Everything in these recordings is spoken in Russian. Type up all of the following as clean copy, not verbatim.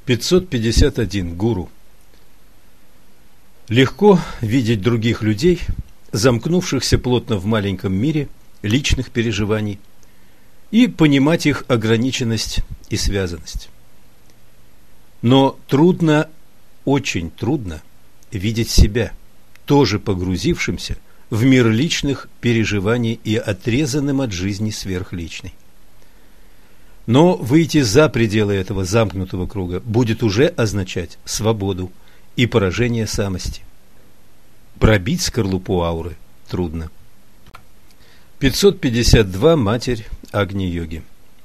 551. Гуру. Легко видеть других людей, замкнувшихся плотно в маленьком мире личных переживаний, и понимать их ограниченность и связанность. Но трудно, очень трудно видеть себя, тоже погрузившимся в мир личных переживаний и отрезанным от жизни сверхличной. Но выйти за пределы этого замкнутого круга будет уже означать свободу и поражение самости. Пробить скорлупу ауры трудно. 552. Матерь Агни-йоги.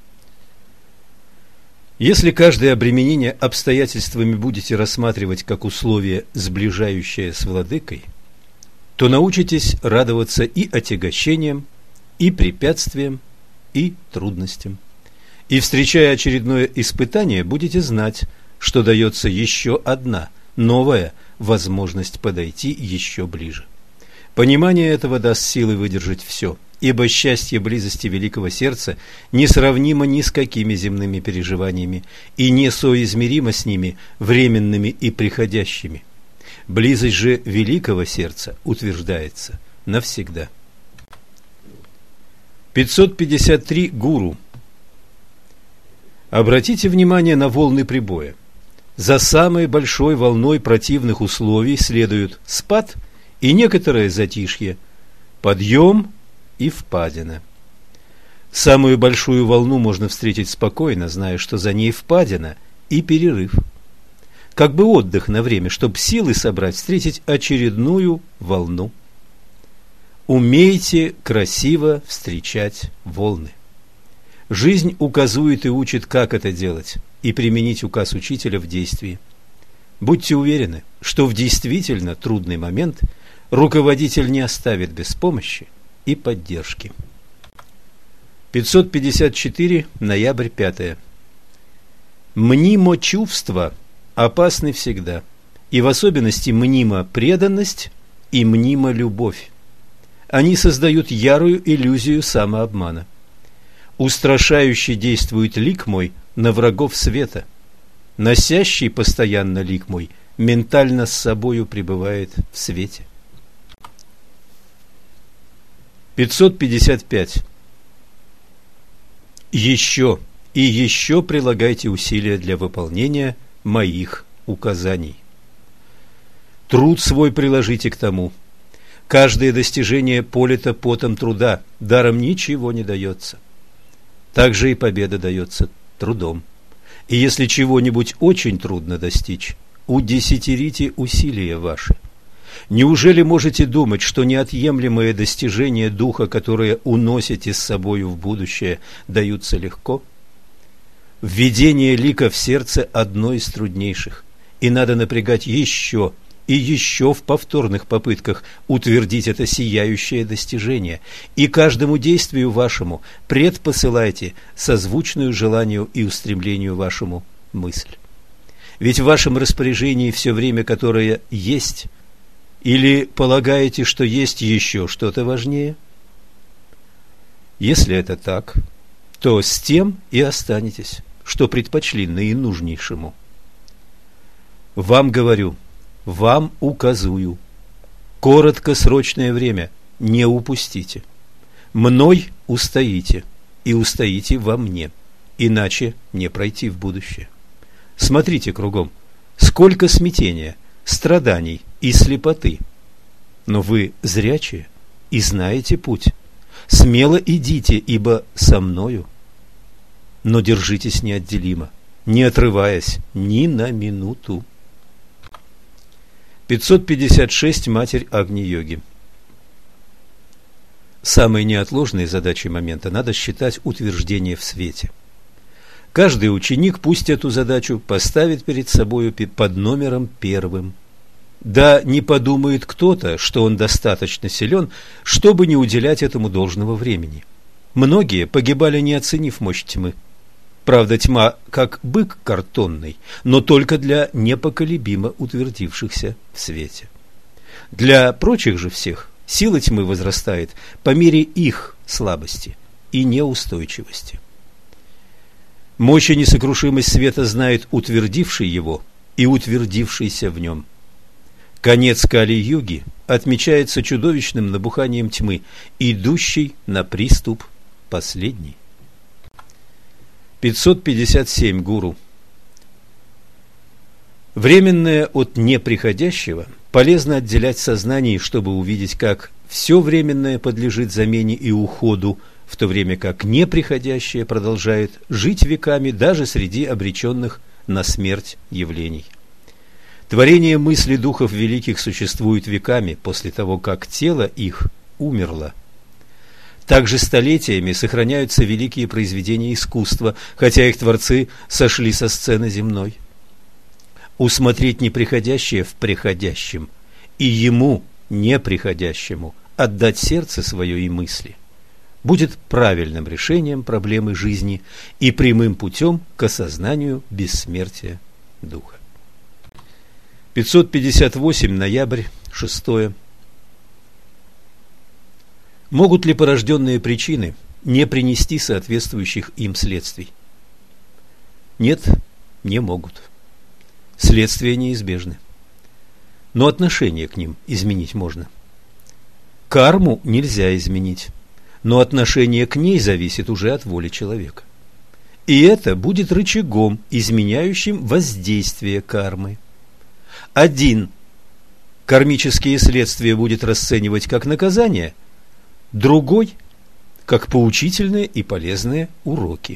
Если каждое обременение обстоятельствами будете рассматривать как условие, сближающее с владыкой, то научитесь радоваться и отягощениям, и препятствиям, и трудностям. И, встречая очередное испытание, будете знать, что дается еще одна, новая возможность подойти еще ближе. Понимание этого даст силы выдержать все, ибо счастье близости великого сердца несравнимо ни с какими земными переживаниями и несоизмеримо с ними временными и приходящими. Близость же великого сердца утверждается навсегда. 553. Гуру. Обратите внимание на волны прибоя. За самой большой волной противных условий следуют спад и некоторое затишье, подъем и впадина. Самую большую волну можно встретить спокойно, зная, что за ней впадина и перерыв. Как бы отдых на время, чтобы силы собрать, встретить очередную волну. Умейте красиво встречать волны. Жизнь указует и учит, как это делать, и применить указ учителя в действии. Будьте уверены, что в действительно трудный момент руководитель не оставит без помощи и поддержки. 554. Ноябрь 5. Мнимо чувства опасны всегда, и в особенности мнима преданность и мнима любовь. Они создают ярую иллюзию самообмана. Устрашающе действует лик мой на врагов света. Носящий постоянно лик мой ментально с собою пребывает в свете. 555. Еще и еще прилагайте усилия для выполнения моих указаний. Труд свой приложите к тому. Каждое достижение полито потом труда, даром ничего не дается. Также и победа дается трудом. И если чего-нибудь очень трудно достичь, удесятерите усилия ваши. Неужели можете думать, что неотъемлемые достижения духа, которые уносите с собою в будущее, даются легко? Введение лика в сердце одно из труднейших, и надо напрягать еще и еще в повторных попытках утвердить это сияющее достижение, и каждому действию вашему предпосылайте созвучную желанию и устремлению вашему мысль. Ведь в вашем распоряжении все время, которое есть, или полагаете, что есть еще что-то важнее? Если это так, то с тем и останетесь, что предпочли наинужнейшему. Вам говорю, вам указую. Короткосрочное время не упустите. Мной устоите, и устоите во мне, иначе не пройти в будущее. Смотрите кругом, сколько смятения, страданий и слепоты. Но вы зрячие и знаете путь. Смело идите, ибо со мною. Но держитесь неотделимо, не отрываясь ни на минуту. 556. Матерь Агни-йоги. Самой неотложной задачей момента надо считать утверждение в свете. Каждый ученик пусть эту задачу поставит перед собою под номером 1. Да не подумает кто-то, что он достаточно силен, чтобы не уделять этому должного времени. Многие погибали, не оценив мощь тьмы. Правда, тьма как бык картонный, но только для непоколебимо утвердившихся в свете. Для прочих же всех сила тьмы возрастает по мере их слабости и неустойчивости. Мощь и несокрушимость света знает утвердивший его и утвердившийся в нем. Конец Кали-юги отмечается чудовищным набуханием тьмы, идущей на приступ последний. 557. Гуру. Временное от неприходящего полезно отделять в сознании, чтобы увидеть, как все временное подлежит замене и уходу, в то время как неприходящее продолжает жить веками даже среди обреченных на смерть явлений. Творение мысли духов великих существует веками после того, как тело их умерло. Также столетиями сохраняются великие произведения искусства, хотя их творцы сошли со сцены земной. Усмотреть неприходящее в приходящем и ему, неприходящему, отдать сердце свое и мысли будет правильным решением проблемы жизни и прямым путем к осознанию бессмертия духа. 558. Ноябрь, 6. Могут ли порожденные причины не принести соответствующих им следствий? Нет, не могут. Следствия неизбежны. Но отношение к ним изменить можно. Карму нельзя изменить, но отношение к ней зависит уже от воли человека. И это будет рычагом, изменяющим воздействие кармы. Один кармические следствия будет расценивать как наказание, другой – как поучительные и полезные уроки.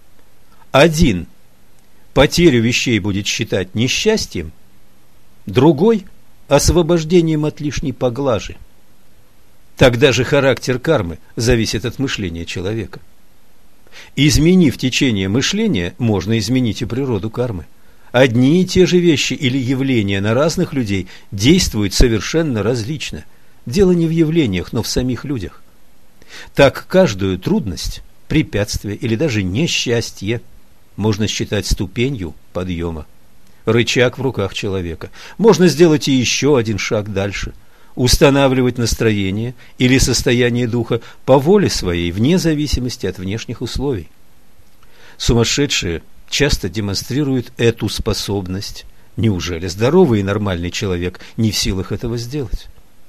Один потерю вещей будет считать несчастьем, другой – освобождением от лишней поглажи. Тогда же характер кармы зависит от мышления человека. Изменив течение мышления, можно изменить и природу кармы. Одни и те же вещи или явления на разных людей действуют совершенно различно. Дело не в явлениях, но в самих людях. Так каждую трудность, препятствие или даже несчастье можно считать ступенью подъема. Рычаг в руках человека. Можно сделать и еще один шаг дальше. Устанавливать настроение или состояние духа по воле своей, вне зависимости от внешних условий. Сумасшедшие часто демонстрируют эту способность. Неужели здоровый и нормальный человек не в силах этого сделать?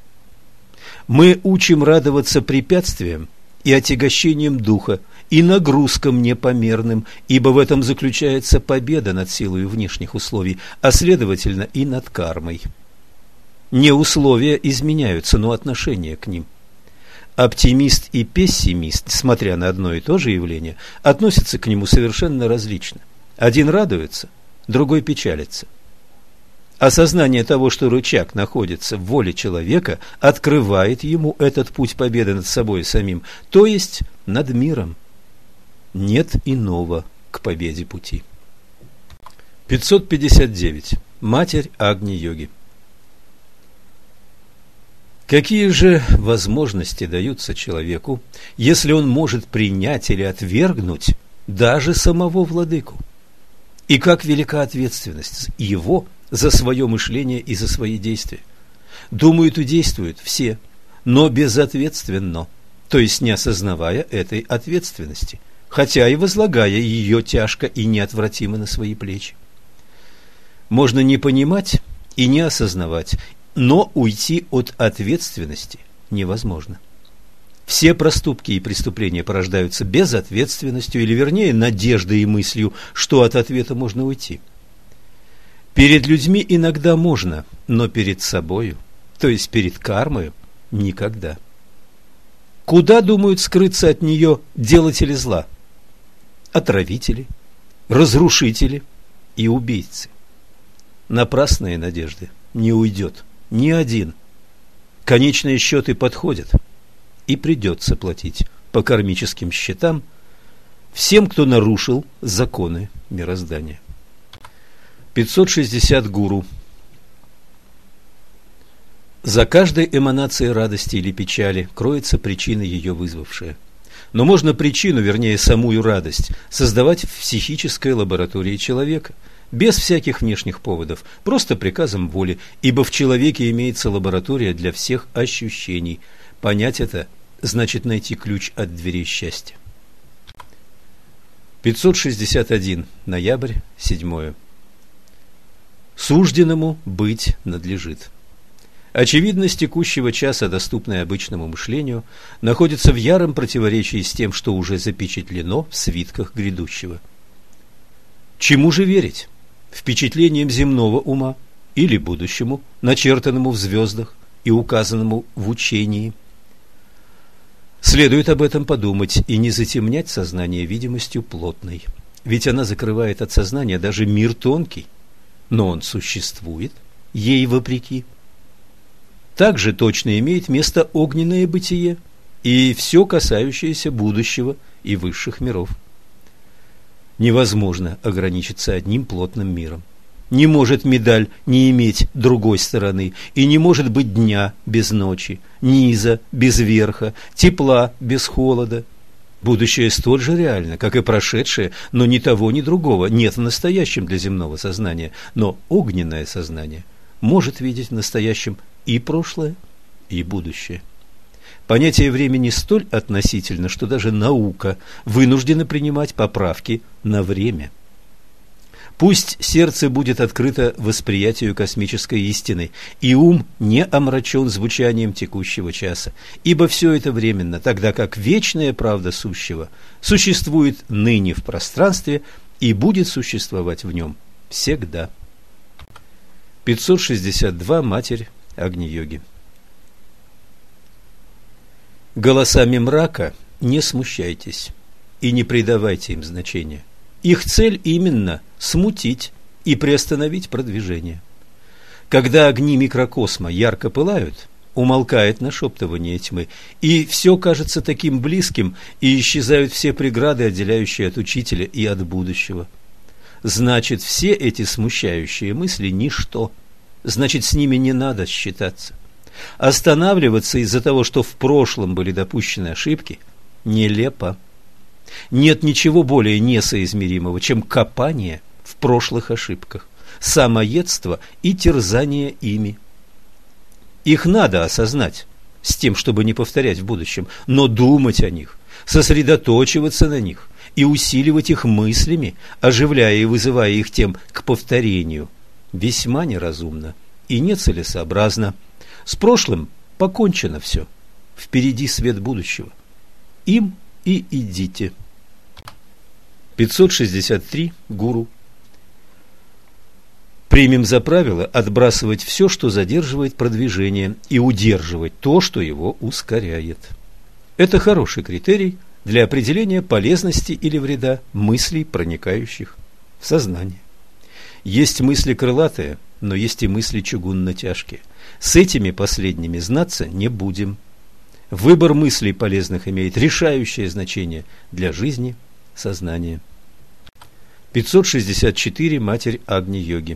Мы учим радоваться препятствиям и отягощениям духа, и нагрузкам непомерным, ибо в этом заключается победа над силой внешних условий, а следовательно и над кармой. Не условия изменяются, но отношение к ним. Оптимист и пессимист, смотря на одно и то же явление, относятся к нему совершенно различно. Один радуется, другой печалится. Осознание того, что рычаг находится в воле человека, открывает ему этот путь победы над собой самим, то есть над миром. Нет иного к победе пути. 559. Матерь Агни-йоги. Какие же возможности даются человеку, если он может принять или отвергнуть даже самого владыку? И как велика ответственность его за свое мышление и за свои действия? Думают и действуют все, но безответственно, то есть не осознавая этой ответственности, хотя и возлагая ее тяжко и неотвратимо на свои плечи. Можно не понимать и не осознавать, но уйти от ответственности невозможно. Все проступки и преступления порождаются безответственностью, или вернее надеждой и мыслью, что от ответа можно уйти. Перед людьми иногда можно, но перед собою, то есть перед кармой, никогда. Куда думают скрыться от нее делатели зла? Отравители, разрушители и убийцы. Напрасные надежды не уйдет ни один. Конечные счеты подходят, и придется платить по кармическим счетам всем, кто нарушил законы мироздания. 560. Гуру. За каждой эманацией радости или печали кроется причина, ее вызвавшая. Но можно причину, вернее самую радость, создавать в психической лаборатории человека, без всяких внешних поводов, просто приказом воли, ибо в человеке имеется лаборатория для всех ощущений. Понять это значит найти ключ от дверей счастья. 561. Ноябрь, 7. Сужденному быть надлежит. Очевидность текущего часа, доступная обычному мышлению, находится в яром противоречии с тем, что уже запечатлено в свитках грядущего. Чему же верить? Впечатлениям земного ума или будущему, начертанному в звездах и указанному в учении? Следует об этом подумать и не затемнять сознание видимостью плотной, ведь она закрывает от сознания даже мир тонкий, но он существует, ей вопреки. Также точно имеет место огненное бытие и все касающееся будущего и высших миров. Невозможно ограничиться одним плотным миром. Не может медаль не иметь другой стороны, и не может быть дня без ночи, низа без верха, тепла без холода. Будущее столь же реально, как и прошедшее, но ни того, ни другого нет в настоящем для земного сознания, но огненное сознание может видеть в настоящем и прошлое, и будущее. Понятие времени столь относительно, что даже наука вынуждена принимать поправки на время. Пусть сердце будет открыто восприятию космической истины, и ум не омрачен звучанием текущего часа, ибо все это временно, тогда как вечная правда сущего существует ныне в пространстве и будет существовать в нем всегда. 562. Матерь Агни-йоги. Голосами мрака не смущайтесь и не придавайте им значения. Их цель именно смутить и приостановить продвижение. Когда огни микрокосма ярко пылают, умолкает нашептывание тьмы, и все кажется таким близким, и исчезают все преграды, отделяющие от учителя и от будущего. Значит, все эти смущающие мысли – ничто. Значит, с ними не надо считаться. Останавливаться из-за того, что в прошлом были допущены ошибки, нелепо. Нет ничего более несоизмеримого, чем копание в прошлых ошибках, самоедство и терзание ими. Их надо осознать с тем, чтобы не повторять в будущем, но думать о них, сосредоточиваться на них и усиливать их мыслями, оживляя и вызывая их тем к повторению, весьма неразумно и нецелесообразно. С прошлым покончено все. Впереди свет будущего. Им и идите. 563. Гуру. Примем за правило отбрасывать все, что задерживает продвижение, и удерживать то, что его ускоряет. Это хороший критерий для определения полезности или вреда мыслей, проникающих в сознание. Есть мысли крылатые, но есть и мысли чугунно-тяжкие. С этими последними знаться не будем. Выбор мыслей полезных имеет решающее значение для жизни сознания. 564. Матерь Агни-йоги.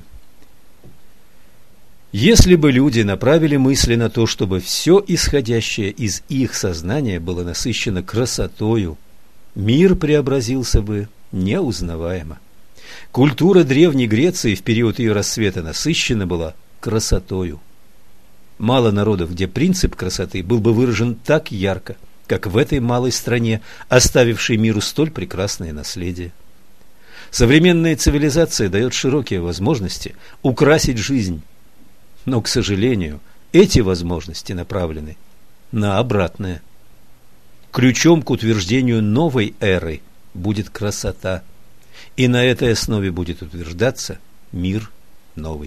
Если бы люди направили мысли на то, чтобы все исходящее из их сознания было насыщено красотою, мир преобразился бы неузнаваемо. Культура Древней Греции в период ее расцвета насыщена была красотою. Мало народов, где принцип красоты был бы выражен так ярко, как в этой малой стране, оставившей миру столь прекрасное наследие. Современная цивилизация дает широкие возможности украсить жизнь, но, к сожалению, эти возможности направлены на обратное. Ключом к утверждению новой эры будет красота, и на этой основе будет утверждаться мир новый.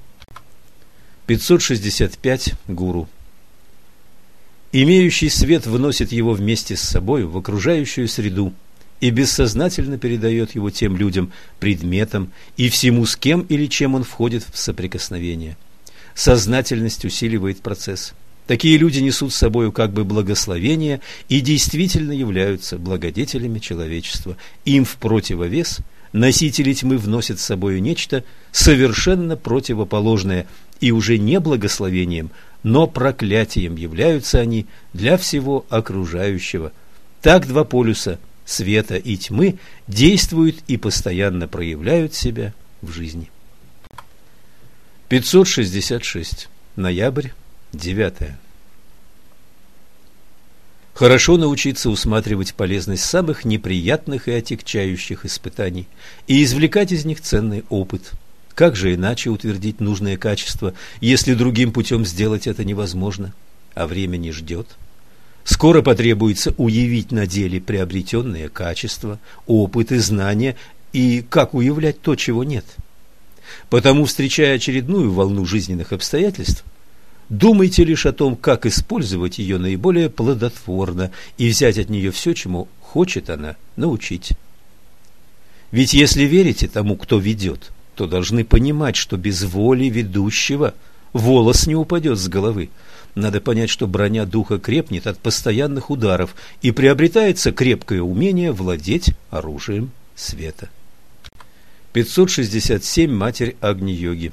565. Гуру. Имеющий свет вносит его вместе с собой в окружающую среду и бессознательно передает его тем людям, предметам и всему, с кем или чем он входит в соприкосновение. Сознательность усиливает процесс. Такие люди несут с собою как бы благословение и действительно являются благодетелями человечества. Им в противовес носители тьмы вносят с собою нечто совершенно противоположное, и уже не благословением, но проклятием являются они для всего окружающего. Так два полюса света и тьмы действуют и постоянно проявляют себя в жизни. 566. Ноябрь, 9. Хорошо научиться усматривать полезность самых неприятных и отягчающих испытаний и извлекать из них ценный опыт. Как же иначе утвердить нужное качество, если другим путем сделать это невозможно, а время не ждет? Скоро потребуется уявить на деле приобретенные качества, опыт и знания, и как уявлять то, чего нет. Потому, встречая очередную волну жизненных обстоятельств, думайте лишь о том, как использовать ее наиболее плодотворно и взять от нее все, чему хочет она научить. Ведь если верите тому, кто ведет, то должны понимать, что без воли ведущего волос не упадет с головы. Надо понять, что броня духа крепнет от постоянных ударов и приобретается крепкое умение владеть оружием света. 567. Матерь Агни-йоги.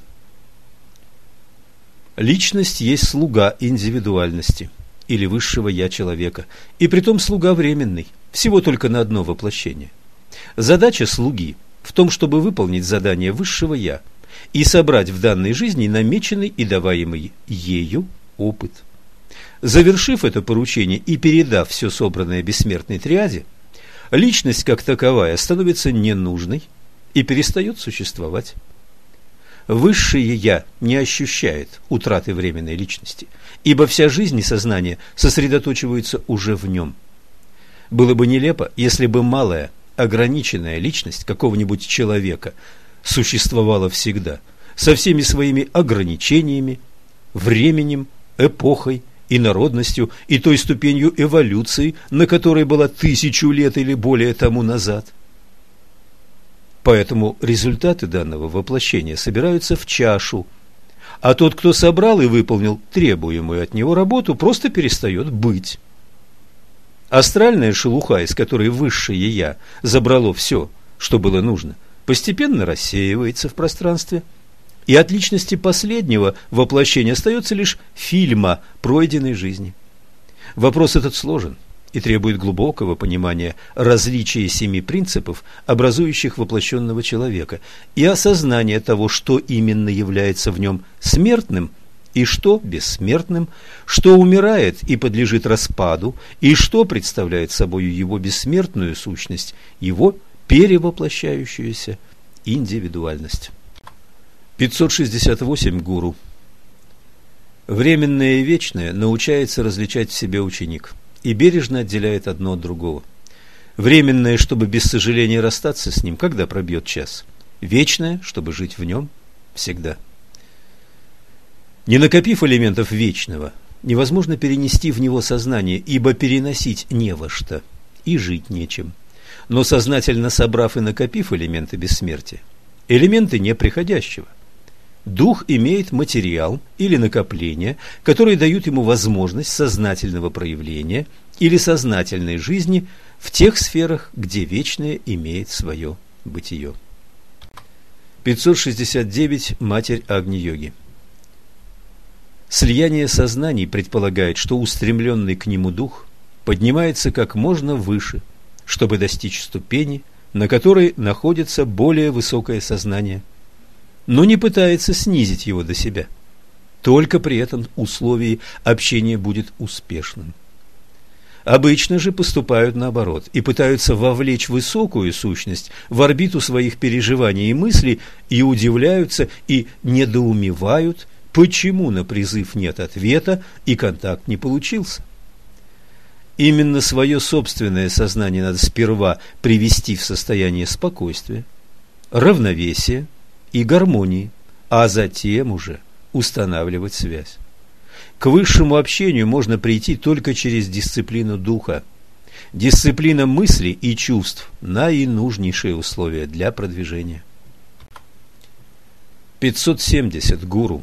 Личность есть слуга индивидуальности или высшего «я» человека, и притом слуга временный, всего только на одно воплощение. Задача слуги в том, чтобы выполнить задание высшего «я» и собрать в данной жизни намеченный и даваемый ею опыт. Завершив это поручение и передав все собранное бессмертной триаде, личность как таковая становится ненужной и перестает существовать. Высшее «я» не ощущает утраты временной личности, ибо вся жизнь и сознание сосредоточиваются уже в нем. Было бы нелепо, если бы малая, ограниченная личность какого-нибудь человека существовала всегда, со всеми своими ограничениями, временем, эпохой и народностью, и той ступенью эволюции, на которой была 1000 лет или более тому назад. Поэтому результаты данного воплощения собираются в чашу, а тот, кто собрал и выполнил требуемую от него работу, просто перестает быть. Астральная шелуха, из которой высшее «я» забрало все, что было нужно, постепенно рассеивается в пространстве, и от личности последнего воплощения остается лишь фильма пройденной жизни. Вопрос этот сложен и требует глубокого понимания различия 7 принципов, образующих воплощенного человека, и осознания того, что именно является в нем смертным и что бессмертным, что умирает и подлежит распаду, и что представляет собой его бессмертную сущность, его перевоплощающуюся индивидуальность. 568. Гуру. Временное и вечное научается различать в себе ученик и бережно отделяет одно от другого. Временное, чтобы без сожаления расстаться с ним, когда пробьет час. Вечное, чтобы жить в нем всегда. Не накопив элементов вечного, невозможно перенести в него сознание, ибо переносить не во что и жить нечем. Но сознательно собрав и накопив элементы бессмертия, элементы неприходящего, дух имеет материал или накопление, которые дают ему возможность сознательного проявления или сознательной жизни в тех сферах, где вечное имеет свое бытие. 569. Матерь Агни-йоги. Слияние сознаний предполагает, что устремленный к нему дух поднимается как можно выше, чтобы достичь ступени, на которой находится более высокое сознание, но не пытается снизить его до себя. Только при этом условии общение будет успешным. Обычно же поступают наоборот и пытаются вовлечь высокую сущность в орбиту своих переживаний и мыслей и удивляются и недоумевают, почему на призыв нет ответа и контакт не получился. Именно свое собственное сознание надо сперва привести в состояние спокойствия, равновесия и гармонии, а затем уже устанавливать связь. К высшему общению можно прийти только через дисциплину духа. Дисциплина мыслей и чувств – наинужнейшее условие для продвижения. 570. Гуру.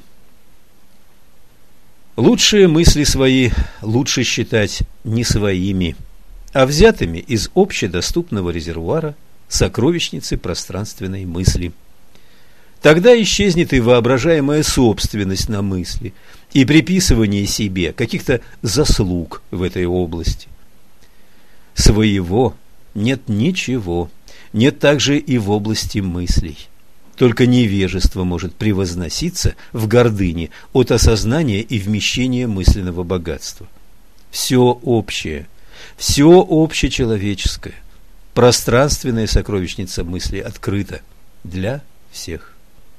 Лучшие мысли свои лучше считать не своими, а взятыми из общедоступного резервуара сокровищницы пространственной мысли. Тогда исчезнет и воображаемая собственность на мысли, и приписывание себе каких-то заслуг в этой области. Своего нет ничего, нет также и в области мыслей. Только невежество может превозноситься в гордыне от осознания и вмещения мысленного богатства. Все общее, Все общечеловеческое, пространственная сокровищница мысли открыта для всех.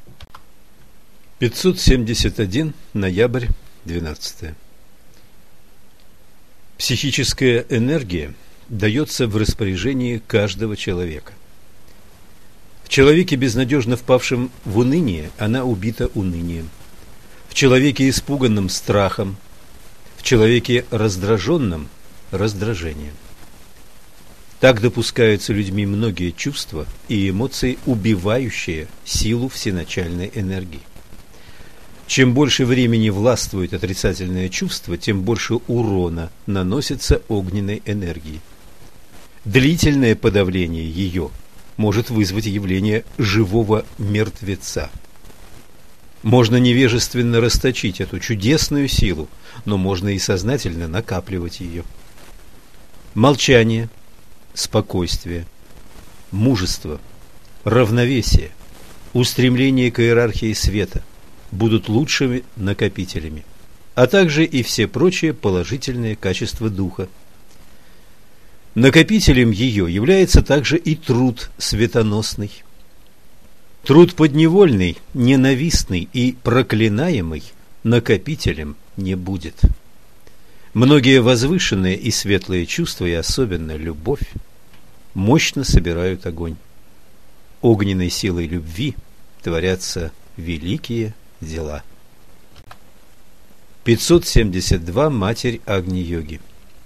571, ноябрь, 12. Психическая энергия дается в распоряжении каждого человека. В человеке, безнадежно впавшем в уныние, она убита унынием. В человеке, испуганном страхом, в человеке, раздраженном раздражением. Так допускаются людьми многие чувства и эмоции, убивающие силу всеначальной энергии. Чем больше времени властвует отрицательное чувство, тем больше урона наносится огненной энергии. Длительное подавление ее может вызвать явление живого мертвеца. Можно невежественно расточить эту чудесную силу, но можно и сознательно накапливать ее. Молчание, спокойствие, мужество, равновесие, устремление к иерархии света будут лучшими накопителями, а также и все прочие положительные качества духа. Накопителем ее является также и труд светоносный. Труд подневольный, ненавистный и проклинаемый накопителем не будет. Многие возвышенные и светлые чувства, и особенно любовь, мощно собирают огонь. Огненной силой любви творятся великие дела. 572. Матерь Агни-йоги.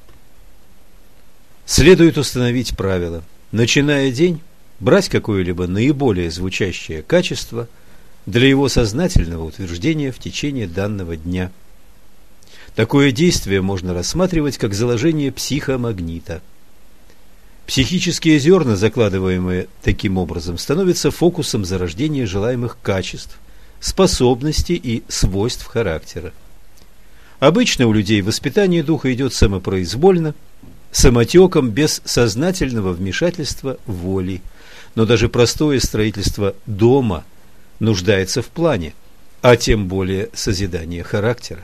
Следует установить правило: начиная день, брать какое-либо наиболее звучащее качество для его сознательного утверждения в течение данного дня. Такое действие можно рассматривать как заложение психомагнита. Психические зерна, закладываемые таким образом, становятся фокусом зарождения желаемых качеств, способностей и свойств характера. Обычно у людей воспитание духа идет самопроизвольно, самотеком, без сознательного вмешательства воли. Но даже простое строительство дома нуждается в плане, а тем более созидание характера.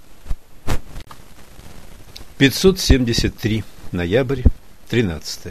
573. Ноябрь, 13.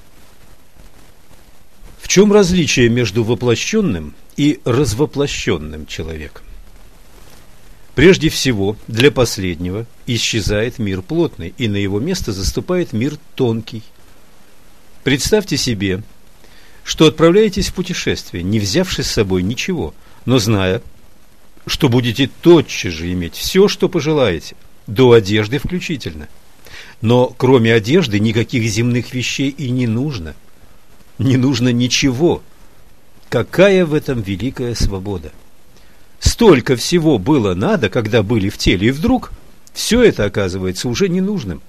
В чем различие между воплощенным и развоплощенным человеком? Прежде всего, для последнего исчезает мир плотный, и на его место заступает мир тонкий. Представьте себе, что отправляетесь в путешествие, не взявши с собой ничего, но зная, что будете тотчас же иметь все, что пожелаете, до одежды включительно. Но кроме одежды никаких земных вещей и не нужно. Не нужно ничего. Какая в этом великая свобода! Столько всего было надо, когда были в теле, и вдруг все это оказывается уже ненужным.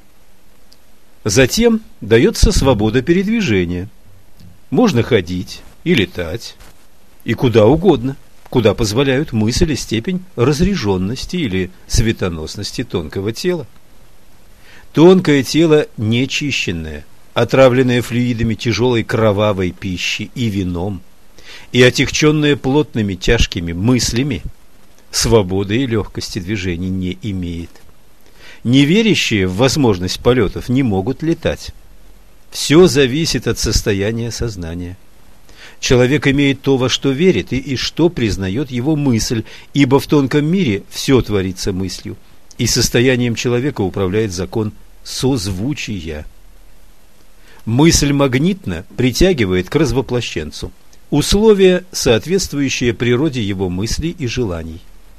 Затем дается свобода передвижения. Можно ходить и летать, и куда угодно, куда позволяют мысль и степень разряженности или светоносности тонкого тела. Тонкое тело нечищенное, отравленное флюидами тяжелой кровавой пищи и вином, и отягченное плотными тяжкими мыслями, свободы и легкости движений не имеет. Неверящие в возможность полетов не могут летать. Все зависит от состояния сознания. Человек имеет то, во что верит, и что признает его мысль, ибо в тонком мире все творится мыслью, и состоянием человека управляет закон созвучия. Мысль магнитно притягивает к развоплощенцу условия, соответствующие природе его мыслей и желаний.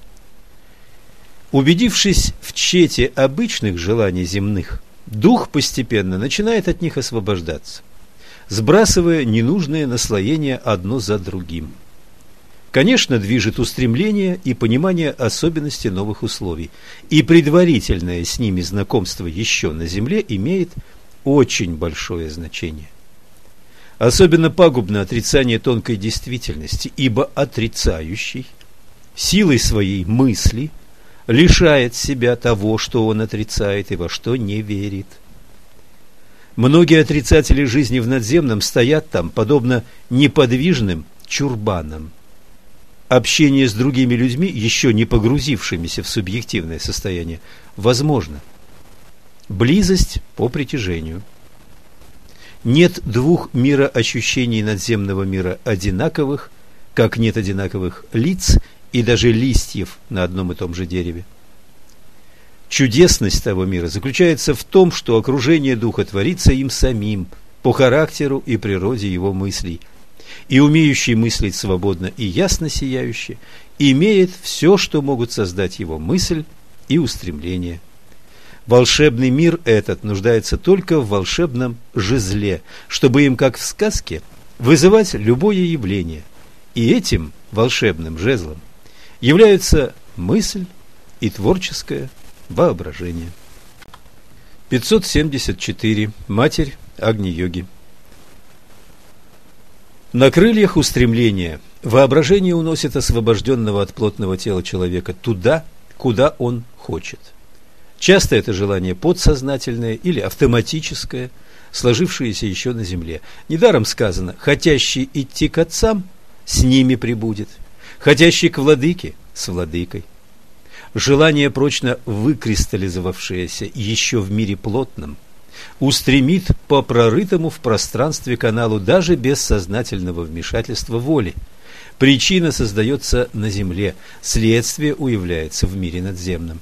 Убедившись в тщете обычных желаний земных, дух постепенно начинает от них освобождаться, сбрасывая ненужные наслоения одно за другим. Конечно, движет устремление и понимание особенностей новых условий, и предварительное с ними знакомство еще на земле имеет очень большое значение. Особенно пагубно отрицание тонкой действительности, ибо отрицающий силой своей мысли лишает себя того, что он отрицает и во что не верит. Многие отрицатели жизни в надземном стоят там, подобно неподвижным чурбанам. Общение с другими людьми, еще не погрузившимися в субъективное состояние, возможно. близость по притяжению. Нет двух мироощущений надземного мира одинаковых, как нет одинаковых лиц и даже листьев на одном и том же дереве. Чудесность того мира заключается в том, что окружение духа творится им самим, по характеру и природе его мыслей, и умеющий мыслить свободно и ясно сияюще имеет все, что могут создать его мысль и устремление. Волшебный мир этот нуждается только в волшебном жезле, чтобы им, как в сказке, вызывать любое явление. И этим волшебным жезлом являются мысль и творческое воображение. 574. Матерь Агни-йоги. На крыльях устремления воображение уносит освобожденного от плотного тела человека туда, куда он хочет. Часто это желание подсознательное или автоматическое, сложившееся еще на земле. Недаром сказано: «Хотящий идти к отцам, с ними прибудет, хотящий к владыке, с владыкой». Желание, прочно выкристаллизовавшееся еще в мире плотном, устремит по прорытому в пространстве каналу даже без сознательного вмешательства воли. Причина создается на земле, следствие уявляется в мире надземном.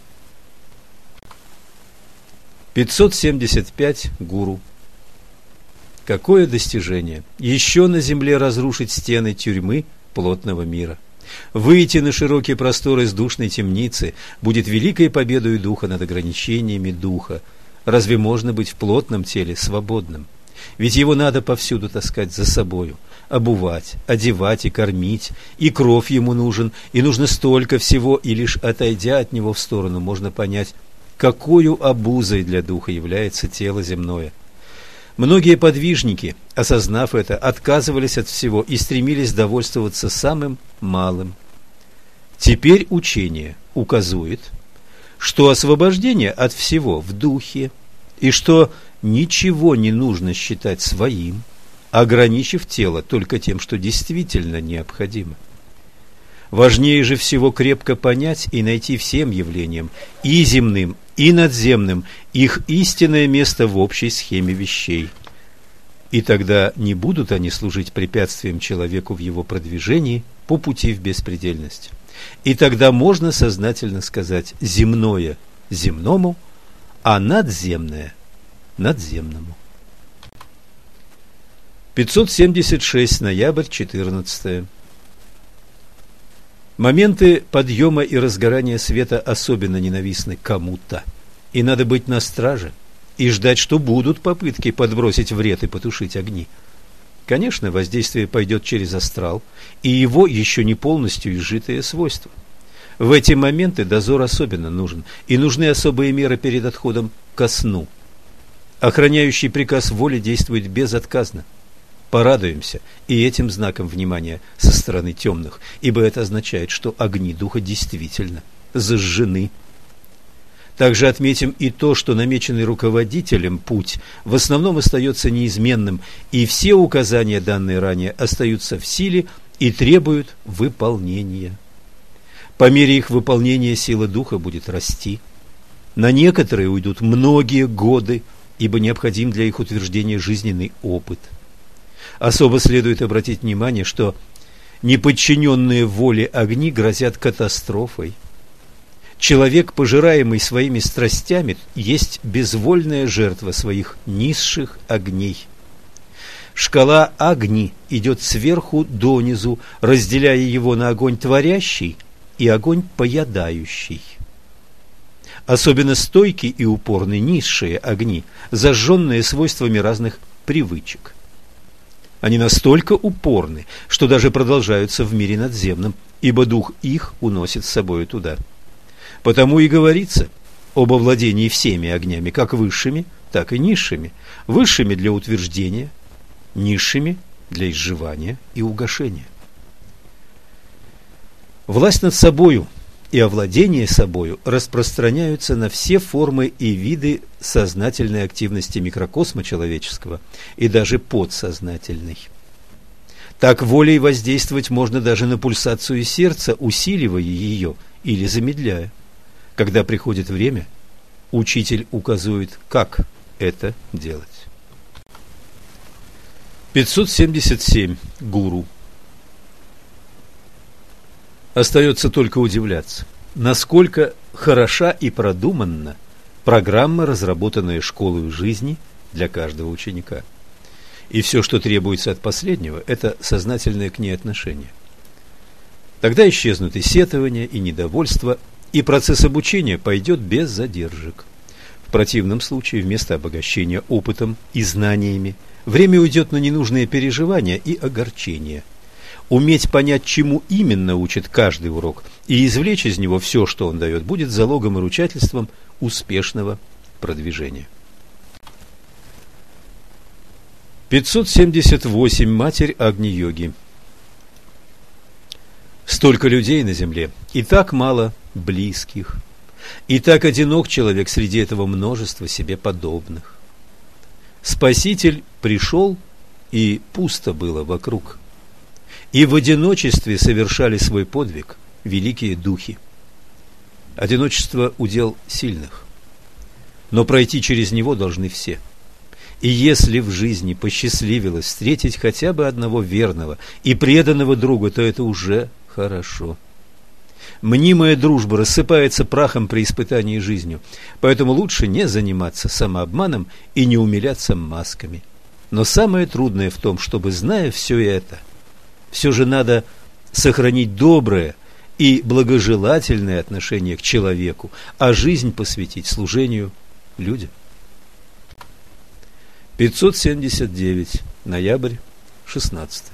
575. Гуру. Какое достижение! Еще на земле разрушить стены тюрьмы плотного мира. Выйти на широкий простор из душной темницы будет великой победой духа над ограничениями духа. Разве можно быть в плотном теле свободным? Ведь его надо повсюду таскать за собою, обувать, одевать и кормить, и кров ему нужен, и нужно столько всего, и лишь отойдя от него в сторону, можно понять, какою обузой для духа является тело земное. Многие подвижники, осознав это, отказывались от всего и стремились довольствоваться самым малым. Теперь учение указует, что освобождение от всего в духе, и что ничего не нужно считать своим, ограничив тело только тем, что действительно необходимо. Важнее же всего крепко понять и найти всем явлениям, и земным, и надземным, их истинное место в общей схеме вещей. И тогда не будут они служить препятствием человеку в его продвижении по пути в беспредельность. И тогда можно сознательно сказать земное земному, а надземное надземному. 576. Ноябрь, 14. Моменты подъема и разгорания света особенно ненавистны кому-то, и надо быть на страже и ждать, что будут попытки подбросить вред и потушить огни. Конечно, воздействие пойдет через астрал и его еще не полностью изжитые свойства. В эти моменты дозор особенно нужен, и нужны особые меры перед отходом ко сну. Охраняющий приказ воли действует безотказно. Порадуемся и этим знаком внимания со стороны темных, ибо это означает, что огни духа действительно зажжены. Также отметим и то, что намеченный руководителем путь в основном остается неизменным, и все указания, данные ранее, остаются в силе и требуют выполнения. По мере их выполнения сила духа будет расти. На некоторые уйдут многие годы, ибо необходим для их утверждения жизненный опыт. Особо следует обратить внимание, что неподчиненные воле огни грозят катастрофой. Человек, пожираемый своими страстями, есть безвольная жертва своих низших огней. Шкала огни идет сверху донизу, разделяя его на огонь творящий и огонь поедающий. Особенно стойки и упорны низшие огни, зажженные свойствами разных привычек. Они настолько упорны, что даже продолжаются в мире надземном, ибо дух их уносит с собою туда. Потому и говорится об овладении всеми огнями, как высшими, так и низшими. Высшими для утверждения, низшими для изживания и угошения. Власть над собою и овладение собою распространяются на все формы и виды сознательной активности микрокосма человеческого и даже подсознательной. Так волей воздействовать можно даже на пульсацию сердца, усиливая ее или замедляя. Когда приходит время, учитель указывает, как это делать. 577. Гуру. Остается только удивляться, насколько хороша и продуманна программа, разработанная школой жизни для каждого ученика. И все, что требуется от последнего, это сознательное к ней отношение. Тогда исчезнут и сетования, и недовольство, и процесс обучения пойдет без задержек. В противном случае, вместо обогащения опытом и знаниями, время уйдет на ненужные переживания и огорчения. Уметь понять, чему именно учит каждый урок, и извлечь из него все, что он дает, будет залогом и ручательством успешного продвижения. 578. Матерь Агни-йоги. Столько людей на земле, и так мало близких, и так одинок человек среди этого множества себе подобных. Спаситель пришел, и пусто было вокруг, и в одиночестве совершали свой подвиг великие духи. Одиночество – удел сильных, но пройти через него должны все. И если в жизни посчастливилось встретить хотя бы одного верного и преданного друга, то это уже хорошо. Мнимая дружба рассыпается прахом при испытании жизнью, поэтому лучше не заниматься самообманом и не умиляться масками. Но самое трудное в том, чтобы, зная все это, все же надо сохранить доброе и благожелательное отношение к человеку, а жизнь посвятить служению людям. 579. Ноябрь, 16.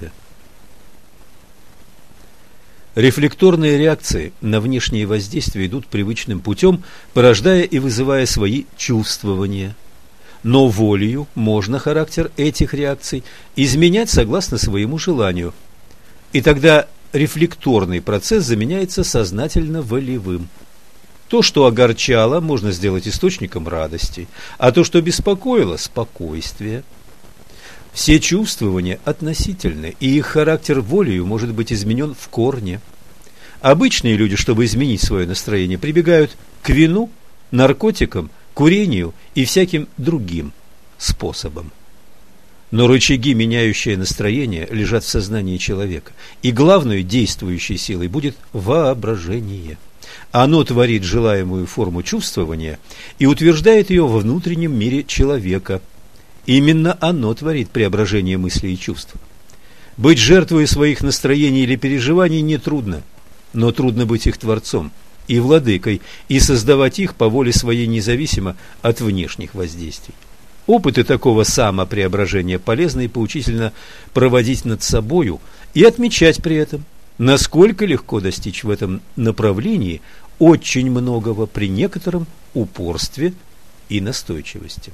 Рефлекторные реакции на внешние воздействия идут привычным путем, порождая и вызывая свои чувствования. Но волею можно характер этих реакций изменять согласно своему желанию. И тогда рефлекторный процесс заменяется сознательно-волевым. То, что огорчало, можно сделать источником радости, а то, что беспокоило – спокойствие. Все чувствования относительны, и их характер волею может быть изменен в корне. Обычные люди, чтобы изменить свое настроение, прибегают к вину, наркотикам, курению и всяким другим способам. Но рычаги, меняющие настроение, лежат в сознании человека, и главной действующей силой будет воображение. Оно творит желаемую форму чувствования и утверждает ее во внутреннем мире человека. Именно оно творит преображение мыслей и чувств. Быть жертвой своих настроений или переживаний нетрудно, но трудно быть их творцом и владыкой и создавать их по воле своей независимо от внешних воздействий. Опыты такого самопреображения полезно и поучительно проводить над собою и отмечать при этом, насколько легко достичь в этом направлении очень многого при некотором упорстве и настойчивости.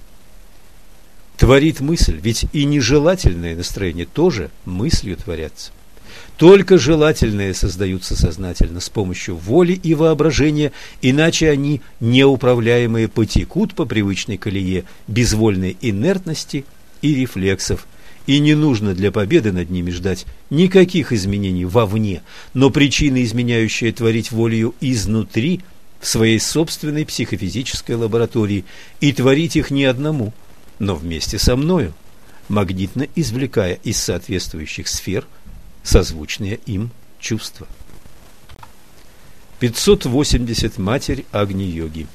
Творит мысль, ведь и нежелательные настроения тоже мыслью творятся. Только желательные создаются сознательно с помощью воли и воображения, иначе они, неуправляемые, потекут по привычной колее безвольной инертности и рефлексов. И не нужно для победы над ними ждать никаких изменений вовне, но причины, изменяющие творить волею изнутри, в своей собственной психофизической лаборатории, и творить их не одному, но вместе со мною, магнитно извлекая из соответствующих сфер созвучные им чувства. 580. Матерь Агни-йоги.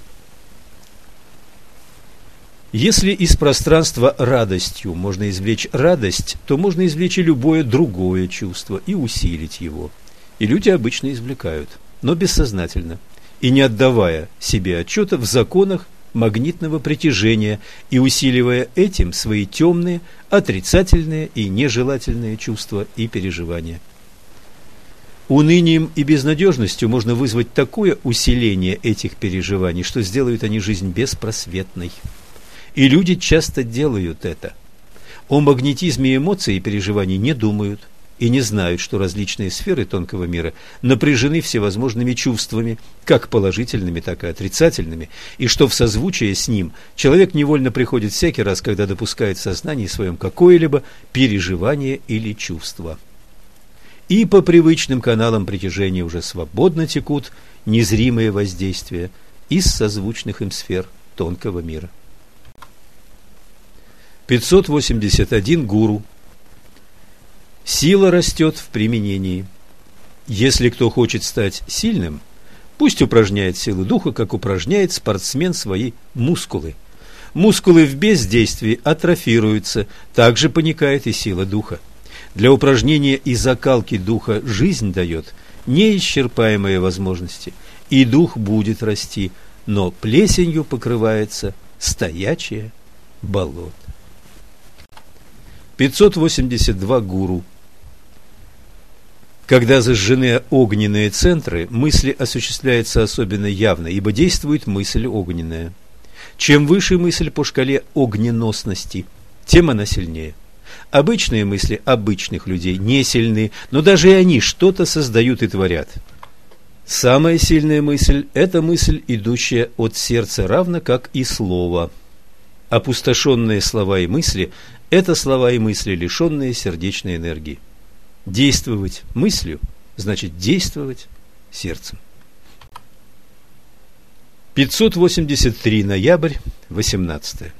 Если из пространства радостью можно извлечь радость, то можно извлечь и любое другое чувство и усилить его. И люди обычно извлекают, но бессознательно, и не отдавая себе отчета в законах магнитного притяжения и усиливая этим свои темные, отрицательные и нежелательные чувства и переживания. Унынием и безнадежностью можно вызвать такое усиление этих переживаний, что сделают они жизнь беспросветной. И люди часто делают это. О магнетизме эмоций и переживаний не думают и не знают, что различные сферы тонкого мира напряжены всевозможными чувствами, как положительными, так и отрицательными, и что в созвучии с ним человек невольно приходит всякий раз, когда допускает в сознании своем какое-либо переживание или чувство. И по привычным каналам притяжения уже свободно текут незримые воздействия из созвучных им сфер тонкого мира. 581. Гуру. Сила растет в применении. Если кто хочет стать сильным, пусть упражняет силу духа, как упражняет спортсмен свои мускулы. Мускулы в бездействии атрофируются, также паникает и сила духа. Для упражнения и закалки духа жизнь дает неисчерпаемые возможности, и дух будет расти, но плесенью покрывается стоячее болото. 582. Гуру. Когда зажжены огненные центры, мысли осуществляются особенно явно, ибо действует мысль огненная. Чем выше мысль по шкале огненосности, тем она сильнее. Обычные мысли обычных людей не сильны, но даже и они что-то создают и творят. Самая сильная мысль – это мысль, идущая от сердца, равно как и слово. Опустошенные слова и мысли – это слова и мысли, лишенные сердечной энергии. Действовать мыслью значит действовать сердцем. 583. Ноябрь, 18.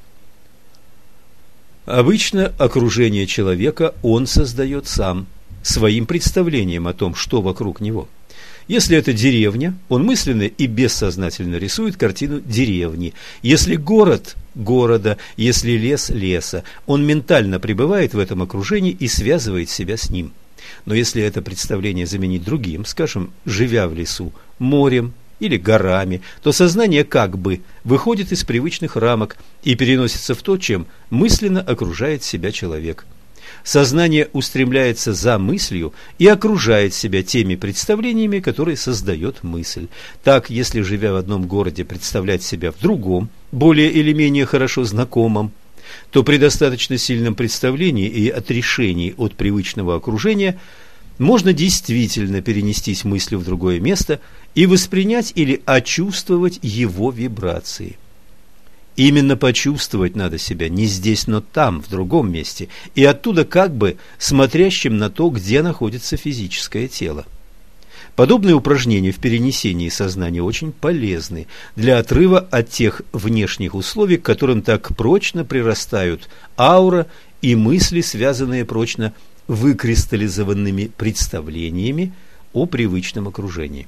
Обычно окружение человека он создает сам, своим представлением о том, что вокруг него. Если это деревня, он мысленно и бессознательно рисует картину деревни. Если город – города, если лес – леса, он ментально пребывает в этом окружении и связывает себя с ним. Но если это представление заменить другим, скажем, живя в лесу, морем или горами, то сознание как бы выходит из привычных рамок и переносится в то, чем мысленно окружает себя человек. Сознание устремляется за мыслью и окружает себя теми представлениями, которые создает мысль. Так, если, живя в одном городе, представлять себя в другом, более или менее хорошо знакомом, то при достаточно сильном представлении и отрешении от привычного окружения можно действительно перенестись мыслью в другое место и воспринять или очувствовать его вибрации. Именно почувствовать надо себя не здесь, но там, в другом месте, и оттуда как бы смотрящим на то, где находится физическое тело. Подобные упражнения в перенесении сознания очень полезны для отрыва от тех внешних условий, к которым так прочно прирастают аура и мысли, связанные прочно выкристаллизованными представлениями о привычном окружении.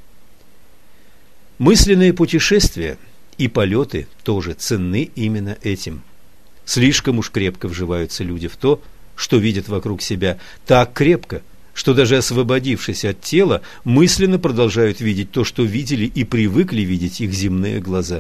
Мысленные путешествия и полеты тоже ценны именно этим. Слишком уж крепко вживаются люди в то, что видят вокруг себя, так крепко, что даже освободившись от тела, мысленно продолжают видеть то, что видели и привыкли видеть их земные глаза.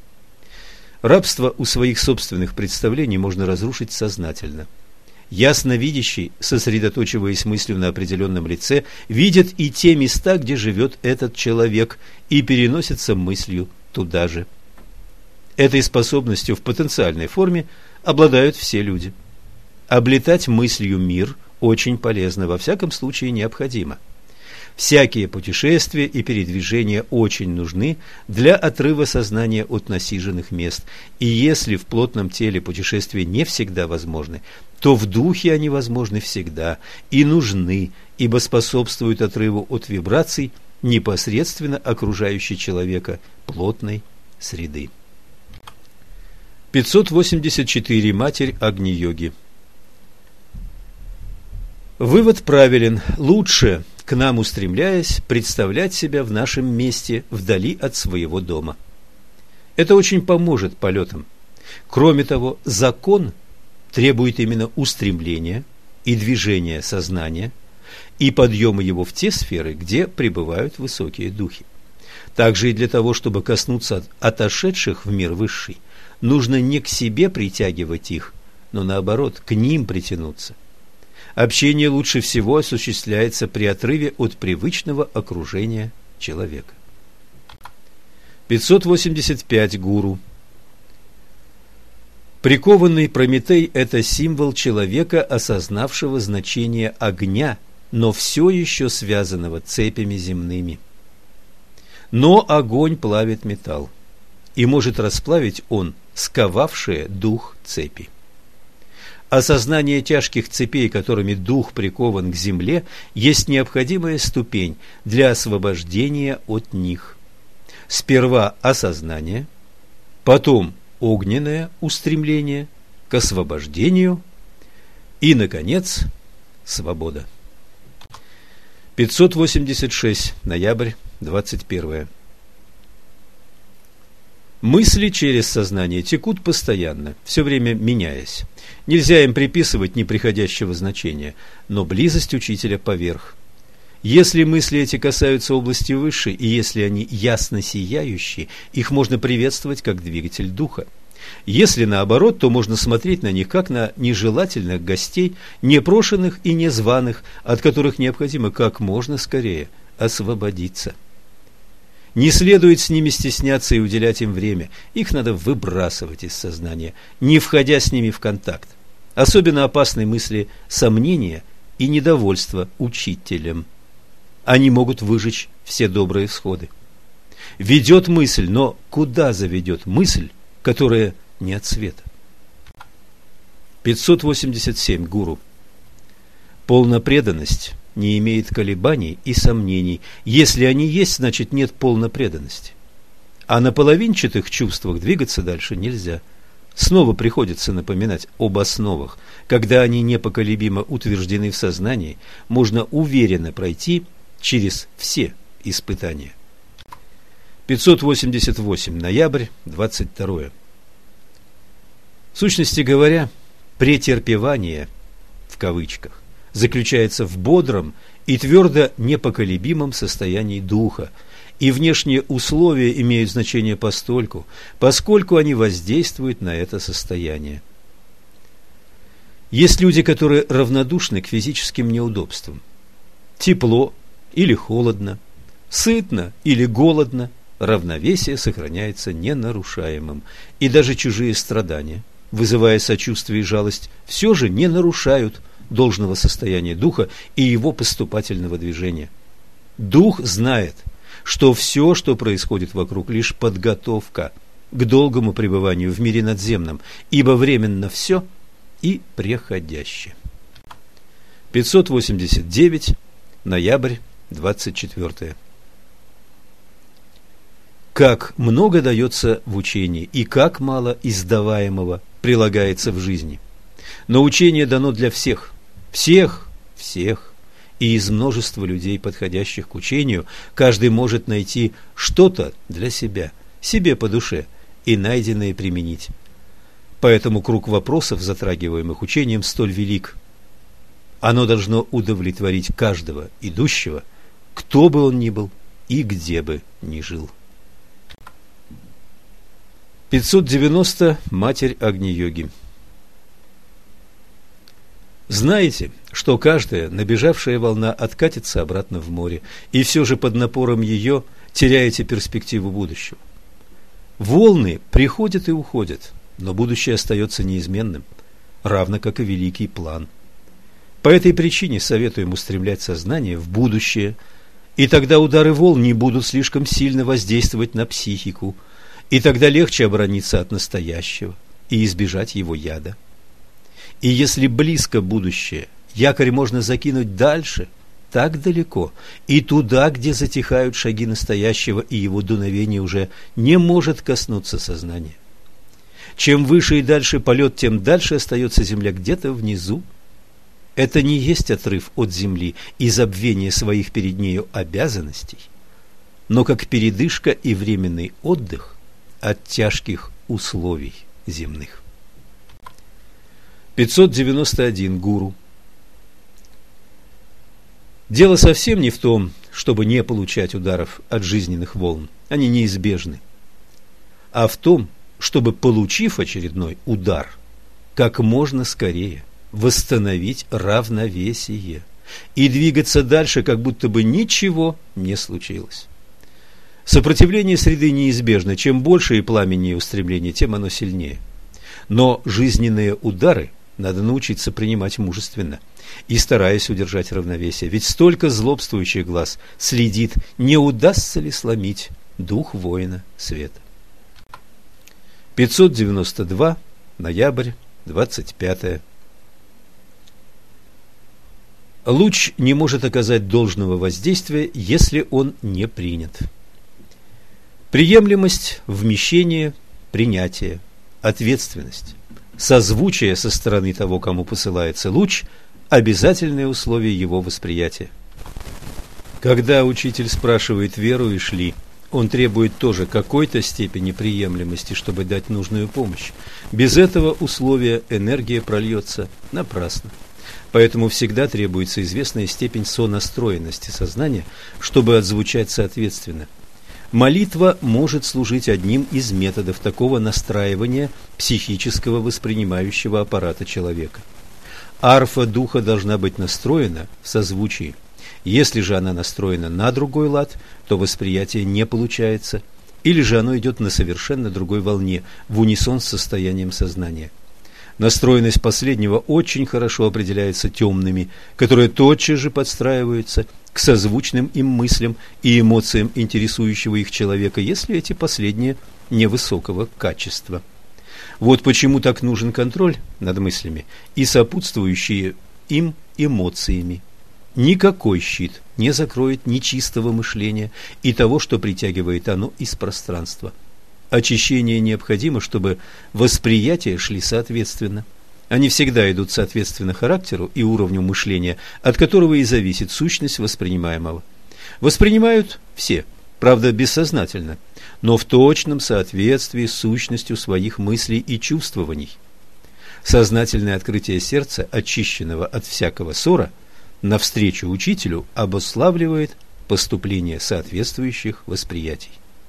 Рабство у своих собственных представлений можно разрушить сознательно. Ясновидящий, сосредоточиваясь мыслью на определенном лице, видит и те места, где живет этот человек, и переносится мыслью туда же. Этой способностью в потенциальной форме обладают все люди. Облетать мыслью мир очень полезно, во всяком случае необходимо. Всякие путешествия и передвижения очень нужны для отрыва сознания от насиженных мест, и если в плотном теле путешествия не всегда возможны, то в духе они возможны всегда и нужны, ибо способствуют отрыву от вибраций непосредственно окружающей человека плотной среды. 584. Матерь Агни-йоги. Вывод правилен. Лучше, к нам устремляясь, представлять себя в нашем месте вдали от своего дома. Это очень поможет полетам. Кроме того, закон требует именно устремления и движения сознания и подъема его в те сферы, где пребывают высокие духи. Также и для того, чтобы коснуться отошедших в мир высший, нужно не к себе притягивать их, но наоборот, к ним притянуться. Общение лучше всего осуществляется при отрыве от привычного окружения человека. 585. Гуру. Прикованный Прометей – это символ человека, осознавшего значение огня, но все еще связанного цепями земными. Но огонь плавит металл, и может расплавить он сковавшие дух цепи. Осознание тяжких цепей, которыми дух прикован к земле, есть необходимая ступень для освобождения от них. Сперва осознание, потом огненное устремление к освобождению и, наконец, свобода. 586. Ноябрь, 21. Мысли через сознание текут постоянно, все время меняясь. Нельзя им приписывать неприходящего значения, но близость учителя поверх. Если мысли эти касаются области высшей, и если они ясно сияющие, их можно приветствовать как двигатель духа. Если наоборот, то можно смотреть на них как на нежелательных гостей, непрошенных и незваных, от которых необходимо как можно скорее освободиться. Не следует с ними стесняться и уделять им время. Их надо выбрасывать из сознания, не входя с ними в контакт. Особенно опасны мысли сомнения и недовольства учителем. Они могут выжечь все добрые всходы. Ведет мысль, но куда заведет мысль, которая не от света? 587. Гуру. Полнопреданность не имеет колебаний и сомнений. Если они есть, значит нет полнопреданности. А на половинчатых чувствах двигаться дальше нельзя. Снова приходится напоминать об основах. Когда они непоколебимо утверждены в сознании, можно уверенно пройти через все испытания. 588. Ноябрь, 22. В сущности говоря, претерпевание, в кавычках, заключается в бодром и твердо непоколебимом состоянии духа, и внешние условия имеют значение постольку, поскольку они воздействуют на это состояние. Есть люди, которые равнодушны к физическим неудобствам. Тепло или холодно, сытно или голодно, равновесие сохраняется ненарушаемым, и даже чужие страдания, вызывая сочувствие и жалость, все же не нарушают должного состояния духа и его поступательного движения. Дух знает, что все, что происходит вокруг, лишь подготовка к долгому пребыванию в мире надземном, ибо временно все и преходяще. 589. Ноябрь, 24. Как много дается в учении и как мало издаваемого прилагается в жизни. Но учение дано для всех, и из множества людей, подходящих к учению, каждый может найти что-то для себя, себе по душе, и найденное применить. Поэтому круг вопросов, затрагиваемых учением, столь велик. Оно должно удовлетворить каждого идущего, кто бы он ни был и где бы ни жил. 590. Матерь Агни-йоги. Знаете, что каждая набежавшая волна откатится обратно в море, и все же под напором ее теряете перспективу будущего. Волны приходят и уходят, но будущее остается неизменным, равно как и великий план. По этой причине советуем устремлять сознание в будущее, и тогда удары волн не будут слишком сильно воздействовать на психику, и тогда легче оборониться от настоящего и избежать его яда. И если близко будущее, якорь можно закинуть дальше, так далеко, и туда, где затихают шаги настоящего, и его дуновение уже не может коснуться сознания. Чем выше и дальше полет, тем дальше остается земля где-то внизу. Это не есть отрыв от земли и забвение своих перед нею обязанностей, но как передышка и временный отдых от тяжких условий земных. 591. Гуру. Дело совсем не в том, чтобы не получать ударов от жизненных волн, они неизбежны, а в том, чтобы, получив очередной удар, как можно скорее восстановить равновесие и двигаться дальше, как будто бы ничего не случилось. Сопротивление среды неизбежно. Чем больше и пламеннее устремление, тем оно сильнее. Но жизненные удары надо научиться принимать мужественно и стараясь удержать равновесие. Ведь столько злобствующих глаз следит, не удастся ли сломить дух воина света. 592. Ноябрь, 25. Луч не может оказать должного воздействия, если он не принят. Приемлемость вмещения принятие, ответственность, созвучие со стороны того, кому посылается луч – обязательные условия его восприятия. Когда учитель спрашивает веруешь ли, он требует тоже какой-то степени приемлемости, чтобы дать нужную помощь. Без этого условия энергия прольется напрасно. Поэтому всегда требуется известная степень сонастроенности сознания, чтобы отзвучать соответственно. Молитва может служить одним из методов такого настраивания психического воспринимающего аппарата человека. Арфа духа должна быть настроена в созвучии. Если же она настроена на другой лад, то восприятие не получается, или же оно идет на совершенно другой волне, в унисон с состоянием сознания. Настроенность последнего очень хорошо определяется темными, которые тотчас же подстраиваются к созвучным им мыслям и эмоциям интересующего их человека, если эти последние невысокого качества. Вот почему так нужен контроль над мыслями и сопутствующие им эмоциями. Никакой щит не закроет нечистого мышления и того, что притягивает оно из пространства. Очищение необходимо, чтобы восприятия шли соответственно. Они всегда идут соответственно характеру и уровню мышления, от которого и зависит сущность воспринимаемого. Воспринимают все, правда, бессознательно, но в точном соответствии с сущностью своих мыслей и чувствований. Сознательное открытие сердца, очищенного от всякого ссора, навстречу учителю обуславливает поступление соответствующих восприятий.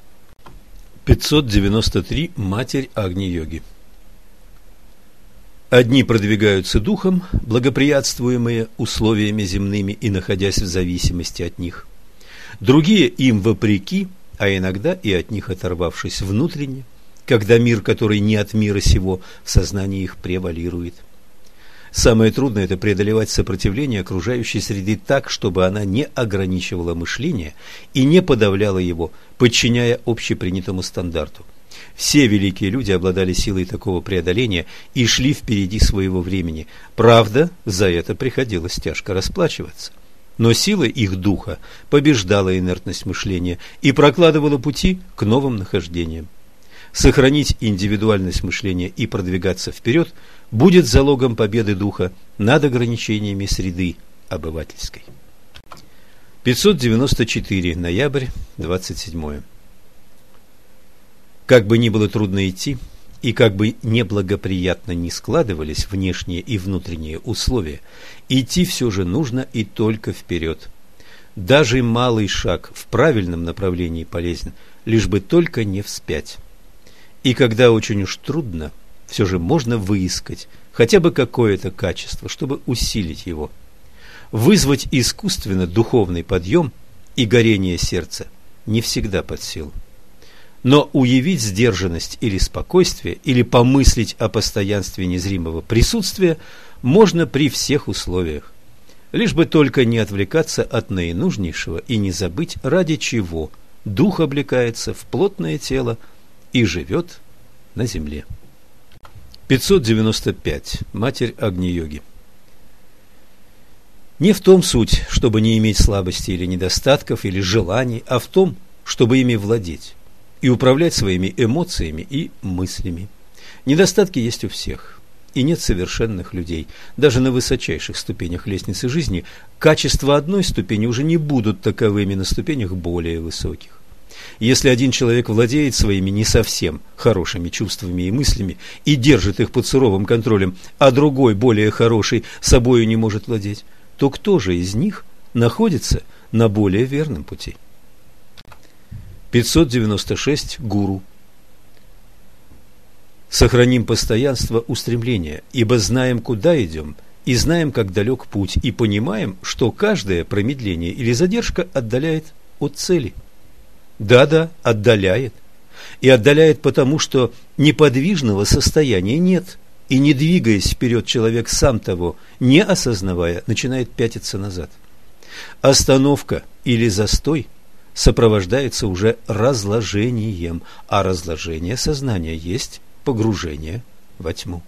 593. Матерь Агни-йоги. Одни продвигаются духом, благоприятствуемые условиями земными и находясь в зависимости от них. Другие им вопреки, а иногда и от них оторвавшись внутренне, когда мир, который не от мира сего, в сознании их превалирует. Самое трудное – это преодолевать сопротивление окружающей среды так, чтобы она не ограничивала мышление и не подавляла его, подчиняя общепринятому стандарту. Все великие люди обладали силой такого преодоления и шли впереди своего времени. Правда, за это приходилось тяжко расплачиваться. Но сила их духа побеждала инертность мышления и прокладывала пути к новым нахождениям. Сохранить индивидуальность мышления и продвигаться вперед будет залогом победы духа над ограничениями среды обывательской. 594. Ноябрь, 27. Как бы ни было трудно идти, и как бы неблагоприятно ни складывались внешние и внутренние условия, идти все же нужно и только вперед. Даже малый шаг в правильном направлении полезен, лишь бы только не вспять. И когда очень уж трудно, все же можно выискать хотя бы какое-то качество, чтобы усилить его. Вызвать искусственно духовный подъем и горение сердца не всегда под силу. Но уявить сдержанность или спокойствие, или помыслить о постоянстве незримого присутствия можно при всех условиях. Лишь бы только не отвлекаться от наинужнейшего и не забыть, ради чего дух облекается в плотное тело и живет на земле. 595. Матерь Агни-йоги. Не в том суть, чтобы не иметь слабости или недостатков, или желаний, а в том, чтобы ими владеть и управлять своими эмоциями и мыслями. Недостатки есть у всех, и нет совершенных людей. Даже на высочайших ступенях лестницы жизни качества одной ступени уже не будут таковыми на ступенях более высоких. Если один человек владеет своими не совсем хорошими чувствами и мыслями и держит их под суровым контролем, а другой, более хороший, собою не может владеть, то кто же из них находится на более верном пути? 596. Гуру. Сохраним постоянство устремления, ибо знаем, куда идем, и знаем, как далек путь, и понимаем, что каждое промедление или задержка отдаляет от цели. Да-да, отдаляет. И отдаляет потому, что неподвижного состояния нет, и не двигаясь вперед, человек, сам того не осознавая, начинает пятиться назад. Остановка или застой сопровождается уже разложением, а разложение сознания есть погружение во тьму.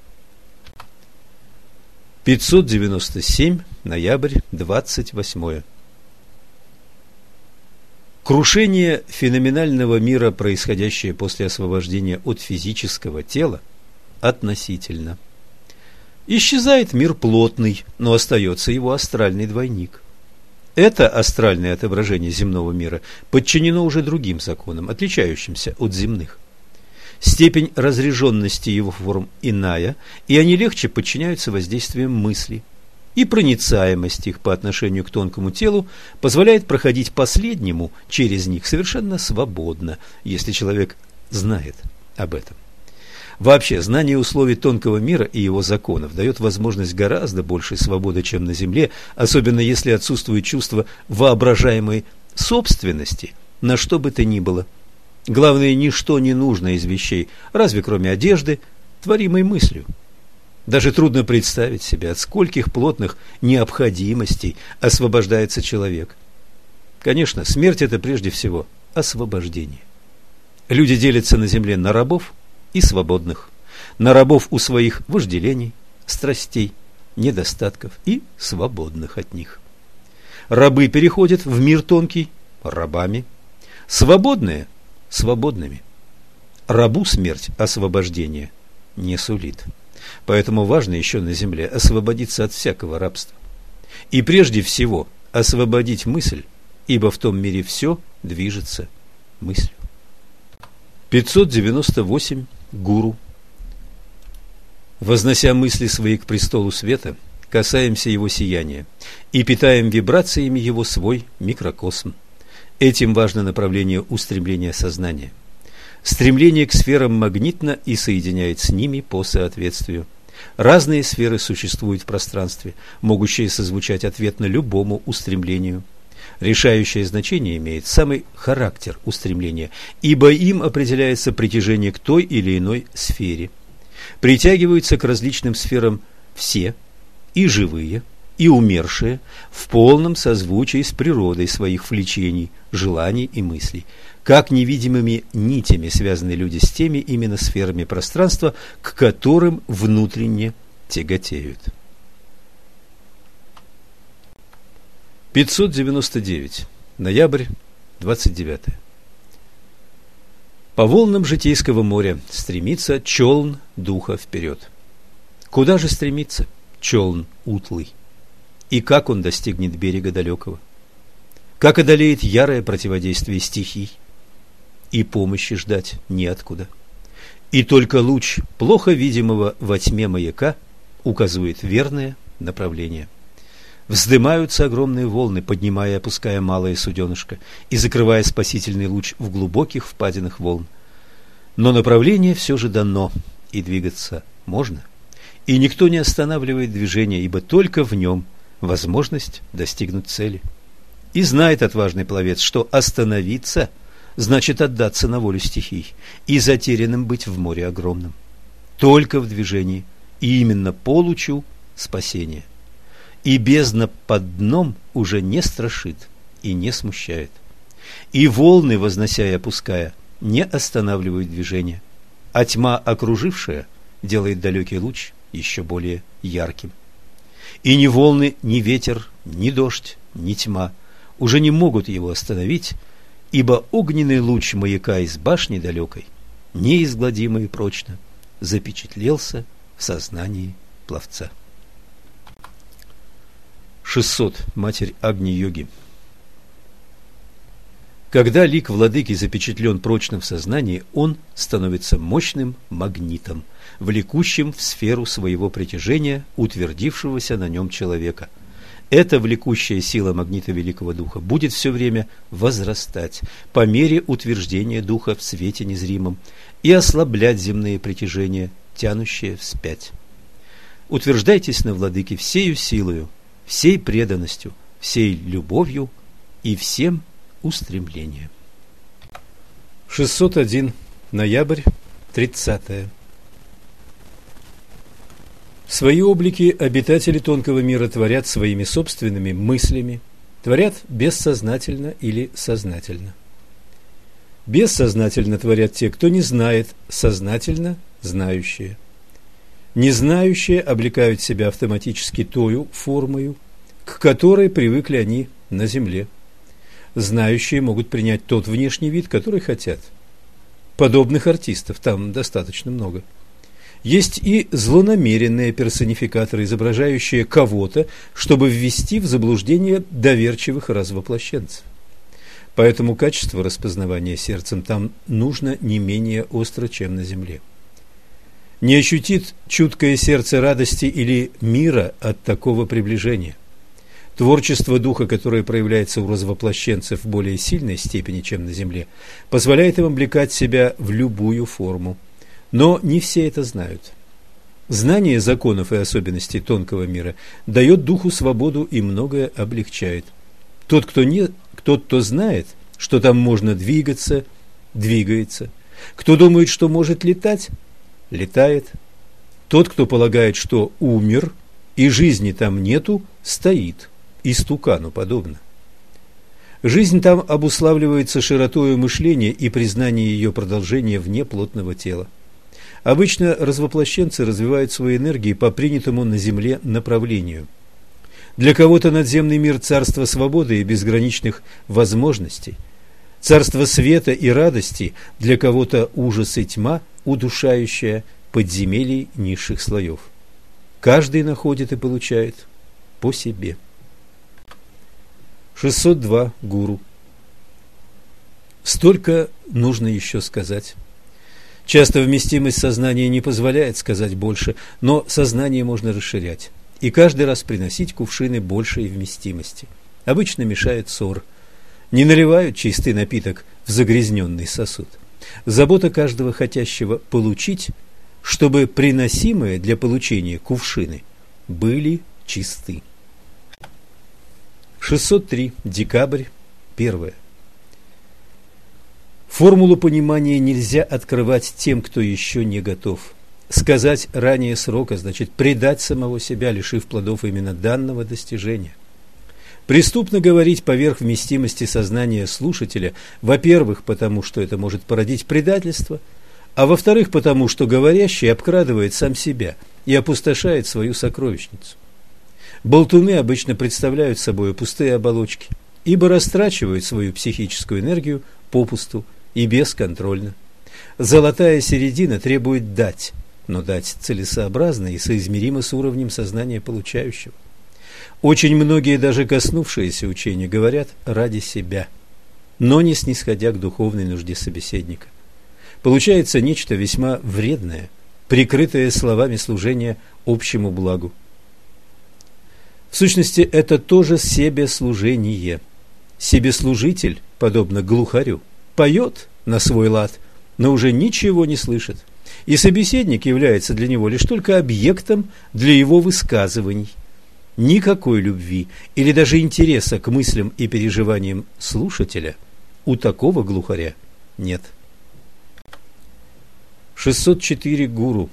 597. Ноябрь, 28. Крушение феноменального мира, происходящее после освобождения от физического тела, относительно. Исчезает мир плотный, но остается его астральный двойник. Это астральное отображение земного мира подчинено уже другим законам, отличающимся от земных. Степень разряженности его форм иная, и они легче подчиняются воздействиям мысли. И проницаемость их по отношению к тонкому телу позволяет проходить последнему через них совершенно свободно, если человек знает об этом. Вообще, знание условий тонкого мира и его законов дает возможность гораздо большей свободы, чем на Земле, особенно если отсутствует чувство воображаемой собственности на что бы то ни было. Главное, ничто не нужно из вещей, разве кроме одежды, творимой мыслью. Даже трудно представить себе, от скольких плотных необходимостей освобождается человек. Конечно, смерть – это прежде всего освобождение. Люди делятся на земле на рабов и свободных, на рабов у своих вожделений, страстей, недостатков и свободных от них. Рабы переходят в мир тонкий рабами, свободные – свободными. Рабу смерть освобождения не сулит. Поэтому важно еще на земле освободиться от всякого рабства. И прежде всего освободить мысль, ибо в том мире все движется мыслью. 598. Гуру. Вознося мысли свои к престолу света, касаемся его сияния и питаем вибрациями его свой микрокосм. Этим важно направление устремления сознания. Стремление к сферам магнитно и соединяет с ними по соответствию. Разные сферы существуют в пространстве, могущие созвучать ответно любому устремлению. Решающее значение имеет самый характер устремления, ибо им определяется притяжение к той или иной сфере. Притягиваются к различным сферам все, и живые, и умершие, в полном созвучии с природой своих влечений, желаний и мыслей. Как невидимыми нитями связаны люди с теми именно сферами пространства, к которым внутренне тяготеют. 599. Ноябрь, 29. По волнам житейского моря стремится челн духа вперед. Куда же стремится челн утлый? И как он достигнет берега далекого? Как одолеет ярое противодействие стихий? И помощи ждать неоткуда. И только луч плохо видимого во тьме маяка указывает верное направление. Вздымаются огромные волны, поднимая и опуская малое суденышко и закрывая спасительный луч в глубоких впадинах волн. Но направление все же дано, и двигаться можно. И никто не останавливает движение, ибо только в нем возможность достигнуть цели. И знает отважный пловец, что остановиться значит отдаться на волю стихий и затерянным быть в море огромном. Только в движении, и именно по лучу спасения. И бездна под дном уже не страшит и не смущает. И волны, вознося и опуская, не останавливают движение, а тьма, окружившая, делает далекий луч еще более ярким. И ни волны, ни ветер, ни дождь, ни тьма уже не могут его остановить, ибо огненный луч маяка из башни далекой, неизгладимо и прочно, запечатлелся в сознании пловца. 600. Матерь Агни-йоги. Когда лик владыки запечатлен прочно в сознании, он становится мощным магнитом, влекущим в сферу своего притяжения утвердившегося на нем человека. Эта влекущая сила магнита Великого Духа будет все время возрастать по мере утверждения Духа в свете незримом и ослаблять земные притяжения, тянущие вспять. Утверждайтесь на владыке всею силою, всей преданностью, всей любовью и всем устремлением. 601. Ноябрь, 30. Свои облики обитатели тонкого мира творят своими собственными мыслями, творят бессознательно или сознательно. Бессознательно творят те, кто не знает, сознательно знающие. Незнающие облекают себя автоматически тою формою, к которой привыкли они на земле. знающие могут принять тот внешний вид, который хотят. Подобных артистов там достаточно много. Есть и злонамеренные персонификаторы, изображающие кого-то, чтобы ввести в заблуждение доверчивых развоплощенцев. Поэтому качество распознавания сердцем там нужно не менее остро, чем на земле. Не ощутит чуткое сердце радости или мира от такого приближения. Творчество духа, которое проявляется у развоплощенцев в более сильной степени, чем на земле, позволяет им облекать себя в любую форму. Но не все это знают. Знание законов и особенностей тонкого мира дает духу свободу и многое облегчает. Тот, кто знает, что там можно двигаться, двигается. Кто думает, что может летать, летает. Тот, кто полагает, что умер и жизни там нету, стоит, истукану подобно. Жизнь там обуславливается широтою мышления и признанием ее продолжения вне плотного тела. Обычно развоплощенцы развивают свои энергии по принятому на Земле направлению. Для кого-то надземный мир – царство свободы и безграничных возможностей, царство света и радости, для кого-то ужас и тьма, удушающая подземелий низших слоев. Каждый находит и получает по себе. 602. Гуру. Столько нужно еще сказать. Часто вместимость сознания не позволяет сказать больше, но сознание можно расширять и каждый раз приносить кувшины большей вместимости. Обычно мешает ссор. Не наливают чистый напиток в загрязненный сосуд. Забота каждого хотящего получить, чтобы приносимые для получения кувшины были чисты. 603. Декабрь. 1. Формулу понимания нельзя открывать тем, кто еще не готов. Сказать ранее срока значит предать самого себя, лишив плодов именно данного достижения. Преступно говорить поверх вместимости сознания слушателя, во-первых, потому что это может породить предательство, а во-вторых, потому что говорящий обкрадывает сам себя и опустошает свою сокровищницу. Болтуны обычно представляют собой пустые оболочки, ибо растрачивают свою психическую энергию попусту и бесконтрольно. Золотая середина требует дать, но дать целесообразно и соизмеримо с уровнем сознания получающего. Очень многие, даже коснувшиеся учения, говорят ради себя, но не снисходя к духовной нужде собеседника. Получается нечто весьма вредное, прикрытое словами служения общему благу. В сущности, это тоже себеслужение. Себеслужитель, подобно глухарю, поет на свой лад, но уже ничего не слышит, и собеседник является для него лишь только объектом для его высказываний. Никакой любви или даже интереса к мыслям и переживаниям слушателя у такого глухаря нет. 604. Гуру.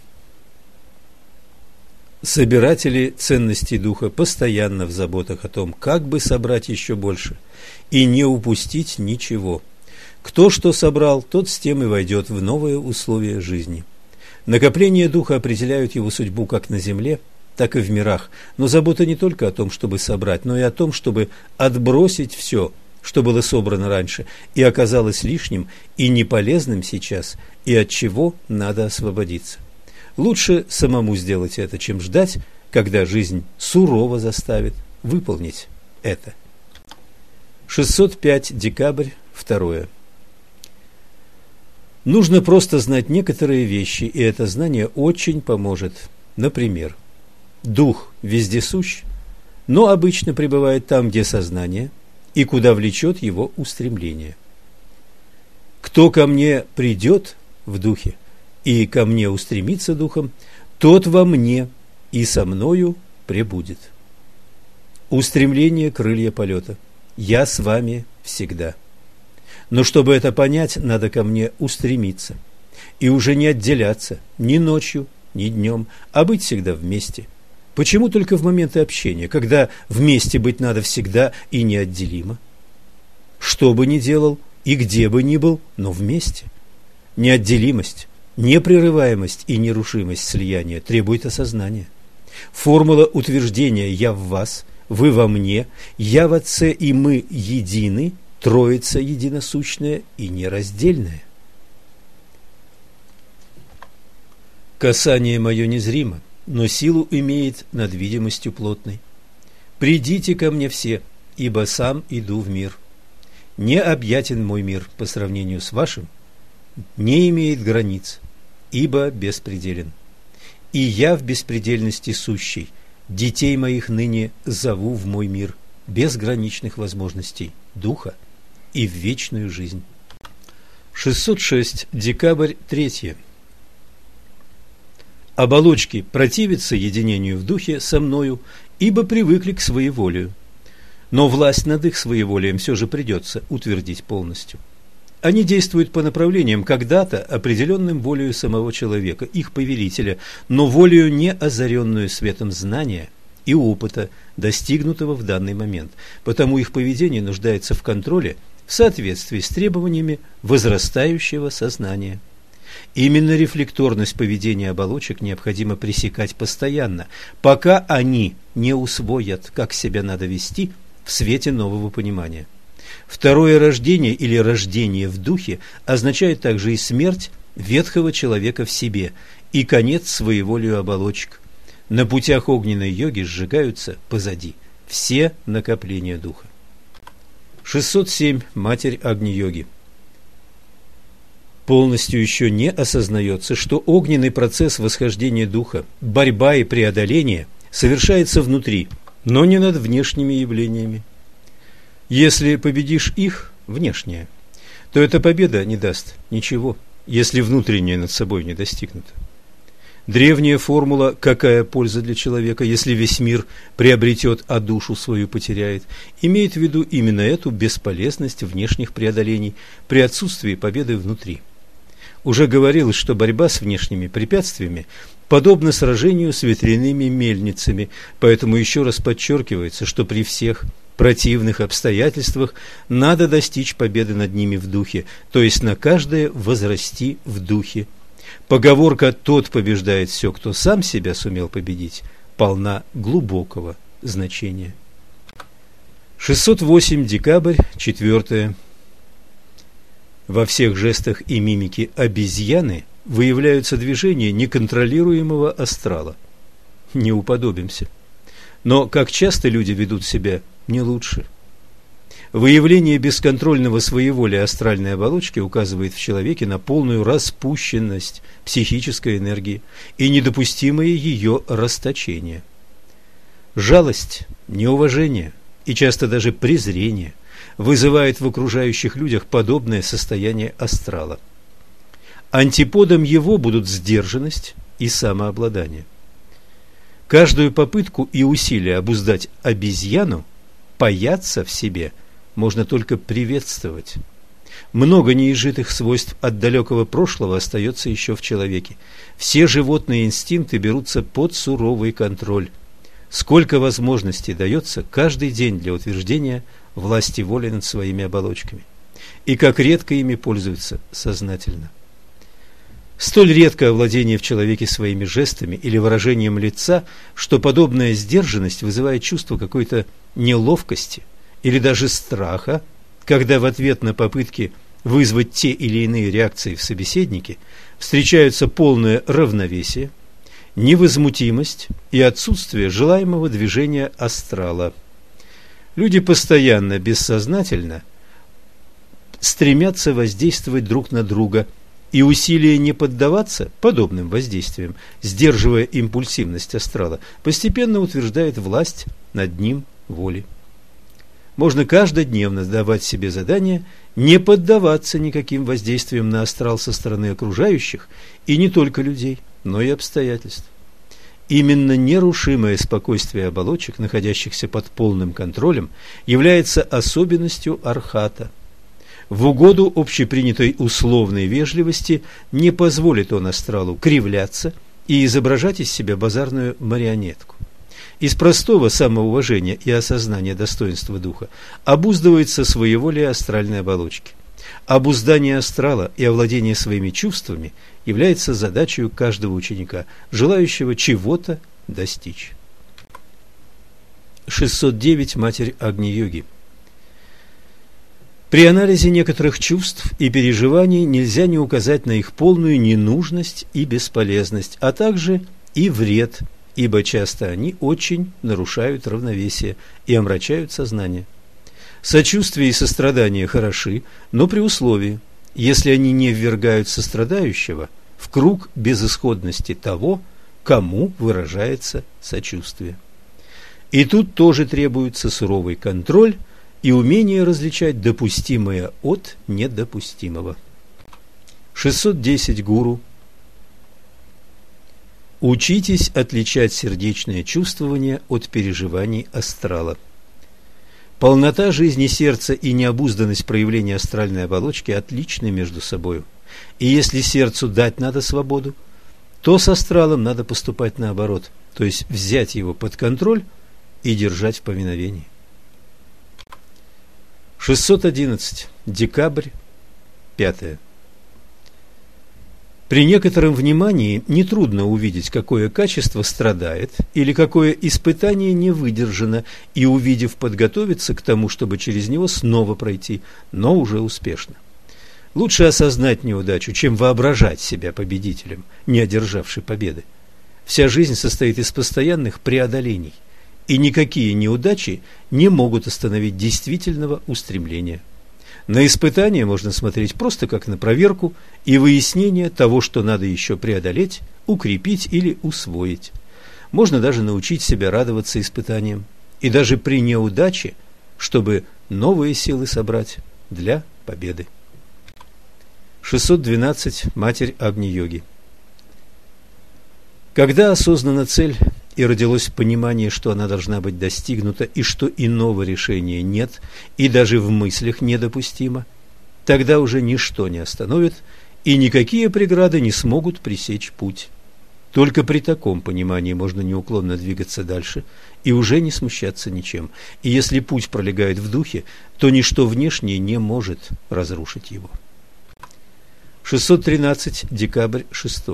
Собиратели ценностей духа постоянно в заботах о том, как бы собрать еще больше и не упустить ничего. Кто что собрал, тот с тем и войдет в новые условия жизни. Накопления духа определяют его судьбу как на земле, так и в мирах. Но забота не только о том, чтобы собрать, но и о том, чтобы отбросить все, что было собрано раньше, и оказалось лишним и неполезным сейчас, и от чего надо освободиться. Лучше самому сделать это, чем ждать, когда жизнь сурово заставит выполнить это. 605. Декабрь. 2. Нужно просто знать некоторые вещи, и это знание очень поможет. Например, дух вездесущ, но обычно пребывает там, где сознание, и куда влечет его устремление. Кто ко мне придет в духе и ко мне устремится духом, тот во мне и со мною пребудет. Устремление – крылья полета. Я с вами всегда. Но чтобы это понять, надо ко мне устремиться и уже не отделяться ни ночью, ни днем, а быть всегда вместе. Почему только в моменты общения, когда вместе быть надо всегда и неотделимо? Что бы ни делал и где бы ни был, но вместе. Неотделимость, непрерываемость и нерушимость слияния требует осознания. Формула утверждения «я в вас», «вы во мне», «я в Отце» и «мы едины» Троица единосущная и нераздельная. Касание мое незримо, но силу имеет над видимостью плотной. Придите ко мне все, ибо сам иду в мир. Необъятен мой мир по сравнению с вашим, не имеет границ, ибо беспределен. И я в беспредельности сущей, детей моих ныне зову в мой мир, безграничных возможностей духа и в вечную жизнь. 606. Декабрь 3. Оболочки противятся единению в духе со мною, ибо привыкли к своеволию. Но власть над их своеволием все же придется утвердить полностью. Они действуют по направлениям, когда-то определенным волею самого человека, их повелителя, но волею не озаренную светом знания и опыта, достигнутого в данный момент. Потому их поведение нуждается в контроле в соответствии с требованиями возрастающего сознания. Именно рефлекторность поведения оболочек необходимо пресекать постоянно, пока они не усвоят, как себя надо вести в свете нового понимания. Второе рождение или рождение в духе означает также и смерть ветхого человека в себе и конец своеволию оболочек. На путях огненной йоги сжигаются позади все накопления духа. 607. Матерь Агни-йоги. Полностью еще не осознается, что огненный процесс восхождения духа, борьба и преодоление совершается внутри, но не над внешними явлениями. Если победишь их, внешнее, то эта победа не даст ничего, если внутреннее над собой не достигнуто. Древняя формула «какая польза для человека, если весь мир приобретет, а душу свою потеряет» имеет в виду именно эту бесполезность внешних преодолений при отсутствии победы внутри. Уже говорилось, что борьба с внешними препятствиями подобна сражению с ветряными мельницами, поэтому еще раз подчеркивается, что при всех противных обстоятельствах надо достичь победы над ними в духе, то есть на каждое возрасти в духе. Поговорка «тот побеждает все, кто сам себя сумел победить» полна глубокого значения. 608. Декабрь 4. Во всех жестах и мимике обезьяны выявляются движения неконтролируемого астрала. Не уподобимся. Но как часто люди ведут себя не лучше. Выявление бесконтрольного своеволия астральной оболочки указывает в человеке на полную распущенность психической энергии и недопустимое ее расточение. Жалость, неуважение и часто даже презрение вызывает в окружающих людях подобное состояние астрала. Антиподом его будут сдержанность и самообладание. Каждую попытку и усилие обуздать обезьяну, паяться в себе, можно только приветствовать. Много неизжитых свойств от далекого прошлого остается еще в человеке. Все животные инстинкты берутся под суровый контроль. Сколько возможностей дается каждый день для утверждения власти воли над своими оболочками. И как редко ими пользуются сознательно. Столь редко овладение в человеке своими жестами или выражением лица, что подобная сдержанность вызывает чувство какой-то неловкости или даже страха, когда в ответ на попытки вызвать те или иные реакции в собеседнике встречаются полное равновесие, невозмутимость и отсутствие желаемого движения астрала. Люди постоянно, бессознательно стремятся воздействовать друг на друга, и усилие не поддаваться подобным воздействиям, сдерживая импульсивность астрала, постепенно утверждает власть над ним воли. Можно каждодневно давать себе задание не поддаваться никаким воздействиям на астрал со стороны окружающих, и не только людей, но и обстоятельств. Именно нерушимое спокойствие оболочек, находящихся под полным контролем, является особенностью архата. В угоду общепринятой условной вежливости не позволит он астралу кривляться и изображать из себя базарную марионетку. Из простого самоуважения и осознания достоинства духа обуздывается своеволие астральной оболочки. Обуздание астрала и овладение своими чувствами является задачей каждого ученика, желающего чего-то достичь. 609. Матерь Агни-йоги. При анализе некоторых чувств и переживаний нельзя не указать на их полную ненужность и бесполезность, а также и вред, ибо часто они очень нарушают равновесие и омрачают сознание. Сочувствие и сострадание хороши, но при условии, если они не ввергают сострадающего в круг безысходности того, кому выражается сочувствие. И тут тоже требуется суровый контроль и умение различать допустимое от недопустимого. 610 гуру. Учитесь отличать сердечное чувствование от переживаний астрала. Полнота жизни сердца и необузданность проявления астральной оболочки отличны между собою. И если сердцу дать надо свободу, то с астралом надо поступать наоборот, то есть взять его под контроль и держать в повиновении. 611. Декабрь, 5. При некотором внимании нетрудно увидеть, какое качество страдает или какое испытание не выдержано, и, увидев, подготовиться к тому, чтобы через него снова пройти, но уже успешно. Лучше осознать неудачу, чем воображать себя победителем, не одержавшей победы. Вся жизнь состоит из постоянных преодолений, и никакие неудачи не могут остановить действительного устремления. На испытание можно смотреть просто как на проверку и выяснение того, что надо еще преодолеть, укрепить или усвоить. Можно даже научить себя радоваться испытаниям, и даже при неудаче, чтобы новые силы собрать для победы. 612. Матерь Агни-йоги. Когда осознана цель и родилось понимание, что она должна быть достигнута и что иного решения нет и даже в мыслях недопустимо, тогда уже ничто не остановит и никакие преграды не смогут пресечь путь. Только при таком понимании можно неуклонно двигаться дальше и уже не смущаться ничем. И если путь пролегает в духе, то ничто внешнее не может разрушить его. 613. Декабрь, 6.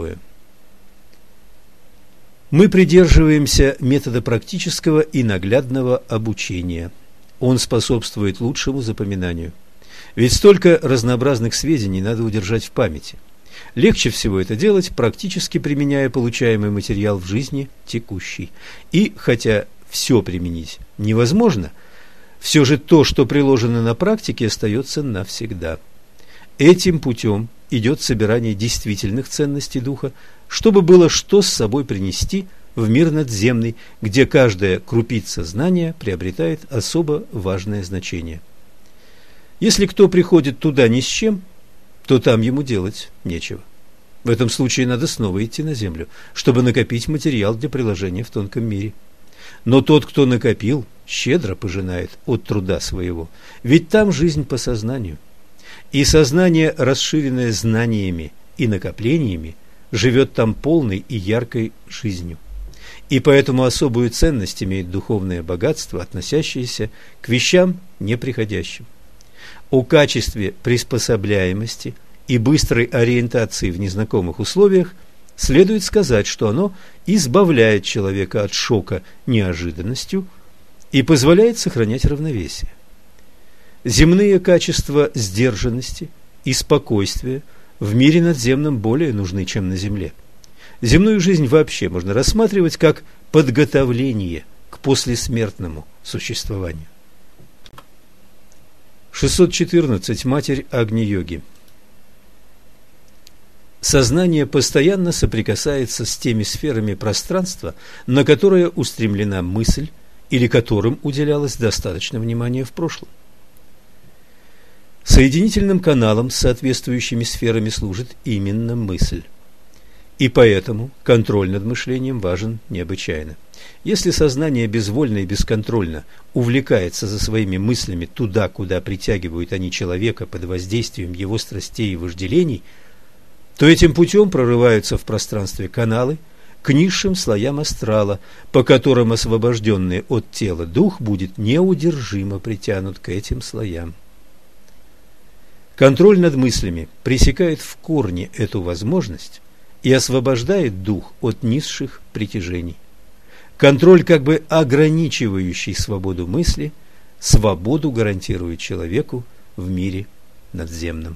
Мы придерживаемся метода практического и наглядного обучения. Он способствует лучшему запоминанию. Ведь столько разнообразных сведений надо удержать в памяти. Легче всего это делать, практически применяя получаемый материал в жизни текущей. И хотя все применить невозможно, все же то, что приложено на практике, остается навсегда. Этим путем идет собирание действительных ценностей духа, чтобы было что с собой принести в мир надземный, где каждая крупица знания приобретает особо важное значение. Если кто приходит туда ни с чем, то там ему делать нечего. В этом случае надо снова идти на землю, чтобы накопить материал для приложения в тонком мире. Но тот, кто накопил, щедро пожинает от труда своего, ведь там жизнь по сознанию. И сознание, расширенное знаниями и накоплениями, живет там полной и яркой жизнью. И поэтому особую ценность имеет духовное богатство, относящееся к вещам неприходящим. О качестве приспособляемости и быстрой ориентации в незнакомых условиях следует сказать, что оно избавляет человека от шока неожиданностью и позволяет сохранять равновесие. Земные качества сдержанности и спокойствия в мире надземном более нужны, чем на земле. Земную жизнь вообще можно рассматривать как подготовление к послесмертному существованию. 614. Матерь Агни-йоги. Сознание постоянно соприкасается с теми сферами пространства, на которые устремлена мысль или которым уделялось достаточно внимания в прошлом. Соединительным каналом с соответствующими сферами служит именно мысль. И поэтому контроль над мышлением важен необычайно. Если сознание безвольно и бесконтрольно увлекается за своими мыслями туда, куда притягивают они человека под воздействием его страстей и вожделений, то этим путем прорываются в пространстве каналы к низшим слоям астрала, по которым освобожденный от тела дух будет неудержимо притянут к этим слоям. Контроль над мыслями пресекает в корне эту возможность и освобождает дух от низших притяжений. Контроль, как бы ограничивающий свободу мысли, свободу гарантирует человеку в мире надземном.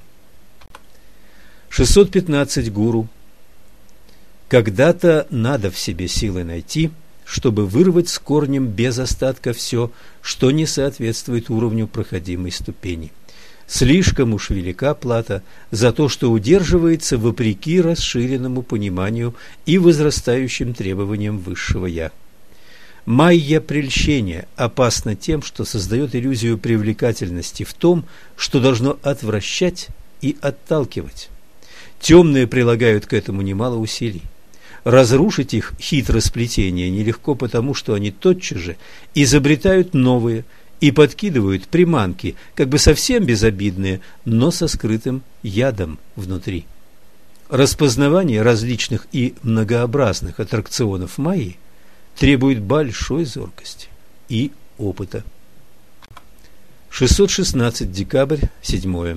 615. Гуру. Когда-то надо в себе силы найти, чтобы вырвать с корнем без остатка все, что не соответствует уровню проходимой ступени. Слишком уж велика плата за то, что удерживается вопреки расширенному пониманию и возрастающим требованиям высшего «Я». Майя прельщения опасна тем, что создает иллюзию привлекательности в том, что должно отвращать и отталкивать. Темные прилагают к этому немало усилий. Разрушить их хитросплетение нелегко, потому что они тотчас же изобретают новые и подкидывают приманки, как бы совсем безобидные, но со скрытым ядом внутри. Распознавание различных и многообразных аттракционов Майи требует большой зоркости и опыта. 616. Декабрь, 7.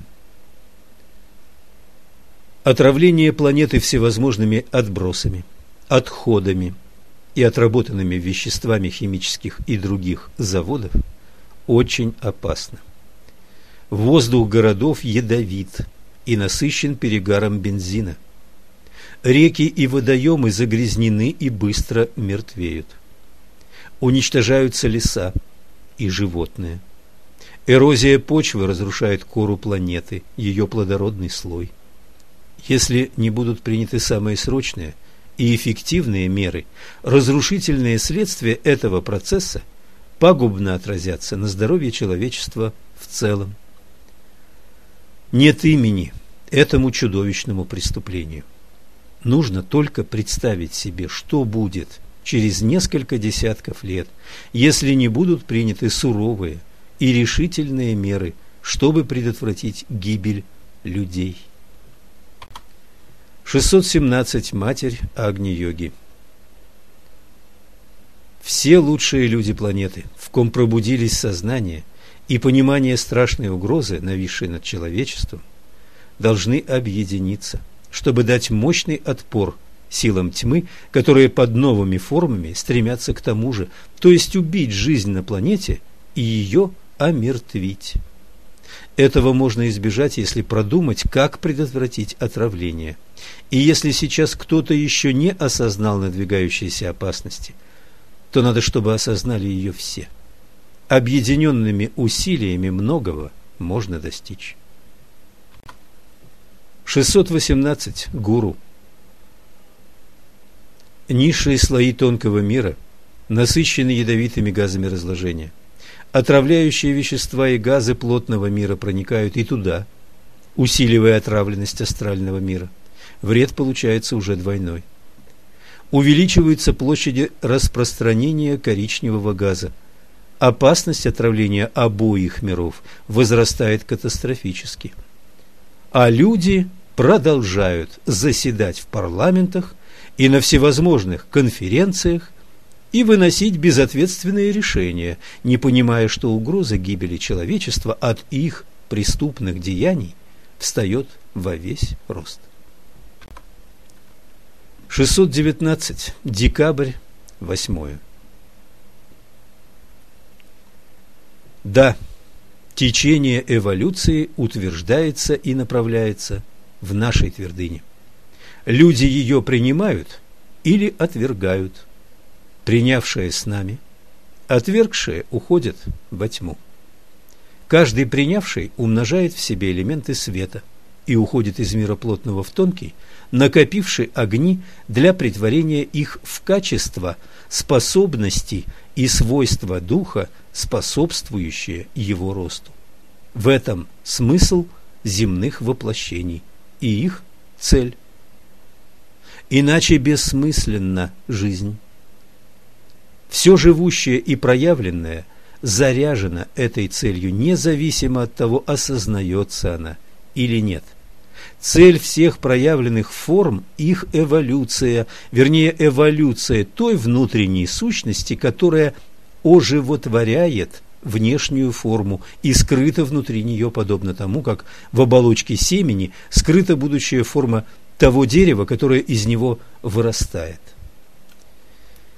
Отравление планеты всевозможными отбросами, отходами и отработанными веществами химических и других заводов очень опасно. Воздух городов ядовит и насыщен перегаром бензина. Реки и водоемы загрязнены и быстро мертвеют. Уничтожаются леса и животные. Эрозия почвы разрушает кору планеты, ее плодородный слой. Если не будут приняты самые срочные и эффективные меры, разрушительные следствия этого процесса пагубно отразятся на здоровье человечества в целом. Нет имени этому чудовищному преступлению. Нужно только представить себе, что будет через несколько десятков лет, если не будут приняты суровые и решительные меры, чтобы предотвратить гибель людей. 617. Матерь Агни-йоги. Все лучшие люди планеты, в ком пробудились сознание и понимание страшной угрозы, нависшей над человечеством, должны объединиться, чтобы дать мощный отпор силам тьмы, которые под новыми формами стремятся к тому же, то есть убить жизнь на планете и ее омертвить. Этого можно избежать, если продумать, как предотвратить отравление. И если сейчас кто-то еще не осознал надвигающейся опасности, то надо, чтобы осознали ее все. Объединенными усилиями многого можно достичь. 618. Гуру. Низшие слои тонкого мира насыщены ядовитыми газами разложения. Отравляющие вещества и газы плотного мира проникают и туда, усиливая отравленность астрального мира. Вред получается уже двойной. Увеличиваются площади распространения коричневого газа. Опасность отравления обоих миров возрастает катастрофически. А люди продолжают заседать в парламентах и на всевозможных конференциях и выносить безответственные решения, не понимая, что угроза гибели человечества от их преступных деяний встает во весь рост. 619. Декабрь, 8. Да, течение эволюции утверждается и направляется в нашей твердыне. Люди ее принимают или отвергают. Принявшие с нами, отвергшие уходят во тьму. Каждый принявший умножает в себе элементы света и уходит из мира плотного в тонкий, накопивший огни для претворения их в качества, способности и свойства духа, способствующие его росту. В этом смысл земных воплощений и их цель. Иначе бессмысленна жизнь. Все живущее и проявленное заряжено этой целью, независимо от того, осознается она или нет. Цель всех проявленных форм – их эволюция, вернее, эволюция той внутренней сущности, которая оживотворяет внешнюю форму и скрыта внутри нее, подобно тому, как в оболочке семени скрыта будущая форма того дерева, которое из него вырастает.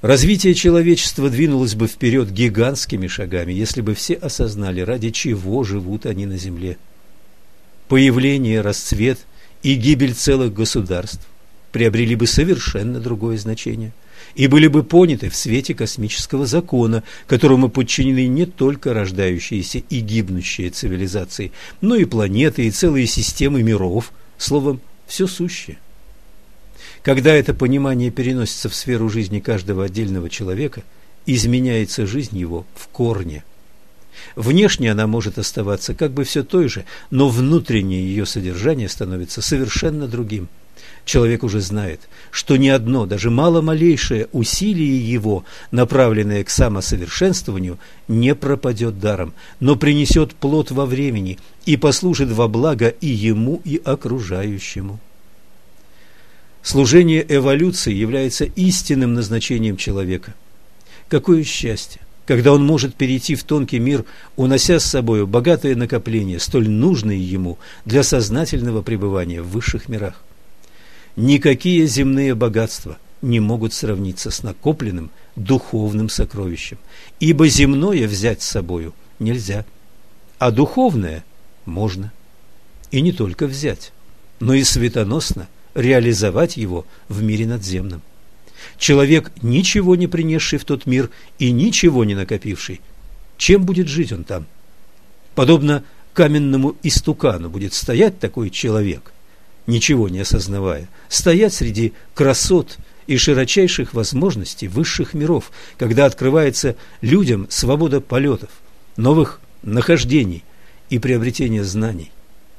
Развитие человечества двинулось бы вперед гигантскими шагами, если бы все осознали, ради чего живут они на Земле. Появление, расцвет и гибель целых государств приобрели бы совершенно другое значение и были бы поняты в свете космического закона, которому подчинены не только рождающиеся и гибнущие цивилизации, но и планеты, и целые системы миров, словом, все сущее. Когда это понимание переносится в сферу жизни каждого отдельного человека, изменяется жизнь его в корне. Внешне она может оставаться как бы все той же, но внутреннее ее содержание становится совершенно другим. Человек уже знает, что ни одно, даже маломалейшее усилие его, направленное к самосовершенствованию, не пропадет даром, но принесет плод во времени и послужит во благо и ему, и окружающему. Служение эволюции является истинным назначением человека. Какое счастье, когда он может перейти в тонкий мир, унося с собой богатое накопление, столь нужное ему для сознательного пребывания в высших мирах. Никакие земные богатства не могут сравниться с накопленным духовным сокровищем, ибо земное взять с собою нельзя, а духовное можно. И не только взять, но и светоносно реализовать его в мире надземном. Человек, ничего не принесший в тот мир и ничего не накопивший, чем будет жить он там? Подобно каменному истукану будет стоять такой человек, ничего не осознавая, стоять среди красот и широчайших возможностей высших миров, когда открывается людям свобода полетов, новых нахождений и приобретения знаний.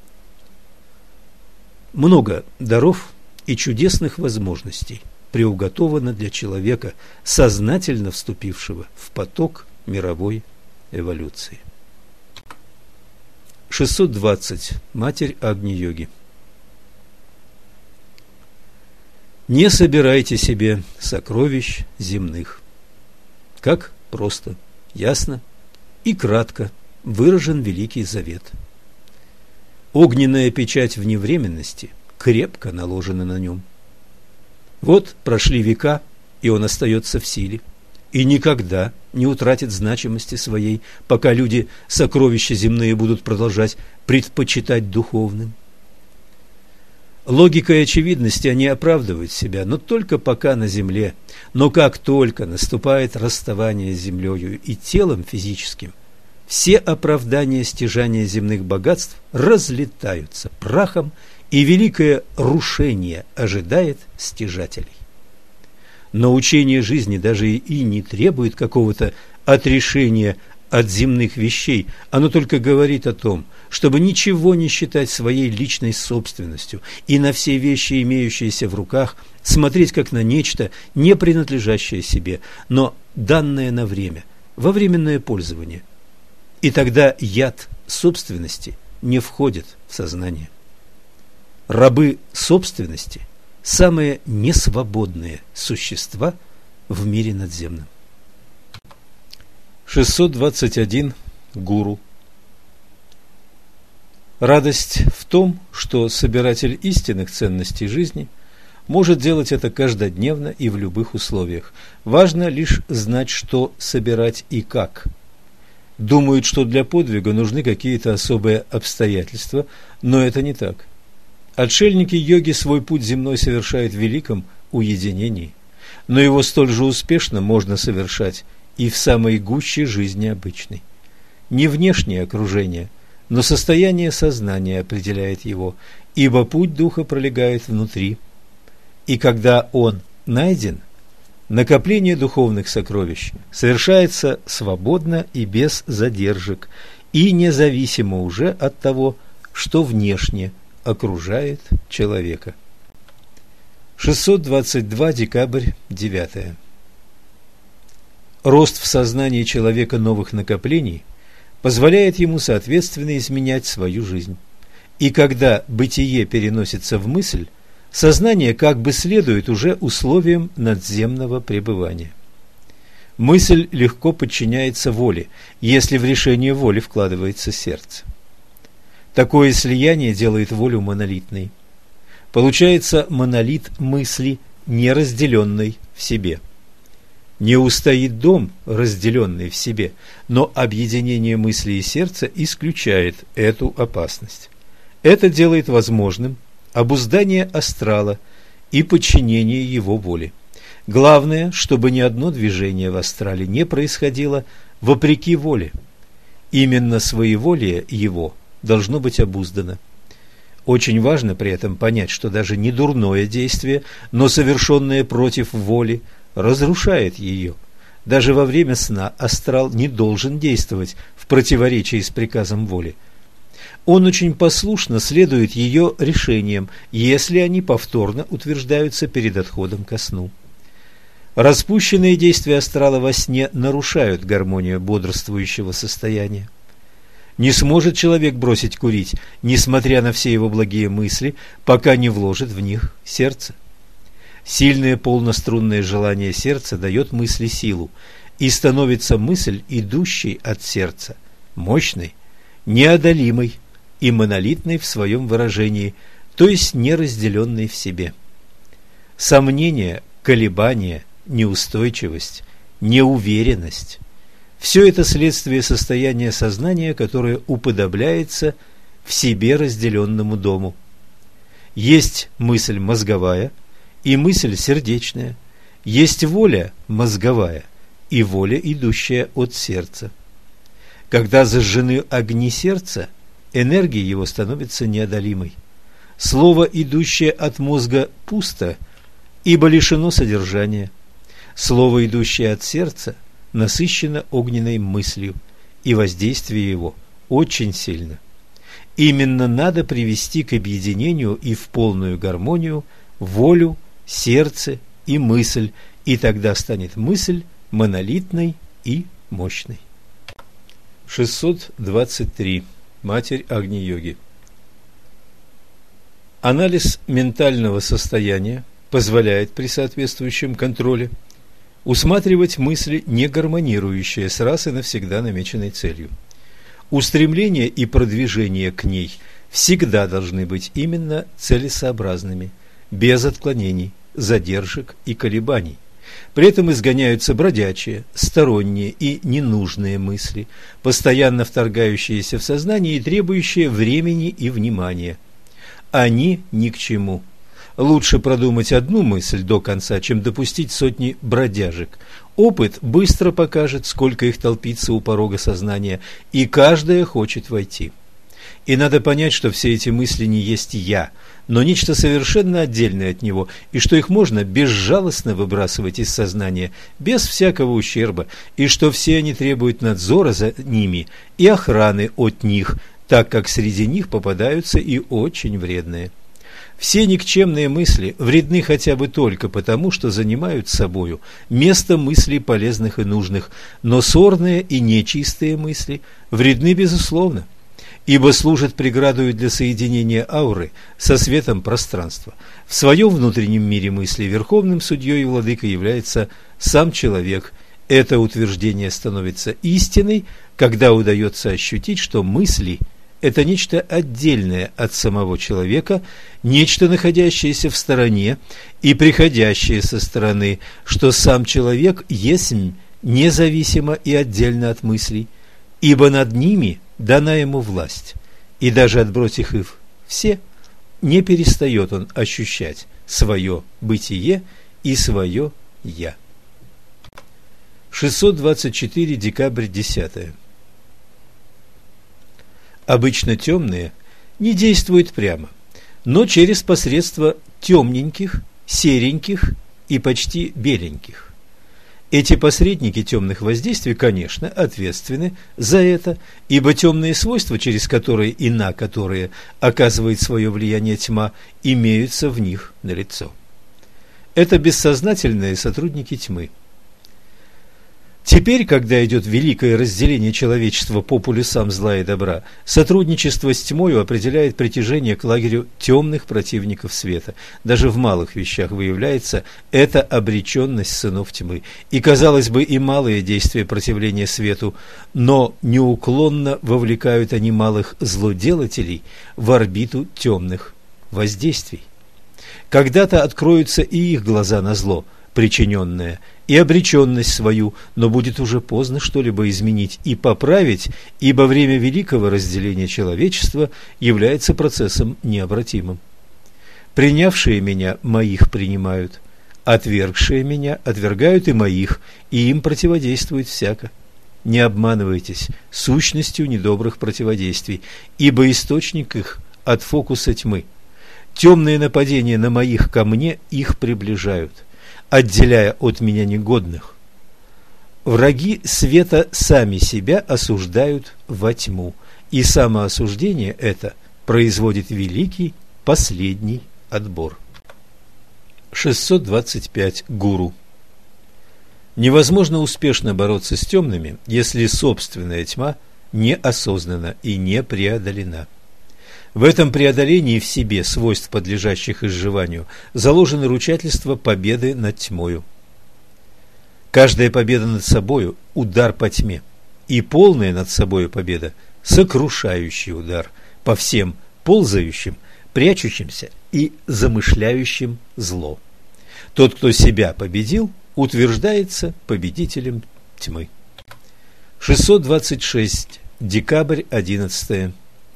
Много даров и чудесных возможностей приуготовано для человека, сознательно вступившего в поток мировой эволюции. 620. Матерь Агни-йоги. Не собирайте себе сокровищ земных. Как просто, ясно и кратко выражен Великий Завет. Огненная печать вневременности крепко наложена на нем. Вот прошли века, и он остается в силе, и никогда не утратит значимости своей, пока люди сокровища земные будут продолжать предпочитать духовным. Логикой очевидности они оправдывают себя, но только пока на земле. Но как только наступает расставание с землею и телом физическим, все оправдания стяжания земных богатств разлетаются прахом, и великое рушение ожидает стяжателей. Но учение жизни даже и не требует какого-то отрешения от земных вещей, оно только говорит о том, чтобы ничего не считать своей личной собственностью и на все вещи, имеющиеся в руках, смотреть как на нечто, не принадлежащее себе, но данное на время, во временное пользование. И тогда яд собственности не входит в сознание. Рабы собственности – самые несвободные существа в мире надземном. 621. Гуру. Радость в том, что собиратель истинных ценностей жизни может делать это каждодневно и в любых условиях. Важно лишь знать, что собирать и как. Думают, что для подвига нужны какие-то особые обстоятельства, но это не так. Отшельники йоги свой путь земной совершают в великом уединении, но его столь же успешно можно совершать и в самой гуще жизни обычной. Не внешнее окружение, но состояние сознания определяет его, ибо путь духа пролегает внутри. И когда он найден, накопление духовных сокровищ совершается свободно и без задержек, и независимо уже от того, что внешне окружает человека. 622. Декабрь 9. Рост в сознании человека новых накоплений позволяет ему соответственно изменять свою жизнь. И когда бытие переносится в мысль, сознание как бы следует уже условиям надземного пребывания. Мысль легко подчиняется воле, если в решение воли вкладывается сердце. Такое слияние делает волю монолитной. Получается монолит мысли, неразделенной в себе. Не устоит дом, разделенный в себе, но объединение мысли и сердца исключает эту опасность. Это делает возможным обуздание астрала и подчинение его воле. Главное, чтобы ни одно движение в астрале не происходило вопреки воле. Именно своеволие его должно быть обуздано. Очень важно при этом понять, что даже не дурное действие, но совершенное против воли, разрушает ее. Даже во время сна астрал не должен действовать в противоречии с приказом воли. Он очень послушно следует ее решениям, если они повторно утверждаются перед отходом ко сну. Распущенные действия астрала во сне нарушают гармонию бодрствующего состояния. Не сможет человек бросить курить, несмотря на все его благие мысли, пока не вложит в них сердце. Сильное полнострунное желание сердца дает мысли силу, и становится мысль, идущей от сердца, мощной, неодолимой и монолитной в своем выражении, то есть неразделенной в себе. Сомнение, колебания, неустойчивость, неуверенность – все это следствие состояния сознания, которое уподобляется в себе разделенному дому. Есть мысль мозговая и мысль сердечная, есть воля мозговая и воля, идущая от сердца. Когда зажжены огни сердца, энергия его становится неодолимой. Слово, идущее от мозга, пусто, ибо лишено содержания. Слово, идущее от сердца, насыщено огненной мыслью, и воздействие его очень сильно. Именно надо привести к объединению и в полную гармонию волю, сердце и мысль, и тогда станет мысль монолитной и мощной. 623. Матерь Агни-йоги. Анализ ментального состояния позволяет при соответствующем контроле усматривать мысли, не гармонирующие с раз и навсегда намеченной целью. Устремление и продвижение к ней всегда должны быть именно целесообразными, без отклонений, задержек и колебаний. При этом изгоняются бродячие, сторонние и ненужные мысли, постоянно вторгающиеся в сознание и требующие времени и внимания. Они ни к чему. Лучше продумать одну мысль до конца, чем допустить сотни бродяжек. Опыт быстро покажет, сколько их толпится у порога сознания, и каждая хочет войти. И надо понять, что все эти мысли не есть «я», но нечто совершенно отдельное от него, и что их можно безжалостно выбрасывать из сознания, без всякого ущерба, и что все они требуют надзора за ними и охраны от них, так как среди них попадаются и очень вредные. Все никчемные мысли вредны хотя бы только потому, что занимают собою место мыслей полезных и нужных, но сорные и нечистые мысли вредны безусловно, ибо служат преградой для соединения ауры со светом пространства. В своем внутреннем мире мысли верховным судьей и владыкой является сам человек. Это утверждение становится истиной, когда удается ощутить, что мысли – это нечто отдельное от самого человека, нечто, находящееся в стороне и приходящее со стороны, что сам человек есть независимо и отдельно от мыслей, ибо над ними дана ему власть, и даже отбросив их все, не перестает он ощущать свое бытие и свое «я». 624. Декабрь 10. Обычно темные не действуют прямо, но через посредство темненьких, сереньких и почти беленьких. Эти посредники темных воздействий, конечно, ответственны за это, ибо темные свойства, через которые и на которые оказывает свое влияние тьма, имеются в них налицо. Это бессознательные сотрудники тьмы. Теперь, когда идет великое разделение человечества по полюсам зла и добра, сотрудничество с тьмою определяет притяжение к лагерю темных противников света. Даже в малых вещах выявляется эта обреченность сынов тьмы. И, казалось бы, и малые действия противления свету, но неуклонно вовлекают они малых злоделателей в орбиту темных воздействий. Когда-то откроются и их глаза на зло, причиненное, и обреченность свою, но будет уже поздно что-либо изменить и поправить, ибо время великого разделения человечества является процессом необратимым. Принявшие меня моих принимают, отвергшие меня отвергают и моих, и им противодействует всяко. Не обманывайтесь сущностью недобрых противодействий, ибо источник их от фокуса тьмы. Темные нападения на моих ко мне их приближают, отделяя от меня негодных. Враги света сами себя осуждают во тьму, и самоосуждение это производит великий последний отбор. 625. Гуру. Невозможно успешно бороться с темными, если собственная тьма неосознанна и не преодолена. В этом преодолении в себе свойств, подлежащих изживанию, заложено ручательство победы над тьмою. Каждая победа над собою – удар по тьме, и полная над собою победа – сокрушающий удар по всем ползающим, прячущимся и замышляющим зло. Тот, кто себя победил, утверждается победителем тьмы. 626. Декабрь 11.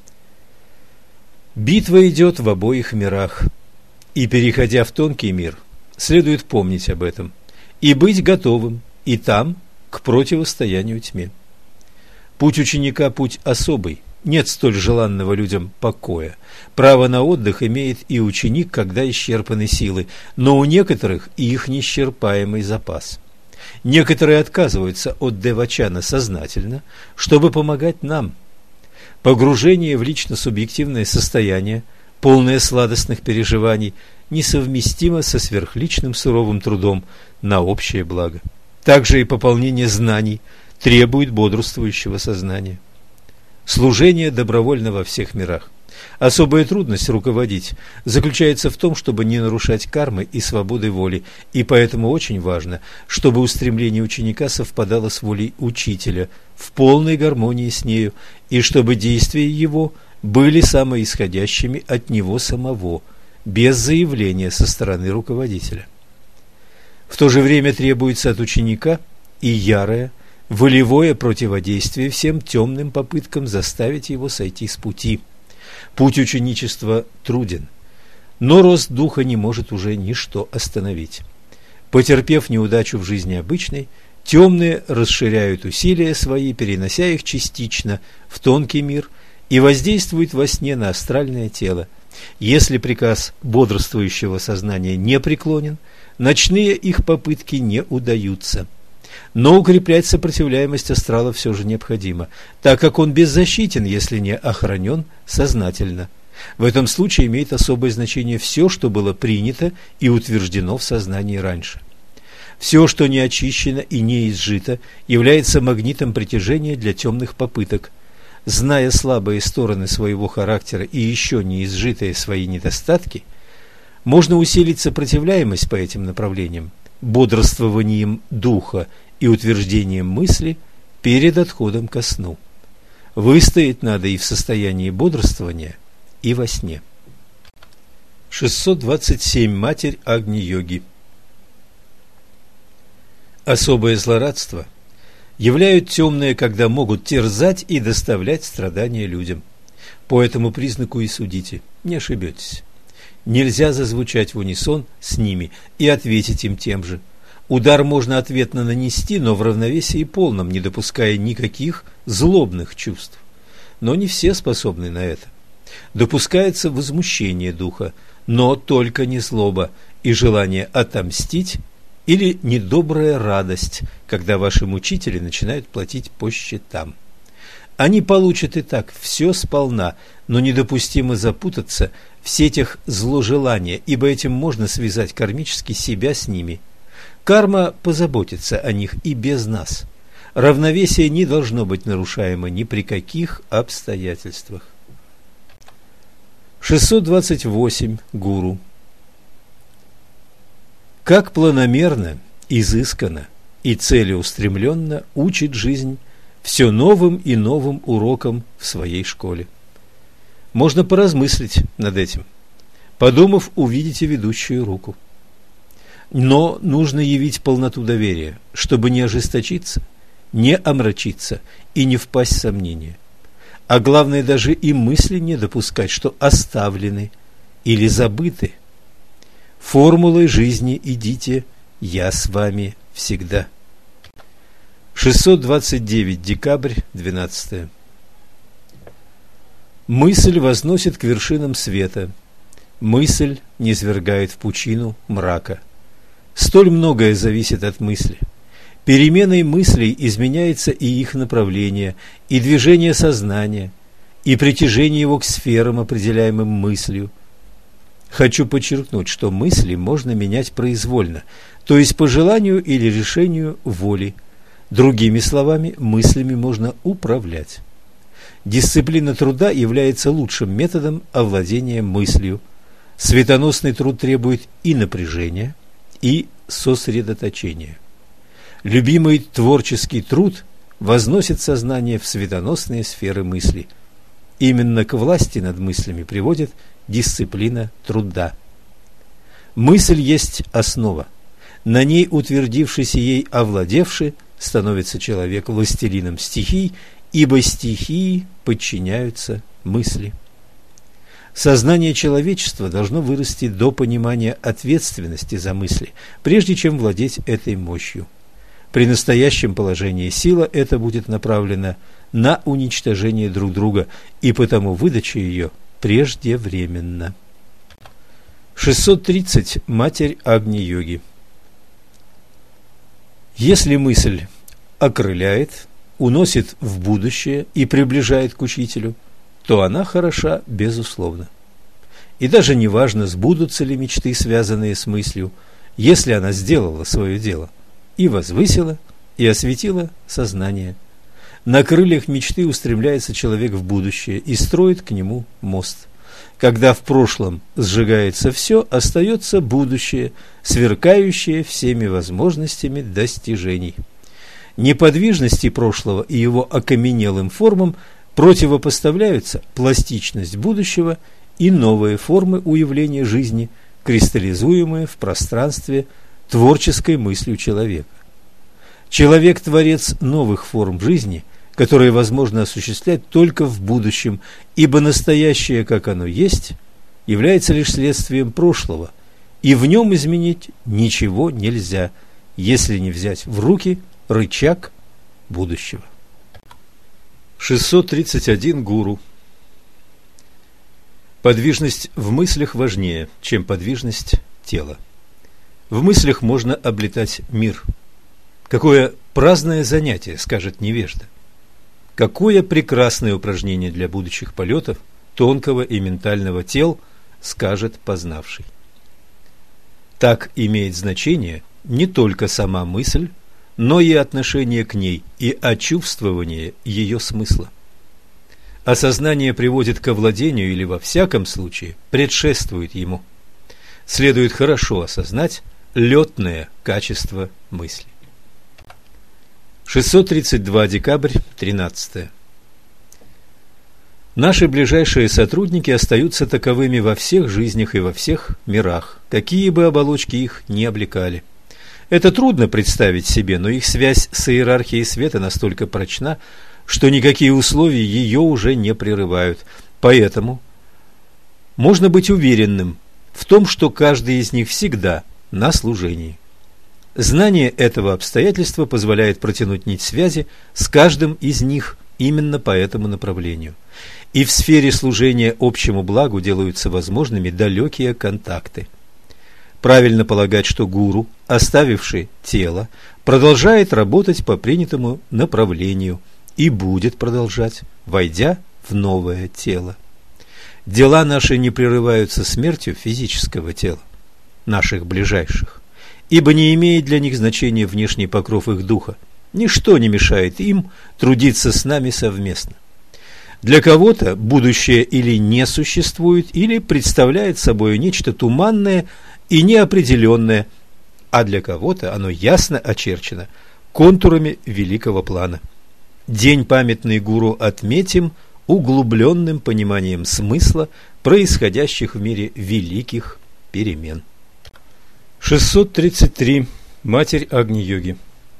Битва идет в обоих мирах, и, переходя в тонкий мир, следует помнить об этом и быть готовым и там к противостоянию тьме. Путь ученика – путь особый, нет столь желанного людям покоя. Право на отдых имеет и ученик, когда исчерпаны силы, но у некоторых и их неисчерпаемый запас. Некоторые отказываются от девачана сознательно, чтобы помогать нам. Погружение в лично-субъективное состояние, полное сладостных переживаний, несовместимо со сверхличным суровым трудом на общее благо. Также и пополнение знаний требует бодрствующего сознания. Служение добровольно во всех мирах. Особая трудность руководить заключается в том, чтобы не нарушать кармы и свободы воли, и поэтому очень важно, чтобы устремление ученика совпадало с волей учителя в полной гармонии с нею, и чтобы действия его были самоисходящими от него самого, без заявления со стороны руководителя. В то же время требуется от ученика и ярое, волевое противодействие всем темным попыткам заставить его сойти с пути. Путь ученичества труден, но рост духа не может уже ничто остановить. Потерпев неудачу в жизни обычной, темные расширяют усилия свои, перенося их частично в тонкий мир и воздействуют во сне на астральное тело. Если приказ бодрствующего сознания не преклонен, ночные их попытки не удаются. Но укреплять сопротивляемость астрала все же необходимо, так как он беззащитен, если не охранен сознательно. В этом случае имеет особое значение все, что было принято и утверждено в сознании раньше. Все, что не очищено и не изжито, является магнитом притяжения для темных попыток. Зная слабые стороны своего характера и еще не изжитые свои недостатки, можно усилить сопротивляемость по этим направлениям, бодрствованием духа и утверждением мысли перед отходом ко сну. Выстоять надо и в состоянии бодрствования, и во сне. 627. Матерь Агни-йоги. Особое злорадство являют темные, когда могут терзать и доставлять страдания людям. По этому признаку и судите, не ошибетесь. Нельзя зазвучать в унисон с ними и ответить им тем же. Удар можно ответно нанести, но в равновесии полном, не допуская никаких злобных чувств. Но не все способны на это. Допускается возмущение духа, но только не злоба и желание отомстить или недобрая радость, когда ваши мучители начинают платить по счетам. Они получат и так все сполна, но недопустимо запутаться в сетях зложелания, ибо этим можно связать кармически себя с ними. Карма позаботится о них и без нас. Равновесие не должно быть нарушаемо ни при каких обстоятельствах. 628. Гуру. Как планомерно, изысканно и целеустремленно учит жизнь все новым и новым урокам в своей школе. Можно поразмыслить над этим. Подумав, увидите ведущую руку. Но нужно явить полноту доверия, чтобы не ожесточиться, не омрачиться и не впасть в сомнение. А главное, даже и мысли не допускать, что оставлены или забыты. Формулой жизни идите, я с вами всегда. 629 декабрь, 12. Мысль возносит к вершинам света. Мысль низвергает в пучину мрака. Столь многое зависит от мысли. Переменой мыслей изменяется и их направление, и движение сознания, и притяжение его к сферам, определяемым мыслью. Хочу подчеркнуть, что мысли можно менять произвольно, то есть по желанию или решению воли. Другими словами, мыслями можно управлять. Дисциплина труда является лучшим методом овладения мыслью. Светоносный труд требует и напряжения, и сосредоточения. Любимый творческий труд возносит сознание в светоносные сферы мысли. Именно к власти над мыслями приводит дисциплина труда. Мысль есть основа. На ней утвердившись и ей овладевший, становится человек властелином стихий, ибо стихии подчиняются мысли. Сознание человечества должно вырасти до понимания ответственности за мысли, прежде чем владеть этой мощью. При настоящем положении сила эта будет направлена на уничтожение друг друга, и потому выдача ее преждевременна. 630. Матерь Агни-йоги. Если мысль окрыляет, уносит в будущее и приближает к учителю, то она хороша безусловно. И даже не важно, сбудутся ли мечты, связанные с мыслью, если она сделала свое дело и возвысила, и осветила сознание. На крыльях мечты устремляется человек в будущее и строит к нему мост. Когда в прошлом сжигается все, остается будущее, сверкающее всеми возможностями достижений. Неподвижности прошлого и его окаменелым формам противопоставляются пластичность будущего и новые формы уявления жизни, кристаллизуемые в пространстве творческой мыслью человека. Человек – творец новых форм жизни, которые возможно осуществлять только в будущем, ибо настоящее, как оно есть, является лишь следствием прошлого, и в нем изменить ничего нельзя, если не взять в руки рычаг будущего. 631. Гуру. Подвижность в мыслях важнее, чем подвижность тела. В мыслях можно облетать мир. Какое праздное занятие, скажет невежда. Какое прекрасное упражнение для будущих полетов тонкого и ментального тел, скажет познавший. Так имеет значение не только сама мысль, но и отношение к ней и очувствование ее смысла. Осознание приводит к овладению или, во всяком случае, предшествует ему. Следует хорошо осознать летное качество мысли. 632. Декабрь, 13. Наши ближайшие сотрудники остаются таковыми во всех жизнях и во всех мирах, какие бы оболочки их ни облекали. Это трудно представить себе, но их связь с иерархией света настолько прочна, что никакие условия ее уже не прерывают. Поэтому можно быть уверенным в том, что каждый из них всегда на служении. Знание этого обстоятельства позволяет протянуть нить связи с каждым из них именно по этому направлению. И в сфере служения общему благу делаются возможными далекие контакты. Правильно полагать, что гуру, оставивший тело, продолжает работать по принятому направлению и будет продолжать, войдя в новое тело. Дела наши не прерываются смертью физического тела, наших ближайших, ибо не имеет для них значения внешний покров их духа. Ничто не мешает им трудиться с нами совместно. Для кого-то будущее или не существует, или представляет собой нечто туманное и неопределенное, а для кого-то оно ясно очерчено контурами великого плана. День памятный гуру отметим углубленным пониманием смысла происходящих в мире великих перемен. 633. Матерь Агни-йоги.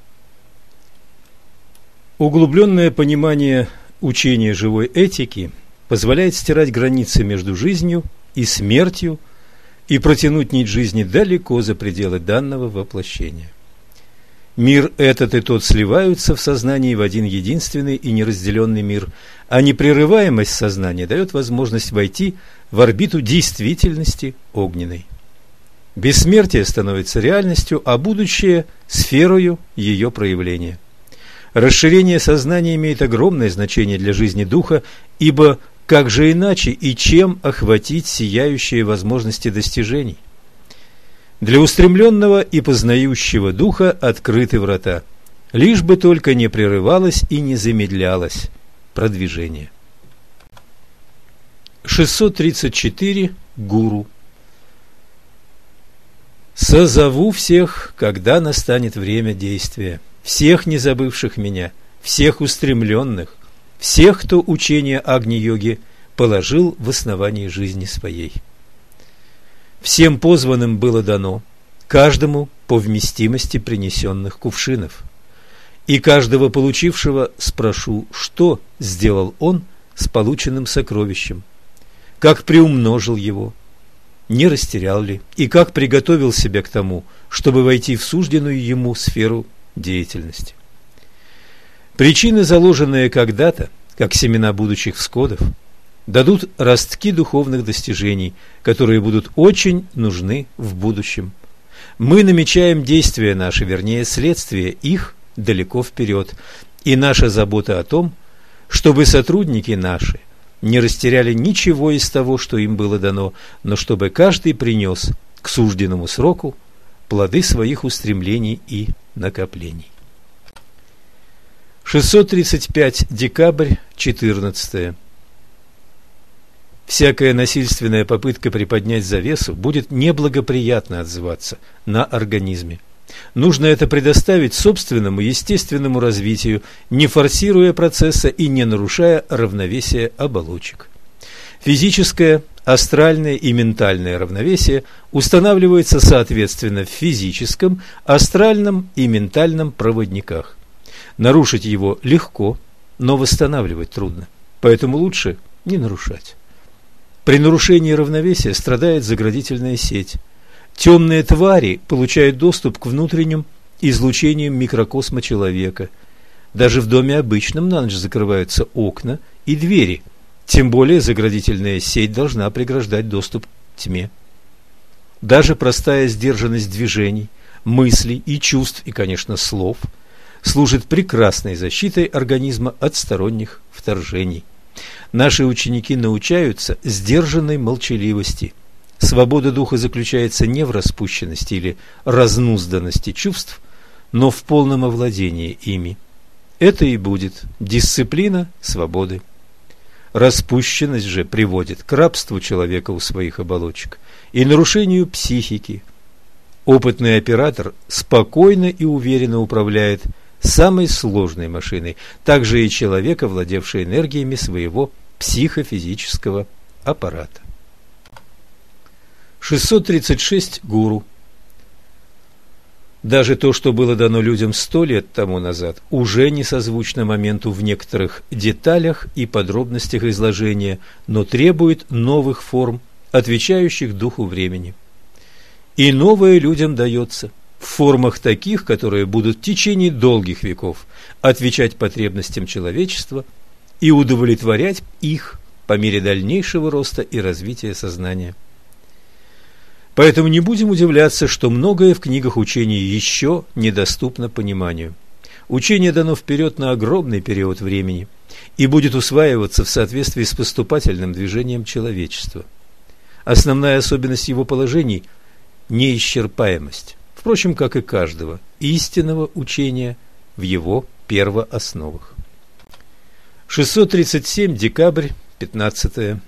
Углубленное понимание учения живой этики позволяет стирать границы между жизнью и смертью и протянуть нить жизни далеко за пределы данного воплощения. Мир этот и тот сливаются в сознании в один единственный и неразделенный мир, а непрерываемость сознания дает возможность войти в орбиту действительности огненной. Бессмертие становится реальностью, а будущее – сферою ее проявления. Расширение сознания имеет огромное значение для жизни духа, ибо как же иначе и чем охватить сияющие возможности достижений? Для устремленного и познающего духа открыты врата, лишь бы только не прерывалось и не замедлялось продвижение. 634. Гуру. Созову всех, когда настанет время действия, всех не забывших меня, всех устремленных, всех, кто учение Агни-йоги положил в основании жизни своей. Всем позванным было дано, каждому по вместимости принесенных кувшинов. И каждого получившего спрошу, что сделал он с полученным сокровищем, как приумножил его, не растерял ли, и как приготовил себя к тому, чтобы войти в сужденную ему сферу деятельности. Причины, заложенные когда-то, как семена будущих всходов, дадут ростки духовных достижений, которые будут очень нужны в будущем. Мы намечаем действия наши, вернее, следствие их далеко вперед, и наша забота о том, чтобы сотрудники наши не растеряли ничего из того, что им было дано, но чтобы каждый принес к сужденному сроку плоды своих устремлений и накоплений. 635. Декабрь, 14. Всякая насильственная попытка приподнять завесу будет неблагоприятно отзываться на организме. Нужно это предоставить собственному естественному развитию, не форсируя процесса и не нарушая равновесия оболочек. Физическое, астральное и ментальное равновесие устанавливается соответственно в физическом, астральном и ментальном проводниках. Нарушить его легко, но восстанавливать трудно, поэтому лучше не нарушать. При нарушении равновесия страдает заградительная сеть. Темные твари получают доступ к внутренним излучениям микрокосма человека. Даже в доме обычном на ночь закрываются окна и двери, тем более заградительная сеть должна преграждать доступ к тьме. Даже простая сдержанность движений, мыслей и чувств, и, конечно, слов, служит прекрасной защитой организма от сторонних вторжений. Наши ученики научаются сдержанной молчаливости. Свобода духа заключается не в распущенности или разнузданности чувств, но в полном овладении ими. Это и будет дисциплина свободы. Распущенность же приводит к рабству человека у своих оболочек и нарушению психики. Опытный оператор спокойно и уверенно управляет самой сложной машиной, также и человек, овладевший энергиями своего психофизического аппарата. 636. Гуру. Даже то, что было дано людям 100 лет тому назад, уже не созвучно моменту в некоторых деталях и подробностях изложения, но требует новых форм, отвечающих духу времени. И новое людям дается в формах таких, которые будут в течение долгих веков отвечать потребностям человечества и удовлетворять их по мере дальнейшего роста и развития сознания. Поэтому не будем удивляться, что многое в книгах учения еще недоступно пониманию. Учение дано вперед на огромный период времени и будет усваиваться в соответствии с поступательным движением человечества. Основная особенность его положений – неисчерпаемость, впрочем, как и каждого истинного учения в его первоосновах. 637. Декабрь, 15.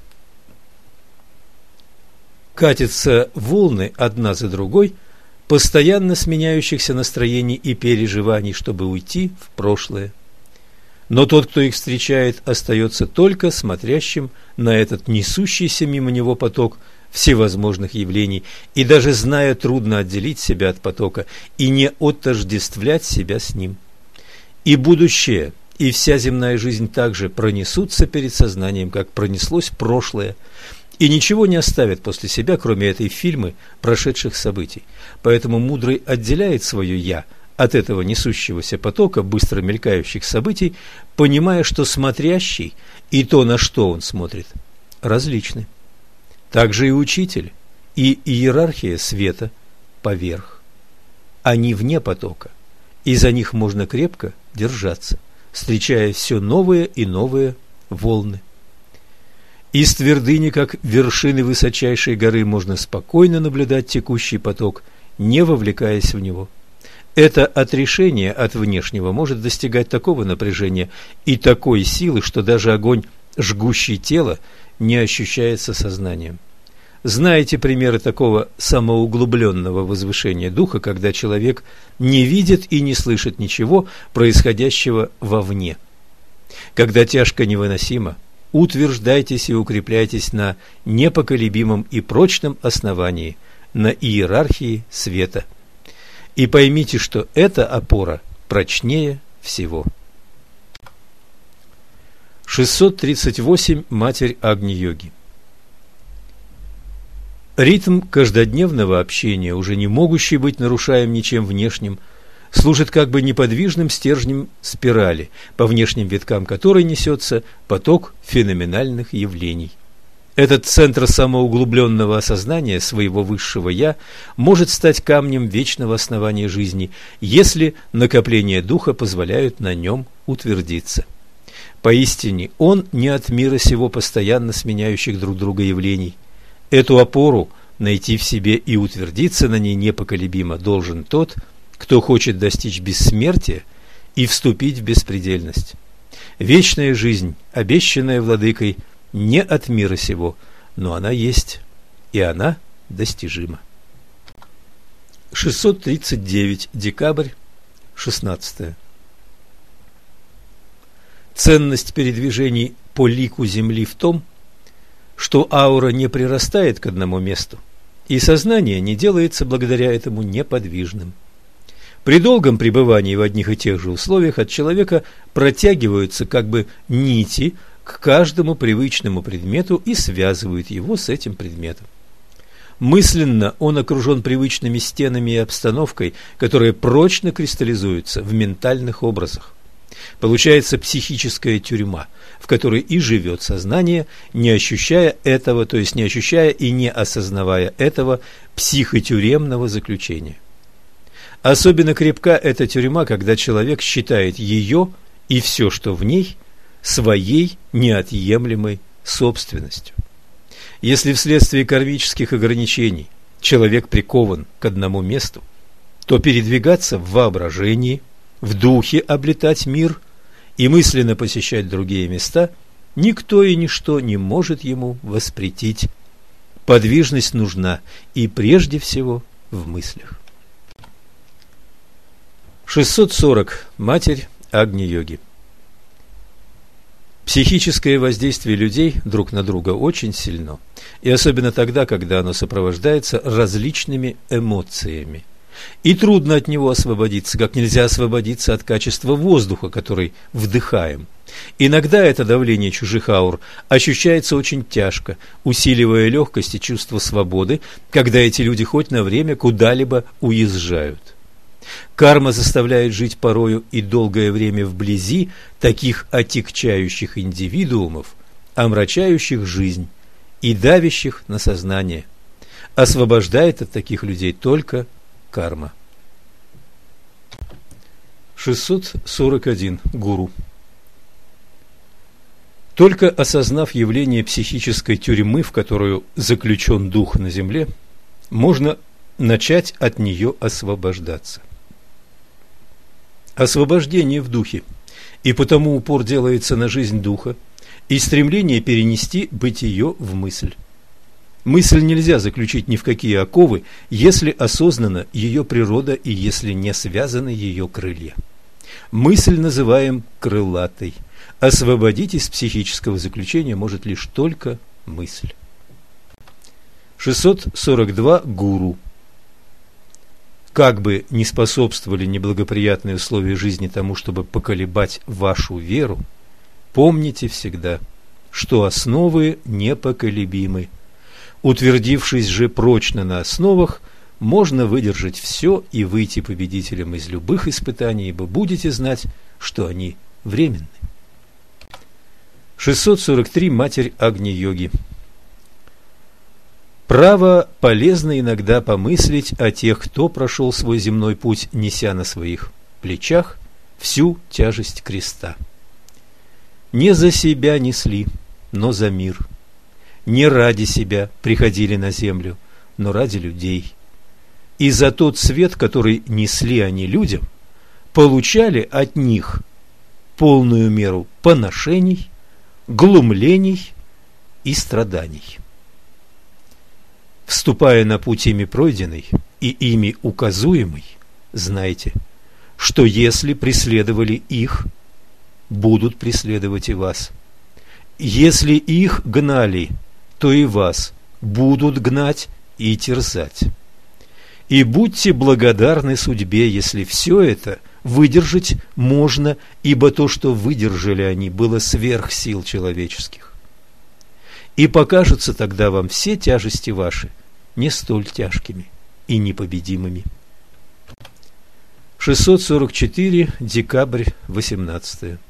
Катятся волны одна за другой, постоянно сменяющихся настроений и переживаний, чтобы уйти в прошлое. Но тот, кто их встречает, остается только смотрящим на этот несущийся мимо него поток всевозможных явлений, и даже зная, трудно отделить себя от потока и не отождествлять себя с ним. И будущее, и вся земная жизнь также пронесутся перед сознанием, как пронеслось прошлое, и ничего не оставят после себя, кроме этой фильмы прошедших событий. Поэтому мудрый отделяет свое «я» от этого несущегося потока быстро мелькающих событий, понимая, что смотрящий и то, на что он смотрит, различны. Также и учитель, и иерархия света поверх. Они вне потока, и за них можно крепко держаться, встречая все новые и новые волны. Из твердыни, как вершины высочайшей горы, можно спокойно наблюдать текущий поток, не вовлекаясь в него. Это отрешение от внешнего может достигать такого напряжения и такой силы, что даже огонь, жгущий тело, не ощущается сознанием. Знаете примеры такого самоуглубленного возвышения духа, когда человек не видит и не слышит ничего, происходящего вовне. Когда тяжко невыносимо, утверждайтесь и укрепляйтесь на непоколебимом и прочном основании, на иерархии света. И поймите, что эта опора прочнее всего. 638. Матерь Агни-йоги. Ритм каждодневного общения, уже не могущий быть нарушаем ничем внешним, служит как бы неподвижным стержнем спирали, по внешним виткам которой несется поток феноменальных явлений. Этот центр самоуглубленного осознания своего высшего «я» может стать камнем вечного основания жизни, если накопления духа позволяют на нем утвердиться. Поистине, он не от мира сего постоянно сменяющих друг друга явлений. Эту опору найти в себе и утвердиться на ней непоколебимо должен тот, кто хочет достичь бессмертия и вступить в беспредельность. Вечная жизнь, обещанная владыкой, не от мира сего, но она есть, и она достижима. 639. Декабрь, 16. Ценность передвижений по лику Земли в том, что аура не прирастает к одному месту, и сознание не делается благодаря этому неподвижным. При долгом пребывании в одних и тех же условиях от человека протягиваются как бы нити к каждому привычному предмету и связывают его с этим предметом. Мысленно он окружен привычными стенами и обстановкой, которые прочно кристаллизуются в ментальных образах. Получается психическая тюрьма, в которой и живет сознание, не ощущая этого, то есть не ощущая и не осознавая этого психотюремного заключения. Особенно крепка эта тюрьма, когда человек считает ее и все, что в ней, своей неотъемлемой собственностью. Если вследствие кармических ограничений человек прикован к одному месту, то передвигаться в воображении, в духе облетать мир и мысленно посещать другие места никто и ничто не может ему воспретить. Подвижность нужна и прежде всего в мыслях. 640. Матерь Агни-йоги. Психическое воздействие людей друг на друга очень сильно, и особенно тогда, когда оно сопровождается различными эмоциями. И трудно от него освободиться, как нельзя освободиться от качества воздуха, который вдыхаем. Иногда это давление чужих аур ощущается очень тяжко, усиливая легкость и чувство свободы, когда эти люди хоть на время куда-либо уезжают. Карма заставляет жить порою и долгое время вблизи таких отягчающих индивидуумов, омрачающих жизнь и давящих на сознание. Освобождает от таких людей только карма. 641. Гуру. Только осознав явление психической тюрьмы, в которую заключен дух на земле, можно начать от нее освобождаться. Освобождение в духе, и потому упор делается на жизнь духа и стремление перенести бытие в мысль. Мысль нельзя заключить ни в какие оковы, если осознана ее природа и если не связаны ее крылья. Мысль называем крылатой. Освободить из психического заключения может лишь только мысль. 642. Гуру. Как бы ни способствовали неблагоприятные условия жизни тому, чтобы поколебать вашу веру, помните всегда, что основы непоколебимы. Утвердившись же прочно на основах, можно выдержать все и выйти победителем из любых испытаний, ибо будете знать, что они временны. 643. Матерь Агни-йоги. Право полезно иногда помыслить о тех, кто прошел свой земной путь, неся на своих плечах всю тяжесть креста. Не за себя несли, но за мир. Не ради себя приходили на землю, но ради людей. И за тот свет, который несли они людям, получали от них полную меру поношений, глумлений и страданий. Вступая на путь ими пройденный и ими указуемый, знайте, что если преследовали их, будут преследовать и вас. Если их гнали, то и вас будут гнать и терзать. И будьте благодарны судьбе, если все это выдержать можно, ибо то, что выдержали они, было сверх сил человеческих. И покажутся тогда вам все тяжести ваши не столь тяжкими и непобедимыми. 644. Декабрь 18.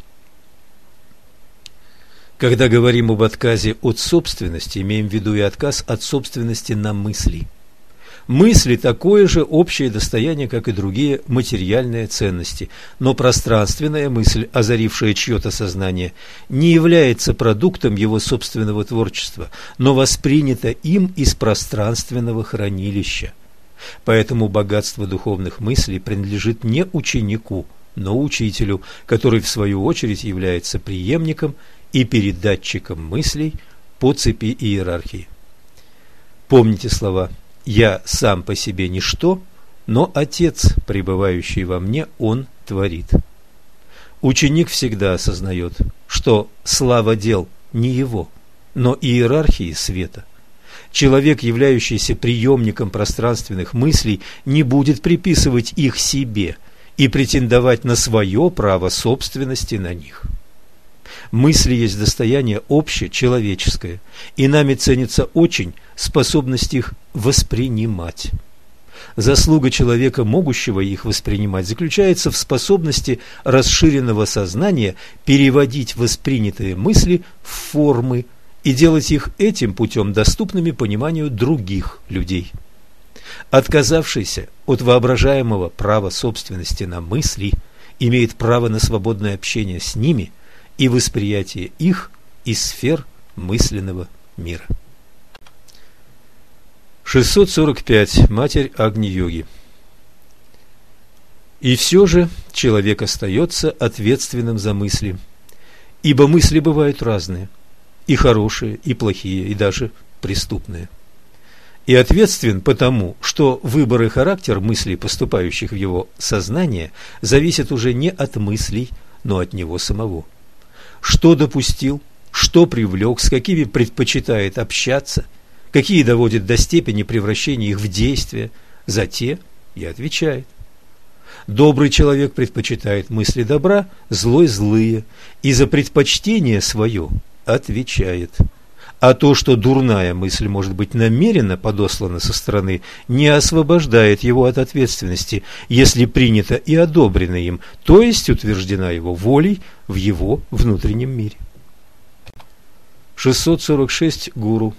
Когда говорим об отказе от собственности, имеем в виду и отказ от собственности на мысли. Мысли – такое же общее достояние, как и другие материальные ценности, но пространственная мысль, озарившая чье-то сознание, не является продуктом его собственного творчества, но воспринята им из пространственного хранилища. Поэтому богатство духовных мыслей принадлежит не ученику, но учителю, который в свою очередь является преемником и передатчиком мыслей по цепи иерархии. Помните слова: «Я сам по себе ничто, но Отец, пребывающий во мне, Он творит». Ученик всегда осознает, что слава дел не его, но иерархии света. Человек, являющийся приемником пространственных мыслей, не будет приписывать их себе и претендовать на свое право собственности на них. Мысли есть достояние общечеловеческое, и нами ценится очень способность их воспринимать. Заслуга человека, могущего их воспринимать, заключается в способности расширенного сознания переводить воспринятые мысли в формы и делать их этим путем доступными пониманию других людей. Отказавшийся от воображаемого права собственности на мысли имеет право на свободное общение с ними и восприятие их из сфер мысленного мира. 645. Матерь Агни-йоги. И все же человек остается ответственным за мысли, ибо мысли бывают разные, и хорошие, и плохие, и даже преступные. И ответственен потому, что выбор и характер мыслей, поступающих в его сознание, зависит уже не от мыслей, но от него самого. Что допустил, что привлек, с какими предпочитает общаться, какие доводит до степени превращения их в действие, за те и отвечает. Добрый человек предпочитает мысли добра, злой – злые, и за предпочтение свое отвечает. А то, что дурная мысль может быть намеренно подослана со стороны, не освобождает его от ответственности, если принята и одобрена им, то есть утверждена его волей в его внутреннем мире. 646. Гуру.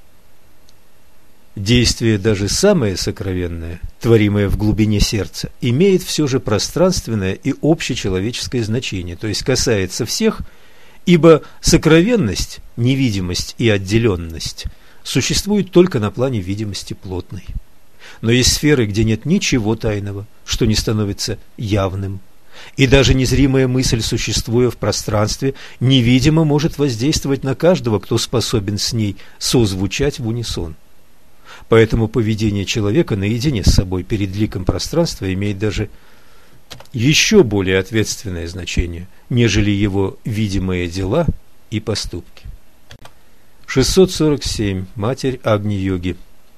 Действие, даже самое сокровенное, творимое в глубине сердца, имеет все же пространственное и общечеловеческое значение, то есть касается всех, ибо сокровенность, невидимость и отделенность существуют только на плане видимости плотной. Но есть сферы, где нет ничего тайного, что не становится явным. И даже незримая мысль, существуя в пространстве, невидимо может воздействовать на каждого, кто способен с ней созвучать в унисон. Поэтому поведение человека наедине с собой перед ликом пространства имеет даже еще более ответственное значение, нежели его видимые дела и поступки. 647. Матерь Агни-йоги.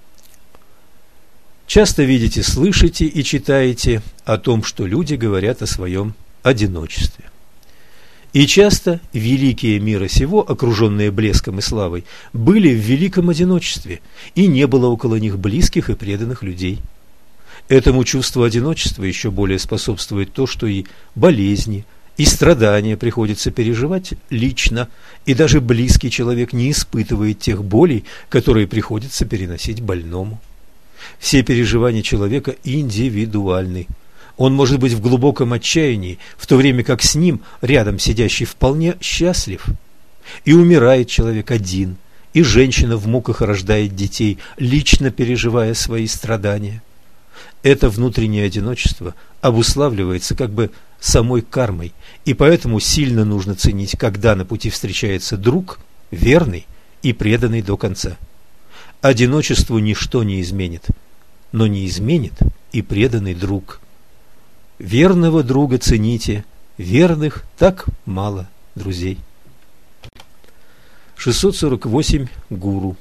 Часто видите, слышите и читаете о том, что люди говорят о своем одиночестве. И часто великие мира сего, окруженные блеском и славой, были в великом одиночестве, и не было около них близких и преданных людей. Этому чувству одиночества еще более способствует то, что и болезни, и страдания приходится переживать лично, и даже близкий человек не испытывает тех болей, которые приходится переносить больному. Все переживания человека индивидуальны. Он может быть в глубоком отчаянии, в то время как с ним рядом сидящий вполне счастлив. И умирает человек один, и женщина в муках рождает детей, лично переживая свои страдания. Это внутреннее одиночество обуславливается как бы самой кармой, и поэтому сильно нужно ценить, когда на пути встречается друг, верный и преданный до конца. Одиночеству ничто не изменит, но не изменит и преданный друг. Верного друга цените, верных так мало друзей. 648. Гуру.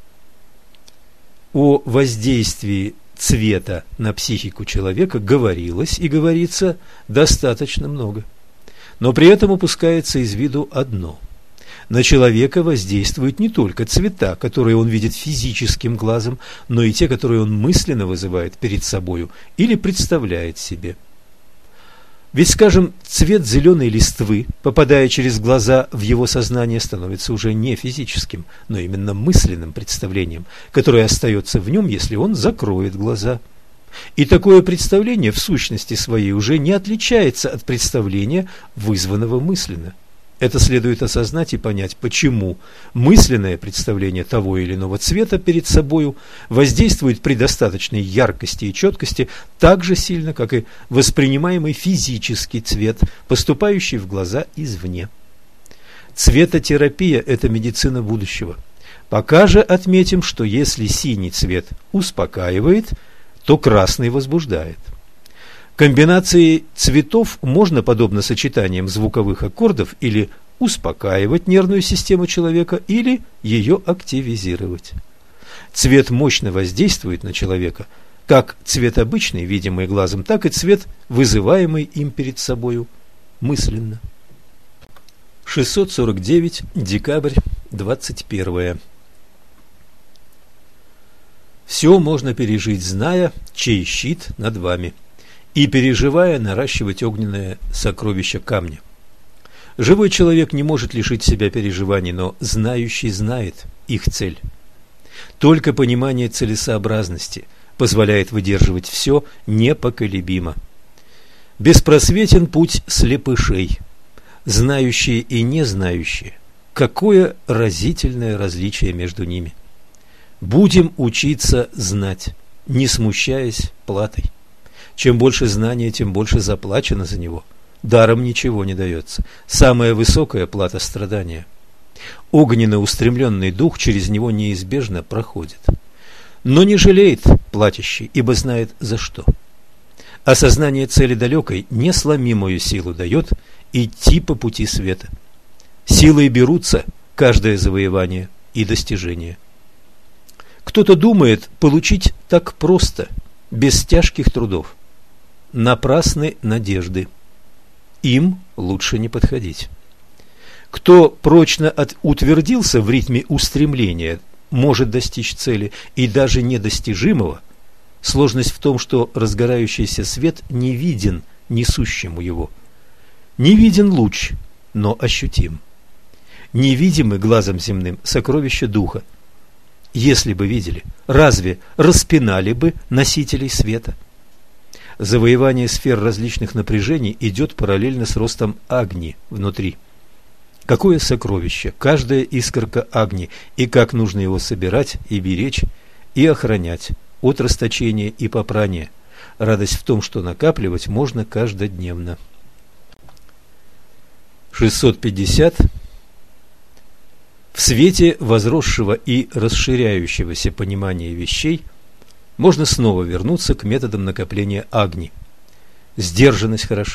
О воздействии цвета на психику человека говорилось и говорится достаточно много, но при этом упускается из виду одно. На человека воздействуют не только цвета, которые он видит физическим глазом, но и те, которые он мысленно вызывает перед собою или представляет себе. Ведь, скажем, цвет зеленой листвы, попадая через глаза в его сознание, становится уже не физическим, но именно мысленным представлением, которое остается в нем, если он закроет глаза. И такое представление в сущности своей уже не отличается от представления, вызванного мысленно. Это следует осознать и понять, почему мысленное представление того или иного цвета перед собою воздействует при достаточной яркости и четкости так же сильно, как и воспринимаемый физический цвет, поступающий в глаза извне. Цветотерапия – это медицина будущего. Пока же отметим, что если синий цвет успокаивает, то красный возбуждает. Комбинацией цветов можно, подобно сочетаниям звуковых аккордов, или успокаивать нервную систему человека, или ее активизировать. Цвет мощно воздействует на человека, как цвет обычный, видимый глазом, так и цвет, вызываемый им перед собою мысленно. 649. Декабрь, 21. Все можно пережить, зная, чей щит над вами, и, переживая, наращивать огненное сокровище камня. Живой человек не может лишить себя переживаний, но знающий знает их цель. Только понимание целесообразности позволяет выдерживать все непоколебимо. Беспросветен путь слепышей. Знающие и незнающие. Какое разительное различие между ними. Будем учиться знать, не смущаясь платой. Чем больше знания, тем больше заплачено за него. Даром ничего не дается. Самая высокая плата страдания. Огненно устремленный дух через него неизбежно проходит. Но не жалеет платящий, ибо знает за что. Осознание цели далекой несломимую силу дает идти по пути света. Силой берутся каждое завоевание и достижение. Кто-то думает получить так просто, без тяжких трудов. Напрасны надежды. Им лучше не подходить. Кто прочно утвердился в ритме устремления, может достичь цели и даже недостижимого. Сложность в том, что разгорающийся свет не виден несущему его. Не виден луч, но ощутим. Невидимы глазом земным сокровища духа. Если бы видели, разве распинали бы носителей света? Завоевание сфер различных напряжений идет параллельно с ростом агни внутри. Какое сокровище, каждая искорка агни, и как нужно его собирать и беречь, и охранять от расточения и попрания. Радость в том, что накапливать можно каждодневно. 650. В свете возросшего и расширяющегося понимания вещей можно снова вернуться к методам накопления агни. Сдержанность хороша,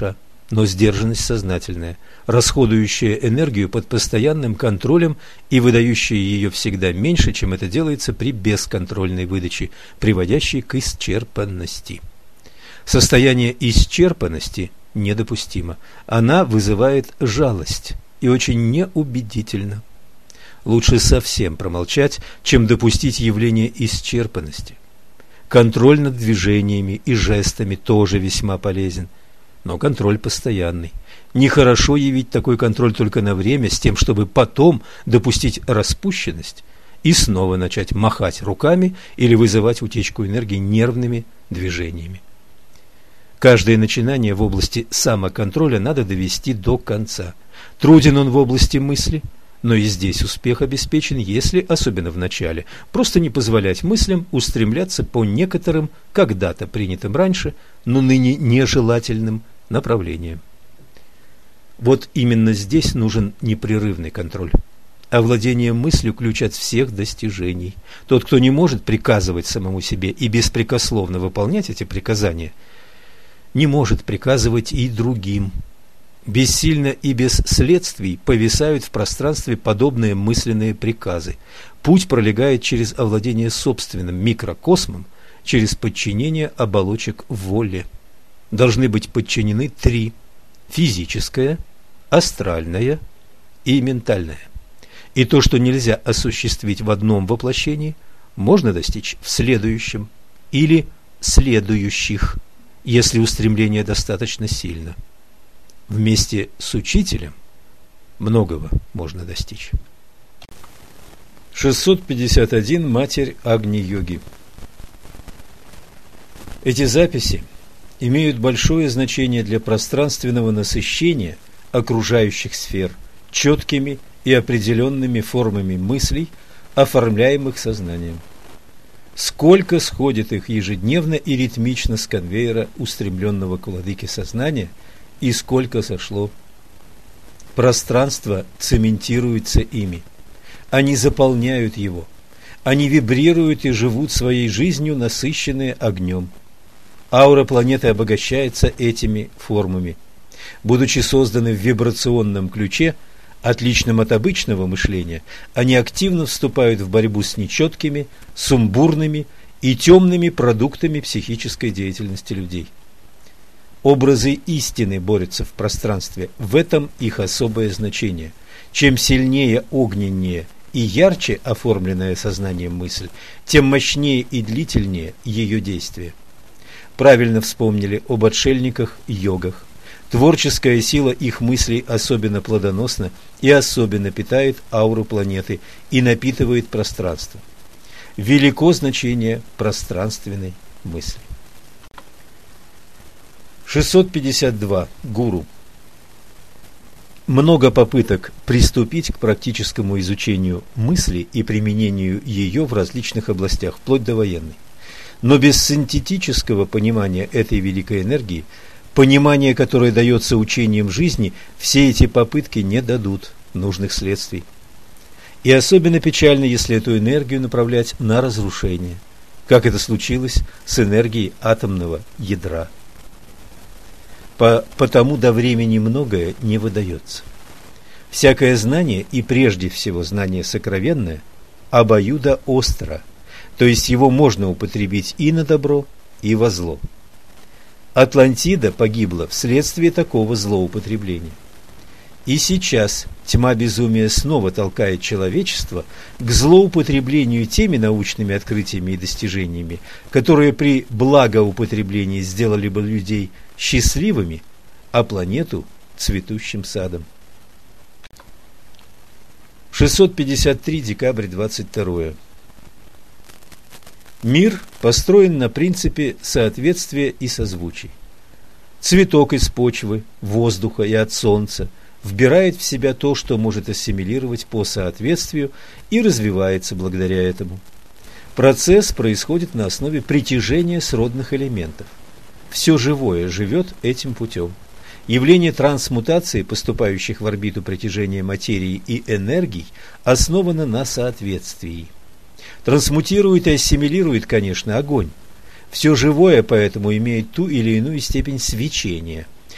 но сдержанность сознательная, расходующая энергию под постоянным контролем и выдающая ее всегда меньше, чем это делается при бесконтрольной выдаче, приводящей к исчерпанности. Состояние исчерпанности недопустимо. Она вызывает жалость и очень неубедительно. Лучше совсем промолчать, чем допустить явление исчерпанности. Контроль над движениями и жестами тоже весьма полезен, но контроль постоянный. Нехорошо явить такой контроль только на время, с тем, чтобы потом допустить распущенность и снова начать махать руками или вызывать утечку энергии нервными движениями. Каждое начинание в области самоконтроля надо довести до конца. Труден он в области мысли, но и здесь успех обеспечен, если, особенно в начале, просто не позволять мыслям устремляться по некоторым, когда-то принятым раньше, но ныне нежелательным направлениям. Вот именно здесь нужен непрерывный контроль. Овладение мыслью – ключ от всех достижений. Тот, кто не может приказывать самому себе и беспрекословно выполнять эти приказания, не может приказывать и другим. Бессильно и без следствий повисают в пространстве подобные мысленные приказы. Путь пролегает через овладение собственным микрокосмом, через подчинение оболочек воле. Должны быть подчинены три – физическое, астральное и ментальное. И то, что нельзя осуществить в одном воплощении, можно достичь в следующем или следующих, если устремление достаточно сильно. Вместе с учителем многого можно достичь. 651. Матерь Агни-йоги. Эти записи имеют большое значение для пространственного насыщения окружающих сфер четкими и определенными формами мыслей, оформляемых сознанием. Сколько сходит их ежедневно и ритмично с конвейера, устремленного к владыке сознания, и сколько сошло. Пространство цементируется ими. Они заполняют его. Они вибрируют и живут своей жизнью, насыщенные огнем. Аура планеты обогащается этими формами. Будучи созданы в вибрационном ключе, отличном от обычного мышления, они активно вступают в борьбу с нечеткими, сумбурными и темными продуктами психической деятельности людей. Образы истины борются в пространстве, в этом их особое значение. Чем сильнее, огненнее и ярче оформленная сознанием мысль, тем мощнее и длительнее ее действие. Правильно вспомнили об отшельниках-йогах. Творческая сила их мыслей особенно плодоносна и особенно питает ауру планеты и напитывает пространство. Велико значение пространственной мысли. 652. Гуру. Много попыток приступить к практическому изучению мысли и применению ее в различных областях, вплоть до военной. Но без синтетического понимания этой великой энергии, понимания, которое дается учением жизни, все эти попытки не дадут нужных следствий. И особенно печально, если эту энергию направлять на разрушение, как это случилось с энергией атомного ядра. Потому до времени многое не выдается. Всякое знание, и прежде всего знание сокровенное, обоюдоостро, то есть его можно употребить и на добро, и во зло. Атлантида погибла вследствие такого злоупотребления. И сейчас тьма безумия снова толкает человечество к злоупотреблению теми научными открытиями и достижениями, которые при благоупотреблении сделали бы людей счастливыми, а планету цветущим садом. 653. Декабрь 22. Мир построен на принципе соответствия и созвучий. Цветок из почвы, воздуха и от солнца вбирает в себя то, что может ассимилировать по соответствию и развивается благодаря этому. Процесс происходит на основе притяжения сродных элементов. Все живое живет этим путем. Явление трансмутации, поступающих в орбиту притяжения материи и энергий, основано на соответствии. Трансмутирует и ассимилирует, конечно, огонь. Все живое поэтому имеет ту или иную степень свечения.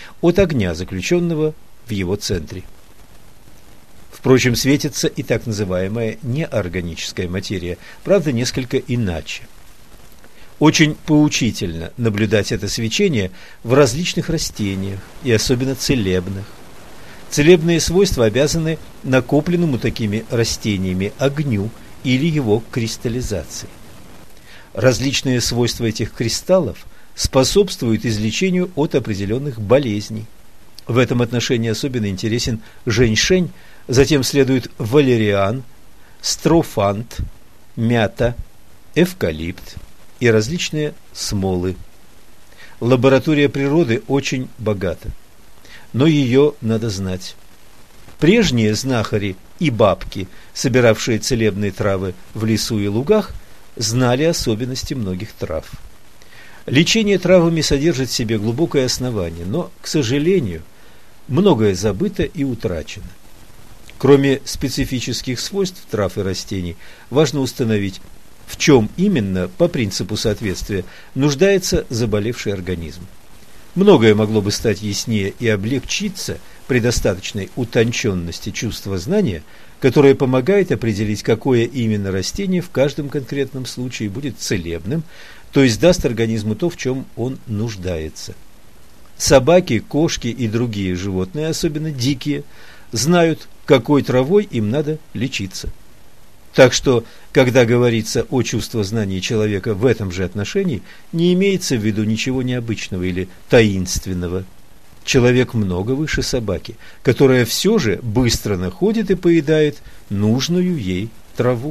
от огня, заключенного в его центре. Впрочем, светится и так называемая неорганическая материя, правда, несколько иначе. Очень поучительно наблюдать это свечение в различных растениях, и особенно целебных. Целебные свойства обязаны накопленному такими растениями огню или его кристаллизации. Различные свойства этих кристаллов способствуют излечению от определенных болезней. В этом отношении особенно интересен женьшень, затем следует валериан, строфант, мята, эвкалипт и различные смолы. Лаборатория природы очень богата, но ее надо знать. Прежние знахари и бабки, собиравшие целебные травы в лесу и лугах, знали особенности многих трав. Лечение травами содержит в себе глубокое основание, но, к сожалению, многое забыто и утрачено. Кроме специфических свойств трав и растений, важно установить, в чем именно, по принципу соответствия, нуждается заболевший организм. Многое могло бы стать яснее и облегчиться при достаточной утонченности чувства знания, которое помогает определить, какое именно растение в каждом конкретном случае будет целебным, то есть даст организму то, в чем он нуждается. Собаки, кошки и другие животные, особенно дикие, знают, какой травой им надо лечиться. Так что, когда говорится о чувствознании человека в этом же отношении, не имеется в виду ничего необычного или таинственного. Человек много выше собаки, которая все же быстро находит и поедает нужную ей траву.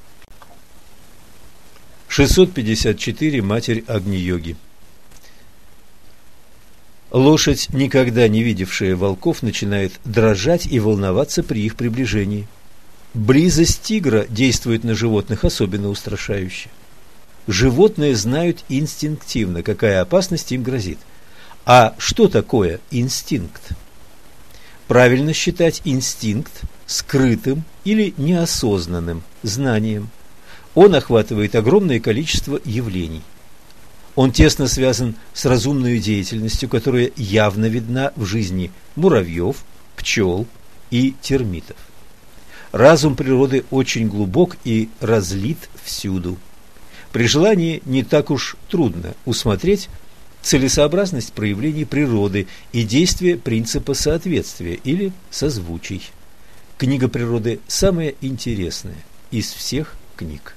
654. Матерь Агни-йоги. Лошадь, никогда не видевшая волков, начинает дрожать и волноваться при их приближении. Близость тигра действует на животных особенно устрашающе. Животные знают инстинктивно, какая опасность им грозит. А что такое инстинкт? Правильно считать инстинкт скрытым или неосознанным знанием. Он охватывает огромное количество явлений. Он тесно связан с разумной деятельностью, которая явно видна в жизни муравьев, пчел и термитов. Разум природы очень глубок и разлит всюду. При желании не так уж трудно усмотреть целесообразность проявлений природы и действия принципа соответствия или созвучий. Книга природы самая интересная из всех книг.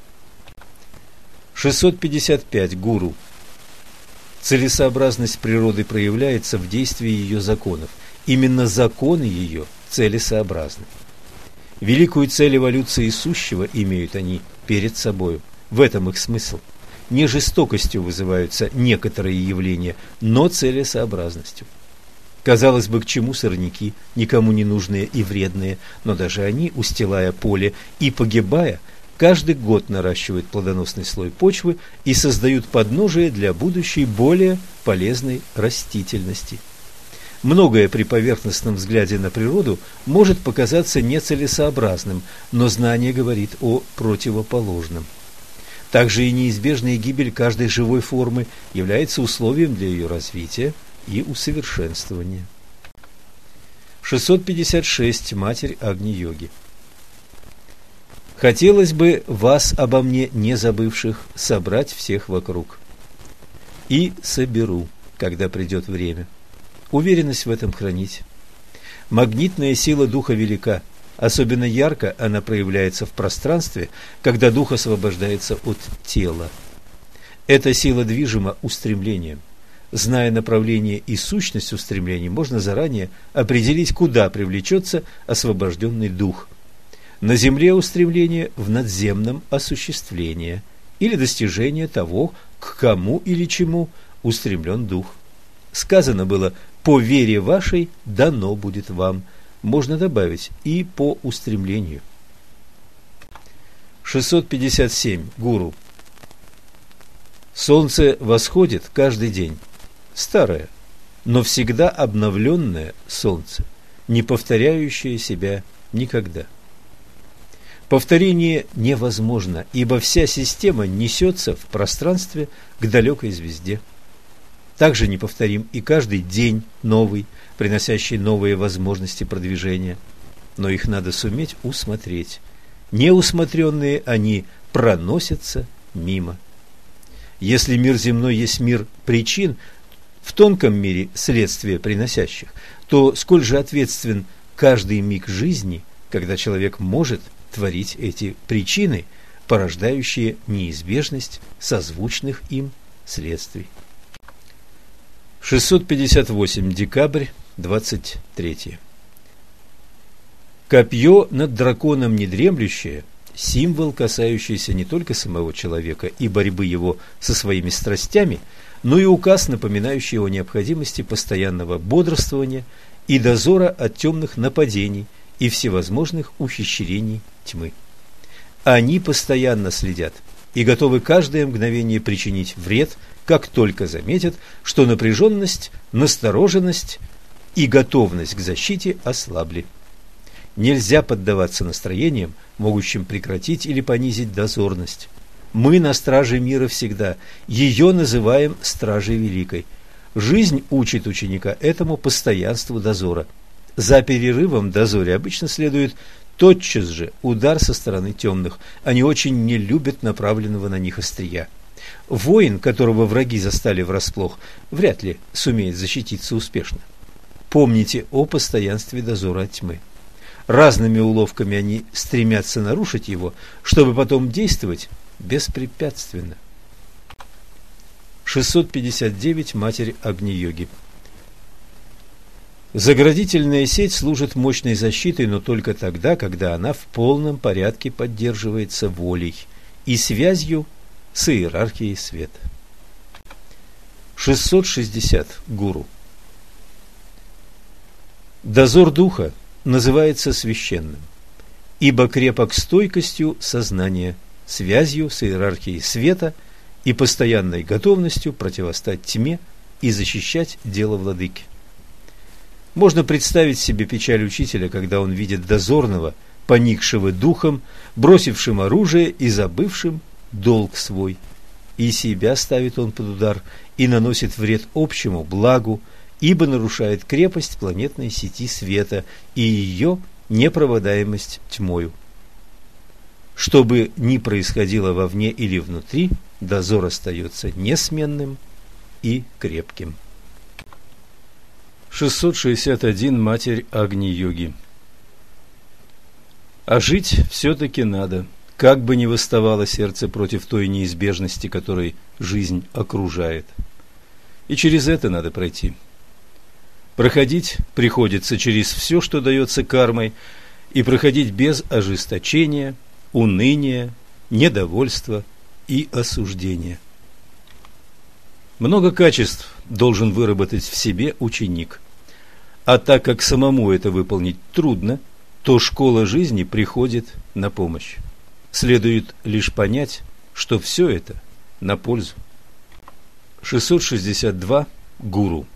655. Гуру. Целесообразность природы проявляется в действии ее законов. Именно законы ее целесообразны. Великую цель эволюции сущего имеют они перед собою. В этом их смысл. Не жестокостью вызываются некоторые явления, но целесообразностью. Казалось бы, к чему сорняки, никому не нужные и вредные, но даже они, устилая поле и погибая, каждый год наращивают плодоносный слой почвы и создают подножие для будущей более полезной растительности. Многое при поверхностном взгляде на природу может показаться нецелесообразным, но знание говорит о противоположном. Также и неизбежная гибель каждой живой формы является условием для ее развития и усовершенствования. 656. Матерь Агни-йоги. Хотелось бы вас, обо мне не забывших, собрать всех вокруг. И соберу, когда придет время. Уверенность в этом хранить. Магнитная сила духа велика. Особенно ярко она проявляется в пространстве, когда дух освобождается от тела. Эта сила движима устремлением. Зная направление и сущность устремлений, можно заранее определить, куда привлечется освобожденный дух. На земле устремление в надземном осуществление или достижение того, к кому или чему устремлен дух. Сказано было: «По вере вашей дано будет вам». Можно добавить и по устремлению. 657. Гуру. Солнце восходит каждый день. Старое, но всегда обновленное солнце, не повторяющее себя никогда. Повторение невозможно, ибо вся система несется в пространстве к далекой звезде. Также неповторим и каждый день новый, приносящий новые возможности продвижения. Но их надо суметь усмотреть. Неусмотренные они проносятся мимо. Если мир земной есть мир причин, в тонком мире следствия приносящих, то сколь же ответственен каждый миг жизни, когда человек может творить эти причины, порождающие неизбежность созвучных им следствий. 658. Декабрь, 23. Копье над драконом недремлющее – символ, касающийся не только самого человека и борьбы его со своими страстями, но и указ, напоминающий о необходимости постоянного бодрствования и дозора от темных нападений и всевозможных ухищрений тьмы. Они постоянно следят и готовы каждое мгновение причинить вред, как только заметят, что напряженность, настороженность и готовность к защите ослабли. Нельзя поддаваться настроениям, могущим прекратить или понизить дозорность. Мы на страже мира всегда, ее называем стражей великой. Жизнь учит ученика этому постоянству дозора. За перерывом в дозоре обычно следует тотчас же удар со стороны темных. Они очень не любят направленного на них острия. Воин, которого враги застали врасплох, вряд ли сумеет защититься успешно. Помните о постоянстве дозора от тьмы. Разными уловками они стремятся нарушить его, чтобы потом действовать беспрепятственно. 659. Матерь Агни-йоги. Заградительная сеть служит мощной защитой, но только тогда, когда она в полном порядке поддерживается волей и связью с иерархией света. 660. Гуру. Дозор духа называется священным, ибо крепок стойкостью сознания, связью с иерархией света и постоянной готовностью противостать тьме и защищать дело владыки. Можно представить себе печаль учителя, когда он видит дозорного, поникшего духом, бросившим оружие и забывшим долг свой. И себя ставит он под удар и наносит вред общему благу, ибо нарушает крепость планетной сети света и ее непроводаемость тьмою. Что бы ни происходило вовне или внутри, дозор остается несменным и крепким. 661. Матерь Агни-йоги. А жить все-таки надо, как бы ни восставало сердце против той неизбежности, которой жизнь окружает. И через это надо пройти. Проходить приходится через все, что дается кармой, и проходить без ожесточения, уныния, недовольства и осуждения. Много качеств должен выработать в себе ученик. А так как самому это выполнить трудно, то школа жизни приходит на помощь. Следует лишь понять, что все это на пользу. 662. Гуру.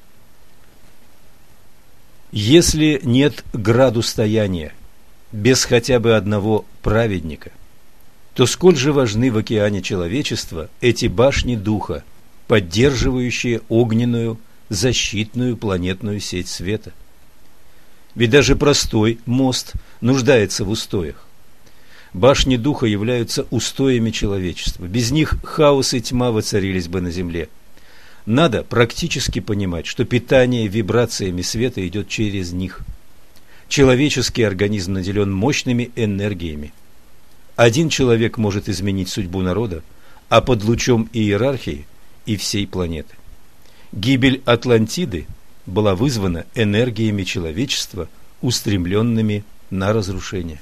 Если нет градустояния без хотя бы одного праведника, то сколь же важны в океане человечества эти башни духа, поддерживающие огненную, защитную планетную сеть света. Ведь даже простой мост нуждается в устоях. Башни духа являются устоями человечества. Без них хаос и тьма воцарились бы на земле. Надо практически понимать, что питание вибрациями света идет через них. Человеческий организм наделен мощными энергиями. Один человек может изменить судьбу народа, а под лучом иерархии и всей планеты. Гибель Атлантиды была вызвана энергиями человечества, устремленными на разрушение.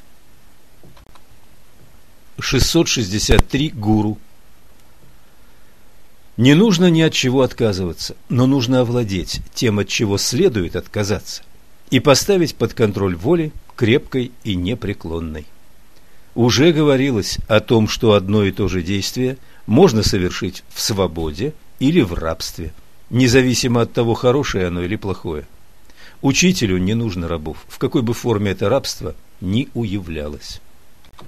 663. Гуру. Не нужно ни от чего отказываться, но нужно овладеть тем, от чего следует отказаться, и поставить под контроль воли крепкой и непреклонной. Уже говорилось о том, что одно и то же действие можно совершить в свободе или в рабстве, независимо от того, хорошее оно или плохое. Учителю не нужно рабов, в какой бы форме это рабство ни уявлялось.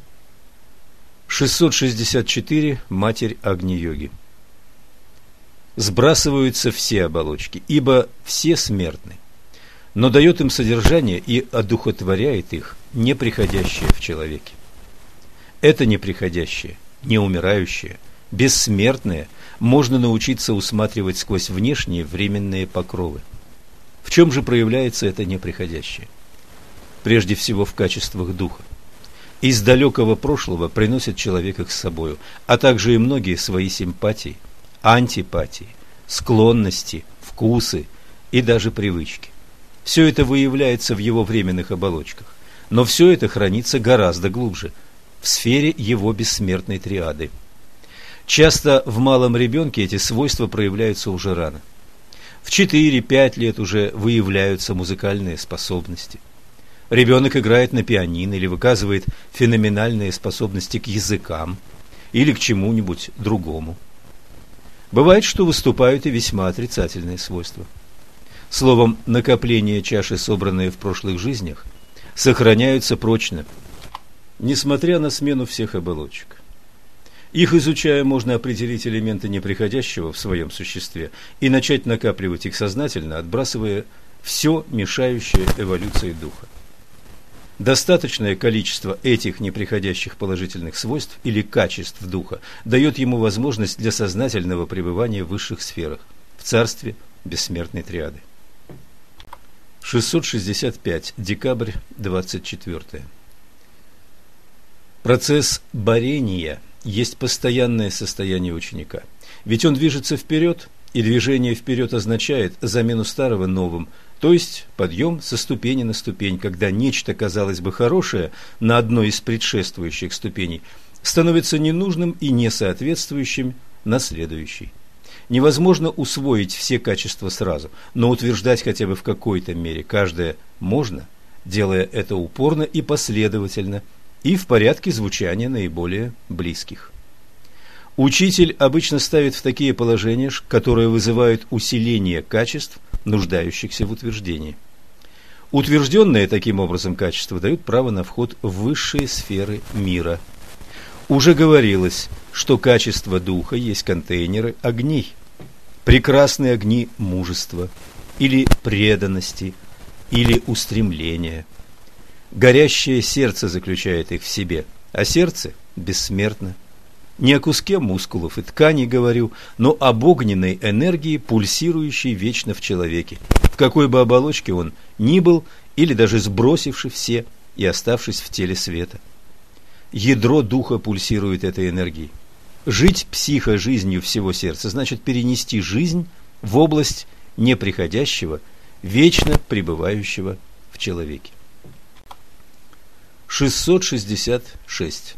664. Матерь Агни-йоги. сбрасываются все оболочки, ибо все смертны, но дает им содержание и одухотворяет их неприходящее в человеке. Это неприходящее, неумирающее, бессмертное можно научиться усматривать сквозь внешние временные покровы. В чем же проявляется это неприходящее? Прежде всего в качествах духа. Из далекого прошлого приносит человек их с собою, а также и многие свои симпатии, антипатии, склонности, вкусы и даже привычки. Все это выявляется в его временных оболочках, но все это хранится гораздо глубже, в сфере его бессмертной триады. Часто в малом ребенке эти свойства проявляются уже рано. В 4-5 лет уже выявляются музыкальные способности. Ребенок играет на пианино или выказывает феноменальные способности к языкам или к чему-нибудь другому. Бывает, что выступают и весьма отрицательные свойства. Словом, накопления чаши, собранные в прошлых жизнях, сохраняются прочно, несмотря на смену всех оболочек. Их изучая, можно определить элементы неприходящего в своем существе и начать накапливать их сознательно, отбрасывая все мешающее эволюции духа. Достаточное количество этих неприходящих положительных свойств или качеств духа дает ему возможность для сознательного пребывания в высших сферах, в царстве бессмертной триады. 665. Декабрь 24. Процесс борения есть постоянное состояние ученика, ведь он движется вперед, и движение вперед означает замену старого новым, то есть подъем со ступени на ступень, когда нечто, казалось бы, хорошее на одной из предшествующих ступеней становится ненужным и несоответствующим на следующей. Невозможно усвоить все качества сразу, но утверждать хотя бы в какой-то мере каждое можно, делая это упорно и последовательно, и в порядке звучания наиболее близких. Учитель обычно ставит в такие положения, которые вызывают усиление качеств, нуждающихся в утверждении. Утвержденные таким образом качества дают право на вход в высшие сферы мира. Уже говорилось, что качество духа есть контейнеры огней, прекрасные огни мужества, или преданности, или устремления. Горящее сердце заключает их в себе, а сердце бессмертно. Не о куске мускулов и тканей говорю, но об огненной энергии, пульсирующей вечно в человеке, в какой бы оболочке он ни был, или даже сбросивший все и оставшись в теле света. Ядро духа пульсирует этой энергией. Жить психожизнью всего сердца значит перенести жизнь в область неприходящего, вечно пребывающего в человеке. 666.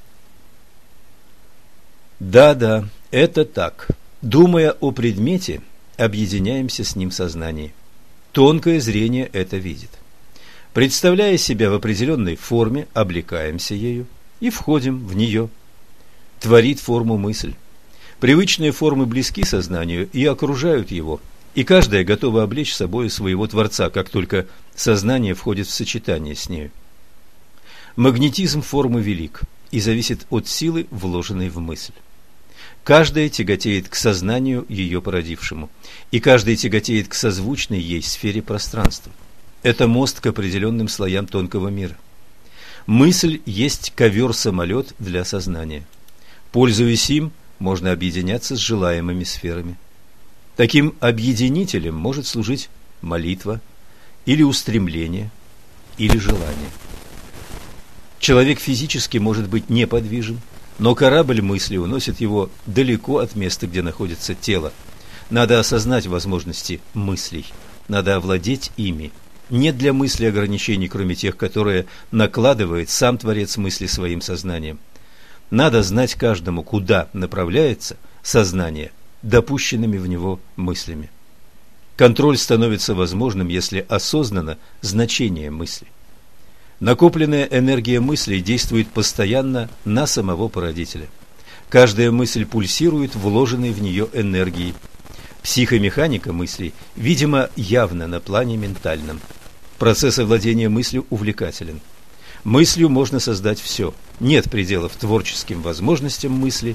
Да, это так. Думая о предмете, объединяемся с ним в сознании. Тонкое зрение это видит. Представляя себя в определенной форме, облекаемся ею и входим в нее. Творит форму мысль. Привычные формы близки сознанию и окружают его, и каждая готова облечь собой своего Творца, как только сознание входит в сочетание с нею. Магнетизм формы велик и зависит от силы, вложенной в мысль. Каждая тяготеет к сознанию ее породившему, и каждая тяготеет к созвучной ей сфере пространства. Это мост к определенным слоям тонкого мира. Мысль есть ковер-самолет для сознания. Пользуясь им, можно объединяться с желаемыми сферами. Таким объединителем может служить молитва, или устремление, или желание. Человек физически может быть неподвижен, но корабль мысли уносит его далеко от места, где находится тело. Надо осознать возможности мыслей, надо овладеть ими. Нет для мысли ограничений, кроме тех, которые накладывает сам Творец мысли своим сознанием. Надо знать каждому, куда направляется сознание допущенными в него мыслями. Контроль становится возможным, если осознано значение мысли. Накопленная энергия мыслей действует постоянно на самого породителя. Каждая мысль пульсирует вложенной в нее энергией. Психомеханика мыслей, видимо, явно на плане ментальном. Процесс овладения мыслью увлекателен. Мыслью можно создать все. Нет пределов творческим возможностям мысли,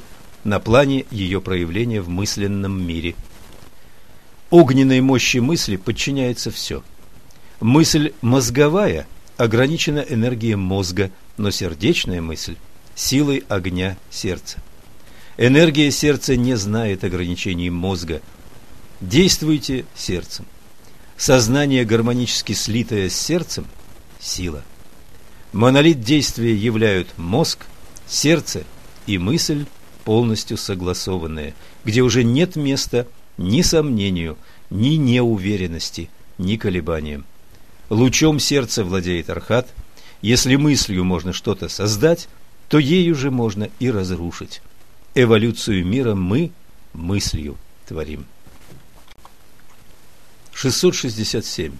на плане ее проявления в мысленном мире. Огненной мощи мысли подчиняется все. Мысль мозговая ограничена энергией мозга, но сердечная мысль – силой огня сердца. Энергия сердца не знает ограничений мозга. Действуйте сердцем. Сознание, гармонически слитое с сердцем – сила. Монолит действия являют мозг, сердце и мысль, полностью согласованные, где уже нет места ни сомнению, ни неуверенности, ни колебаниям. Лучом сердца владеет Архат. Если мыслью можно что-то создать, то ею же можно и разрушить. Эволюцию мира мы мыслью творим. 667.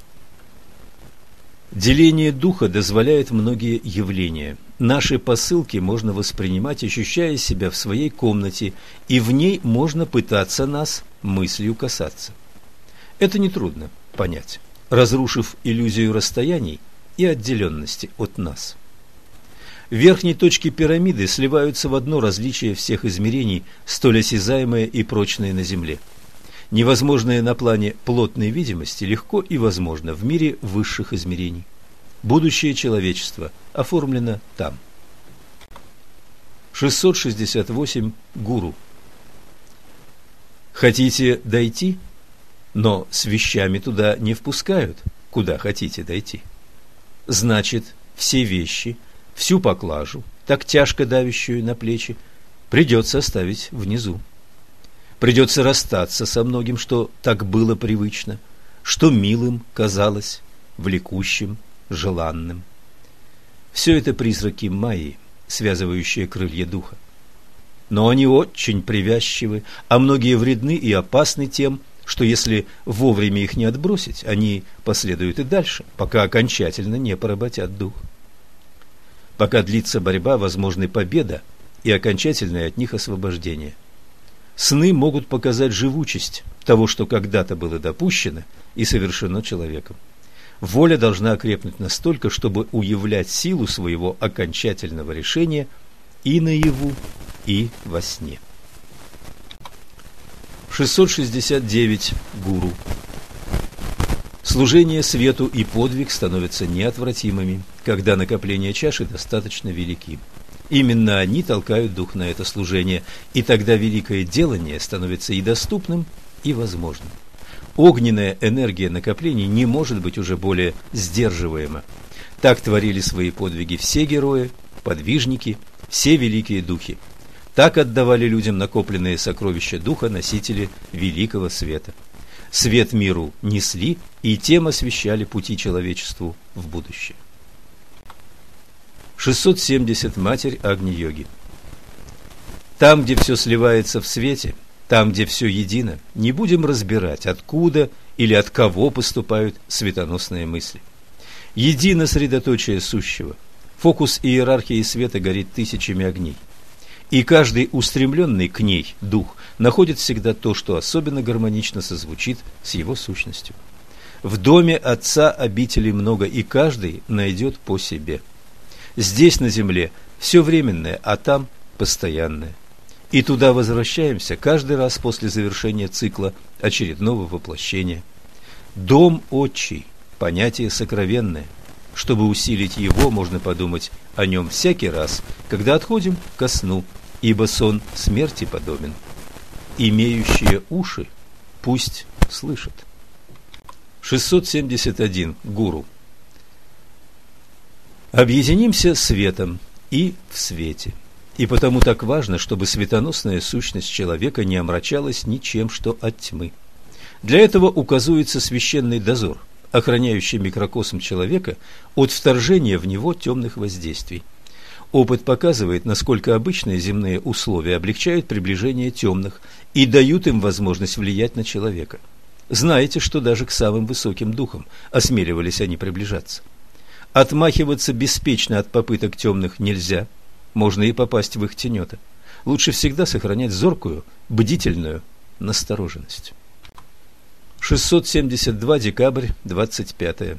Деление духа дозволяет многие явления. Наши посылки можно воспринимать, ощущая себя в своей комнате, и в ней можно пытаться нас мыслью касаться. Это нетрудно понять, разрушив иллюзию расстояний и отделенности от нас. Верхние точки пирамиды сливаются в одно различие всех измерений, столь осязаемое и прочное на Земле. Невозможное на плане плотной видимости легко и возможно в мире высших измерений. Будущее человечества оформлено там. 668. Гуру. Хотите дойти? Но с вещами туда не впускают, куда хотите дойти. Значит, все вещи, всю поклажу, так тяжко давящую на плечи, придется оставить внизу. Придется расстаться со многим, что так было привычно, что милым казалось, влекущим, желанным. Все это призраки Майи, связывающие крылья духа. Но они очень привязчивы, а многие вредны и опасны тем, что если вовремя их не отбросить, они последуют и дальше, пока окончательно не поработят дух. Пока длится борьба, возможны победа и окончательное от них освобождение. Сны могут показать живучесть того, что когда-то было допущено и совершено человеком. Воля должна окрепнуть настолько, чтобы уявлять силу своего окончательного решения и наяву, и во сне. 669. Гуру. Служение свету и подвиг становятся неотвратимыми, когда накопления чаши достаточно велики. Именно они толкают дух на это служение, и тогда великое делание становится и доступным, и возможным. Огненная энергия накоплений не может быть уже более сдерживаема. Так творили свои подвиги все герои, подвижники, все великие духи. Так отдавали людям накопленные сокровища духа носители великого света. Свет миру несли и тем освещали пути человечеству в будущее. 670. Матерь Агни-йоги. Там, где все сливается в свете, там, где все едино, не будем разбирать, откуда или от кого поступают светоносные мысли. Едино средоточие сущего. Фокус иерархии света горит тысячами огней. И каждый устремленный к ней дух находит всегда то, что особенно гармонично созвучит с его сущностью. В доме Отца обителей много, и каждый найдет по себе. Здесь, на земле, все временное, а там постоянное. И туда возвращаемся каждый раз после завершения цикла очередного воплощения. Дом отчий – понятие сокровенное. Чтобы усилить его, можно подумать о нем всякий раз, когда отходим ко сну, ибо сон смерти подобен. Имеющие уши пусть слышат. 671. Гуру. Объединимся светом и в свете. И потому так важно, чтобы светоносная сущность человека не омрачалась ничем, что от тьмы. Для этого указывается священный дозор, охраняющий микрокосм человека от вторжения в него темных воздействий. Опыт показывает, насколько обычные земные условия облегчают приближение темных и дают им возможность влиять на человека. Знаете, что даже к самым высоким духам осмеливались они приближаться. Отмахиваться беспечно от попыток темных нельзя, можно и попасть в их тенета. Лучше всегда сохранять зоркую, бдительную настороженность. 672. Декабрь, 25.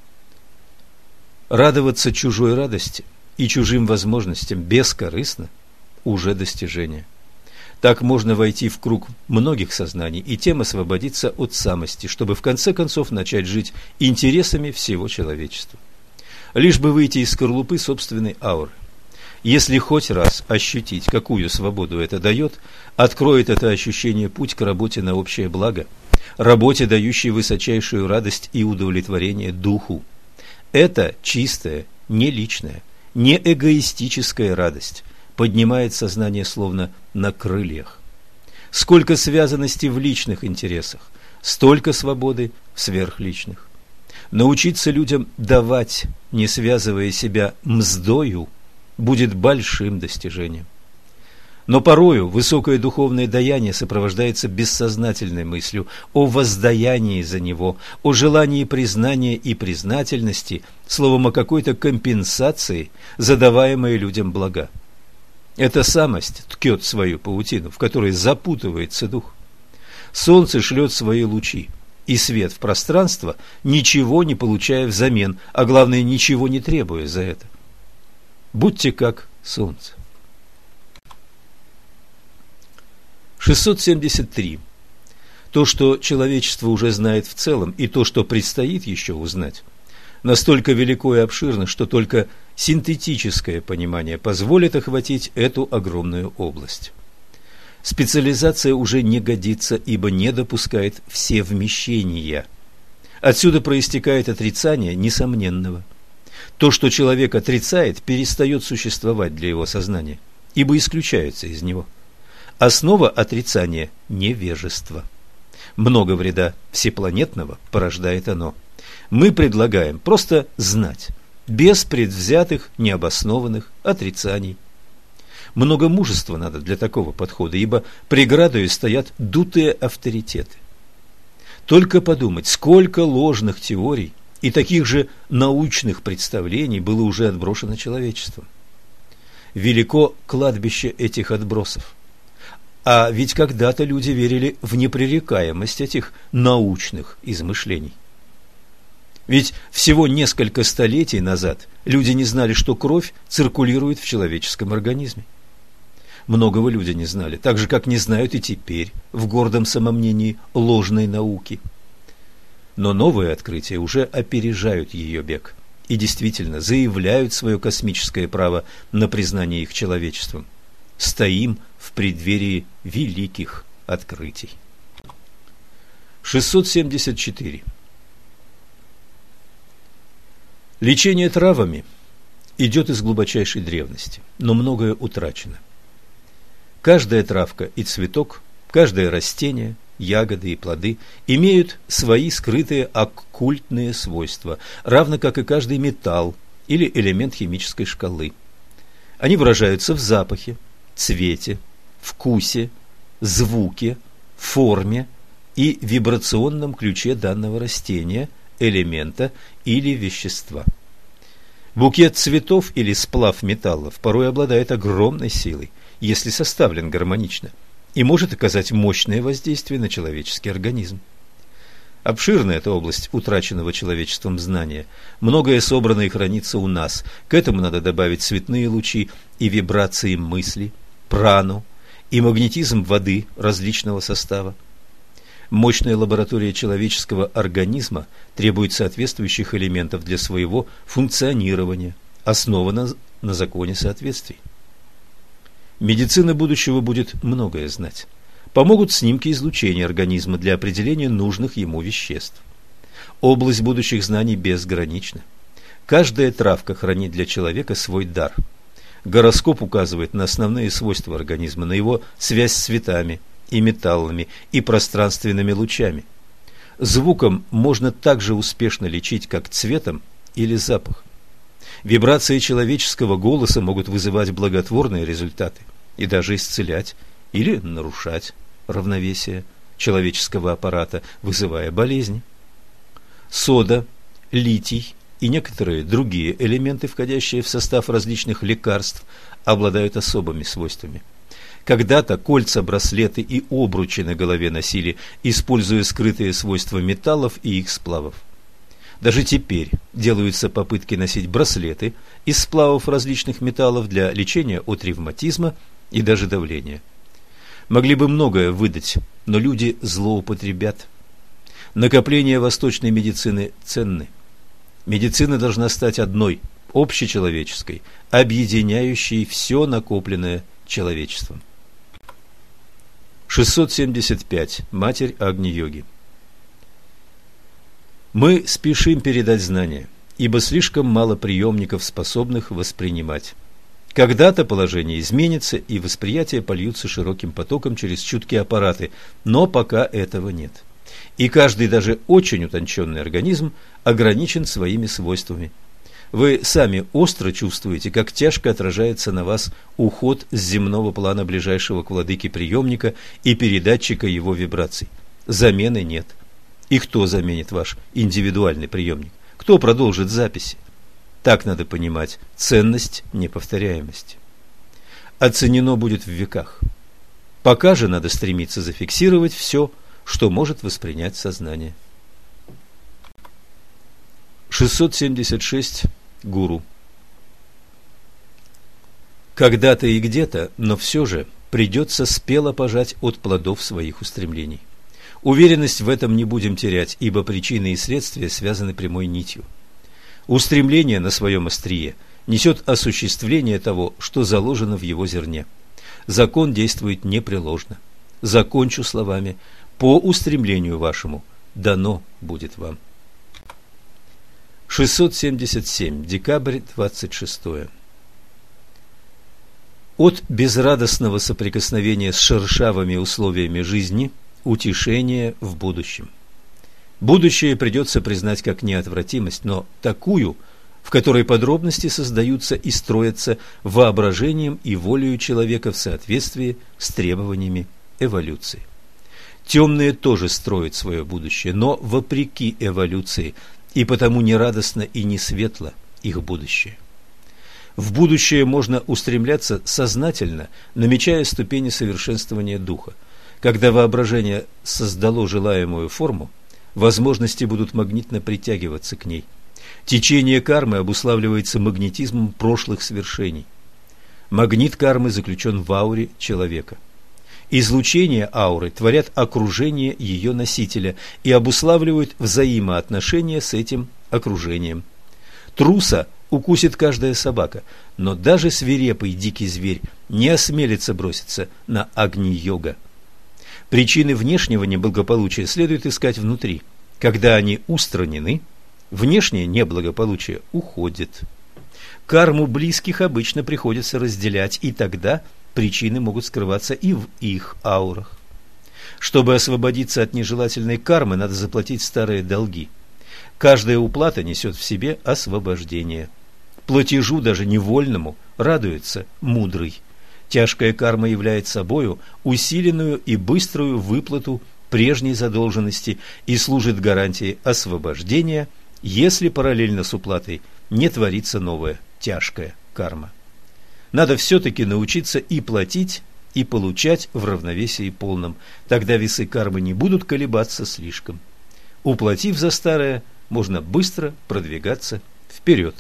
Радоваться чужой радости и чужим возможностям бескорыстно уже достижение. Так можно войти в круг многих сознаний и тем освободиться от самости, чтобы в конце концов начать жить интересами всего человечества. Лишь бы выйти из скорлупы собственной ауры. Если хоть раз ощутить, какую свободу это дает, откроет это ощущение путь к работе на общее благо, работе, дающей высочайшую радость и удовлетворение духу. Это чистая, не личная, не эгоистическая радость поднимает сознание словно на крыльях. Сколько связанности в личных интересах, столько свободы в сверхличных. Научиться людям давать, не связывая себя мздою, будет большим достижением. Но порою высокое духовное даяние сопровождается бессознательной мыслью о воздаянии за него, о желании признания и признательности, словом, о какой-то компенсации за даваемые людям блага. Эта самость ткет свою паутину, в которой запутывается дух. Солнце шлет свои лучи и свет в пространство, ничего не получая взамен, а главное, ничего не требуя за это. Будьте как солнце. 673. То, что человечество уже знает в целом, и то, что предстоит еще узнать, настолько велико и обширно, что только синтетическое понимание позволит охватить эту огромную область. Специализация уже не годится, ибо не допускает всевмещения. Отсюда проистекает отрицание несомненного. То, что человек отрицает, перестает существовать для его сознания, ибо исключается из него. Основа отрицания – невежество. Много вреда всепланетного порождает оно. Мы предлагаем просто знать, без предвзятых, необоснованных отрицаний. Много мужества надо для такого подхода, ибо преградою стоят дутые авторитеты. Только подумать, сколько ложных теорий и таких же научных представлений было уже отброшено человечеством. Велико кладбище этих отбросов. А ведь когда-то люди верили в непререкаемость этих научных измышлений. Ведь всего несколько столетий назад люди не знали, что кровь циркулирует в человеческом организме. Многого люди не знали, так же, как не знают и теперь в гордом самомнении ложной науки. Но новые открытия уже опережают ее бег и действительно заявляют свое космическое право на признание их человечеством. Стоим в преддверии великих открытий. 674. Лечение травами идет из глубочайшей древности, но многое утрачено. Каждая травка и цветок, каждое растение, ягоды и плоды имеют свои скрытые оккультные свойства, равно как и каждый металл или элемент химической шкалы. Они выражаются в запахе, цвете, вкусе, звуке, форме и вибрационном ключе данного растения, элемента или вещества. Букет цветов или сплав металлов порой обладает огромной силой, если составлен гармонично, и может оказать мощное воздействие на человеческий организм. Обширна эта область утраченного человечеством знания. Многое собрано и хранится у нас. К этому надо добавить цветные лучи и вибрации мысли, прану и магнетизм воды различного состава. Мощная лаборатория человеческого организма требует соответствующих элементов для своего функционирования, основана на законе соответствий. Медицина будущего будет многое знать. Помогут снимки излучения организма для определения нужных ему веществ. Область будущих знаний безгранична. Каждая травка хранит для человека свой дар. Гороскоп указывает на основные свойства организма, на его связь с цветами и металлами и пространственными лучами. Звуком можно так же успешно лечить, как цветом или запахом. Вибрации человеческого голоса могут вызывать благотворные результаты и даже исцелять или нарушать равновесие человеческого аппарата, вызывая болезни. Сода, литий и некоторые другие элементы, входящие в состав различных лекарств, обладают особыми свойствами. Когда-то кольца, браслеты и обручи на голове носили, используя скрытые свойства металлов и их сплавов. Даже теперь делаются попытки носить браслеты из сплавов различных металлов для лечения от ревматизма и даже давления. Могли бы многое выдать, но люди злоупотребят. Накопления восточной медицины ценны. Медицина должна стать одной, общечеловеческой, объединяющей все накопленное человечеством. 675. Матерь Агни-йоги. Мы спешим передать знания, ибо слишком мало приемников, способных воспринимать. Когда-то положение изменится, и восприятие польются широким потоком через чуткие аппараты, но пока этого нет. И каждый, даже очень утонченный организм, ограничен своими свойствами. Вы сами остро чувствуете, как тяжко отражается на вас уход с земного плана ближайшего к владыке приемника и передатчика его вибраций. Замены нет. И кто заменит ваш индивидуальный приемник? Кто продолжит записи? Так надо понимать ценность неповторяемости. Оценено будет в веках. Пока же надо стремиться зафиксировать все, что может воспринять сознание. 676. Гуру. Когда-то и где-то, но все же придется спело пожать от плодов своих устремлений. Уверенность в этом не будем терять, ибо причины и следствия связаны прямой нитью. Устремление на своем острие несет осуществление того, что заложено в его зерне. Закон действует непреложно. Закончу словами: по устремлению вашему дано будет вам. 677. Декабрь 26. От безрадостного соприкосновения с шершавыми условиями жизни утешение в будущем. Будущее придется признать как неотвратимость, но такую, в которой подробности создаются и строятся воображением и волею человека в соответствии с требованиями эволюции. Темные тоже строят свое будущее, но вопреки эволюции, и потому не радостно и не светло их будущее. В будущее можно устремляться сознательно, намечая ступени совершенствования духа. Когда воображение создало желаемую форму, возможности будут магнитно притягиваться к ней. Течение кармы обуславливается магнетизмом прошлых свершений. Магнит кармы заключен в ауре человека. Излучения ауры творят окружение ее носителя и обуславливают взаимоотношения с этим окружением. Труса укусит каждая собака, но даже свирепый дикий зверь не осмелится броситься на Агни-йога. Причины внешнего неблагополучия следует искать внутри. Когда они устранены, внешнее неблагополучие уходит. Карму близких обычно приходится разделять, и тогда причины могут скрываться и в их аурах. Чтобы освободиться от нежелательной кармы, надо заплатить старые долги. Каждая уплата несет в себе освобождение. Платежу, даже невольному, радуется мудрый. Тяжкая карма является собою усиленную и быструю выплату прежней задолженности и служит гарантией освобождения, если параллельно с уплатой не творится новая тяжкая карма. Надо все-таки научиться и платить, и получать в равновесии полном. Тогда весы кармы не будут колебаться слишком. Уплатив за старое, можно быстро продвигаться вперед.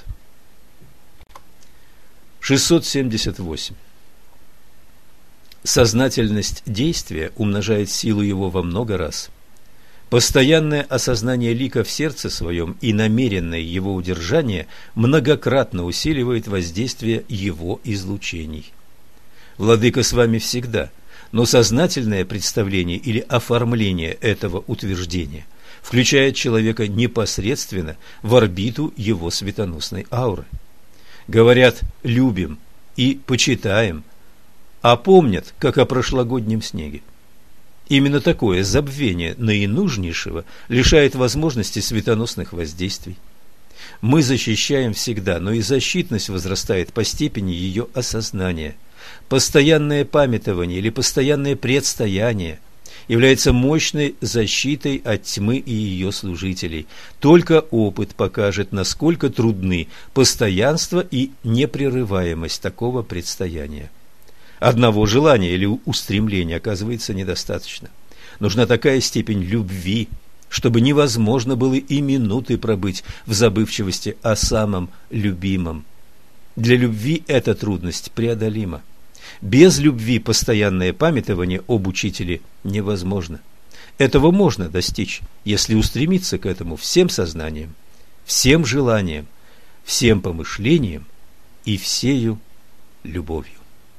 678. Сознательность действия умножает силу его во много раз. Постоянное осознание лика в сердце своем и намеренное его удержание многократно усиливает воздействие его излучений. Владыка с вами всегда, но сознательное представление или оформление этого утверждения включает человека непосредственно в орбиту его светоносной ауры. Говорят «любим» и «почитаем», а помнят, как о прошлогоднем снеге. Именно такое забвение наинужнейшего лишает возможности светоносных воздействий. Мы защищаем всегда, но и защитность возрастает по степени ее осознания. Постоянное памятование или постоянное предстояние является мощной защитой от тьмы и ее служителей. Только опыт покажет, насколько трудны постоянство и непрерываемость такого предстояния. Одного желания или устремления оказывается недостаточно. Нужна такая степень любви, чтобы невозможно было и минуты пробыть в забывчивости о самом любимом. Для любви эта трудность преодолима. Без любви постоянное памятование об учителе невозможно. Этого можно достичь, если устремиться к этому всем сознанием, всем желанием, всем помышлением и всею любовью.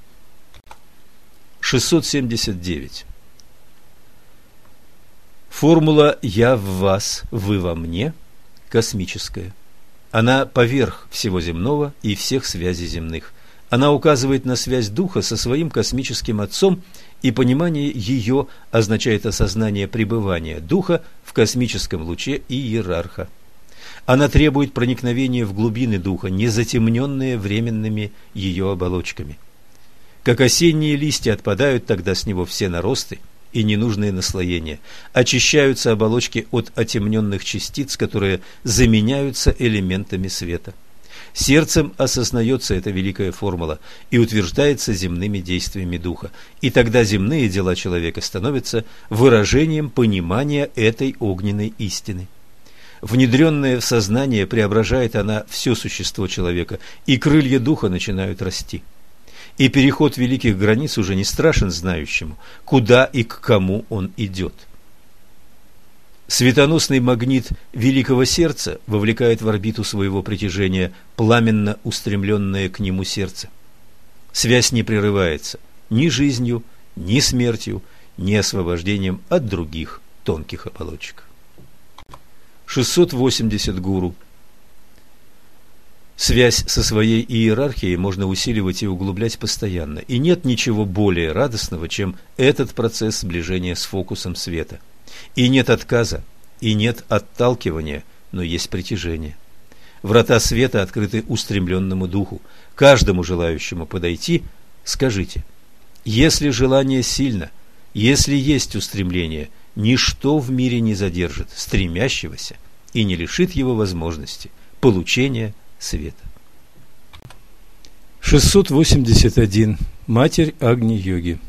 679. Формула «я в вас, вы во мне» космическая. Она поверх всего земного и всех связей земных. Она указывает на связь духа со своим космическим отцом, и понимание ее означает осознание пребывания духа в космическом луче иерарха. Она требует проникновения в глубины духа, не затемненные временными ее оболочками. Как осенние листья отпадают тогда с него все наросты и ненужные наслоения, очищаются оболочки от отемненных частиц, которые заменяются элементами света. Сердцем осознается эта великая формула и утверждается земными действиями духа, и тогда земные дела человека становятся выражением понимания этой огненной истины. Внедренная в сознание, преображает она все существо человека, и крылья духа начинают расти. И переход великих границ уже не страшен знающему, куда и к кому он идет. Светоносный магнит великого сердца вовлекает в орбиту своего притяжения пламенно устремленное к нему сердце. Связь не прерывается ни жизнью, ни смертью, ни освобождением от других тонких оболочек. 680 гуру. Связь со своей иерархией можно усиливать и углублять постоянно, и нет ничего более радостного, чем этот процесс сближения с фокусом света. И нет отказа, и нет отталкивания, но есть притяжение. Врата света открыты устремленному духу. Каждому желающему подойти, скажите: если желание сильно, если есть устремление, ничто в мире не задержит стремящегося и не лишит его возможности получения света. 681. Матерь Агни-йоги.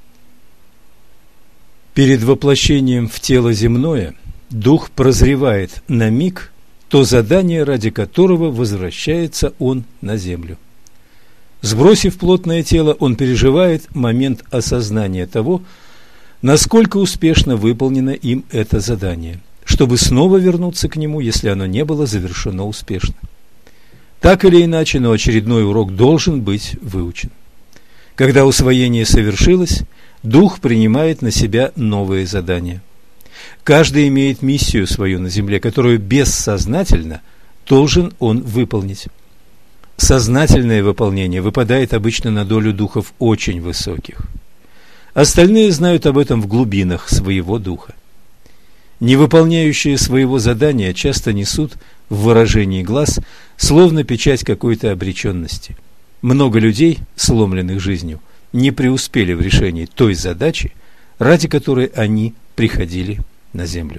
Перед воплощением в тело земное дух прозревает на миг то задание, ради которого возвращается он на землю. Сбросив плотное тело, он переживает момент осознания того, насколько успешно выполнено им это задание, чтобы снова вернуться к нему, если оно не было завершено успешно. Так или иначе, но очередной урок должен быть выучен. Когда усвоение совершилось, дух принимает на себя новые задания. Каждый имеет миссию свою на земле, которую бессознательно должен он выполнить. Сознательное выполнение выпадает обычно на долю духов очень высоких. Остальные знают об этом в глубинах своего духа. Невыполняющие своего задания часто несут в выражении глаз словно печать какой-то обреченности. Много людей, сломленных жизнью, не преуспели в решении той задачи, ради которой они приходили на землю.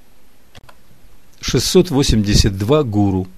682 гуру.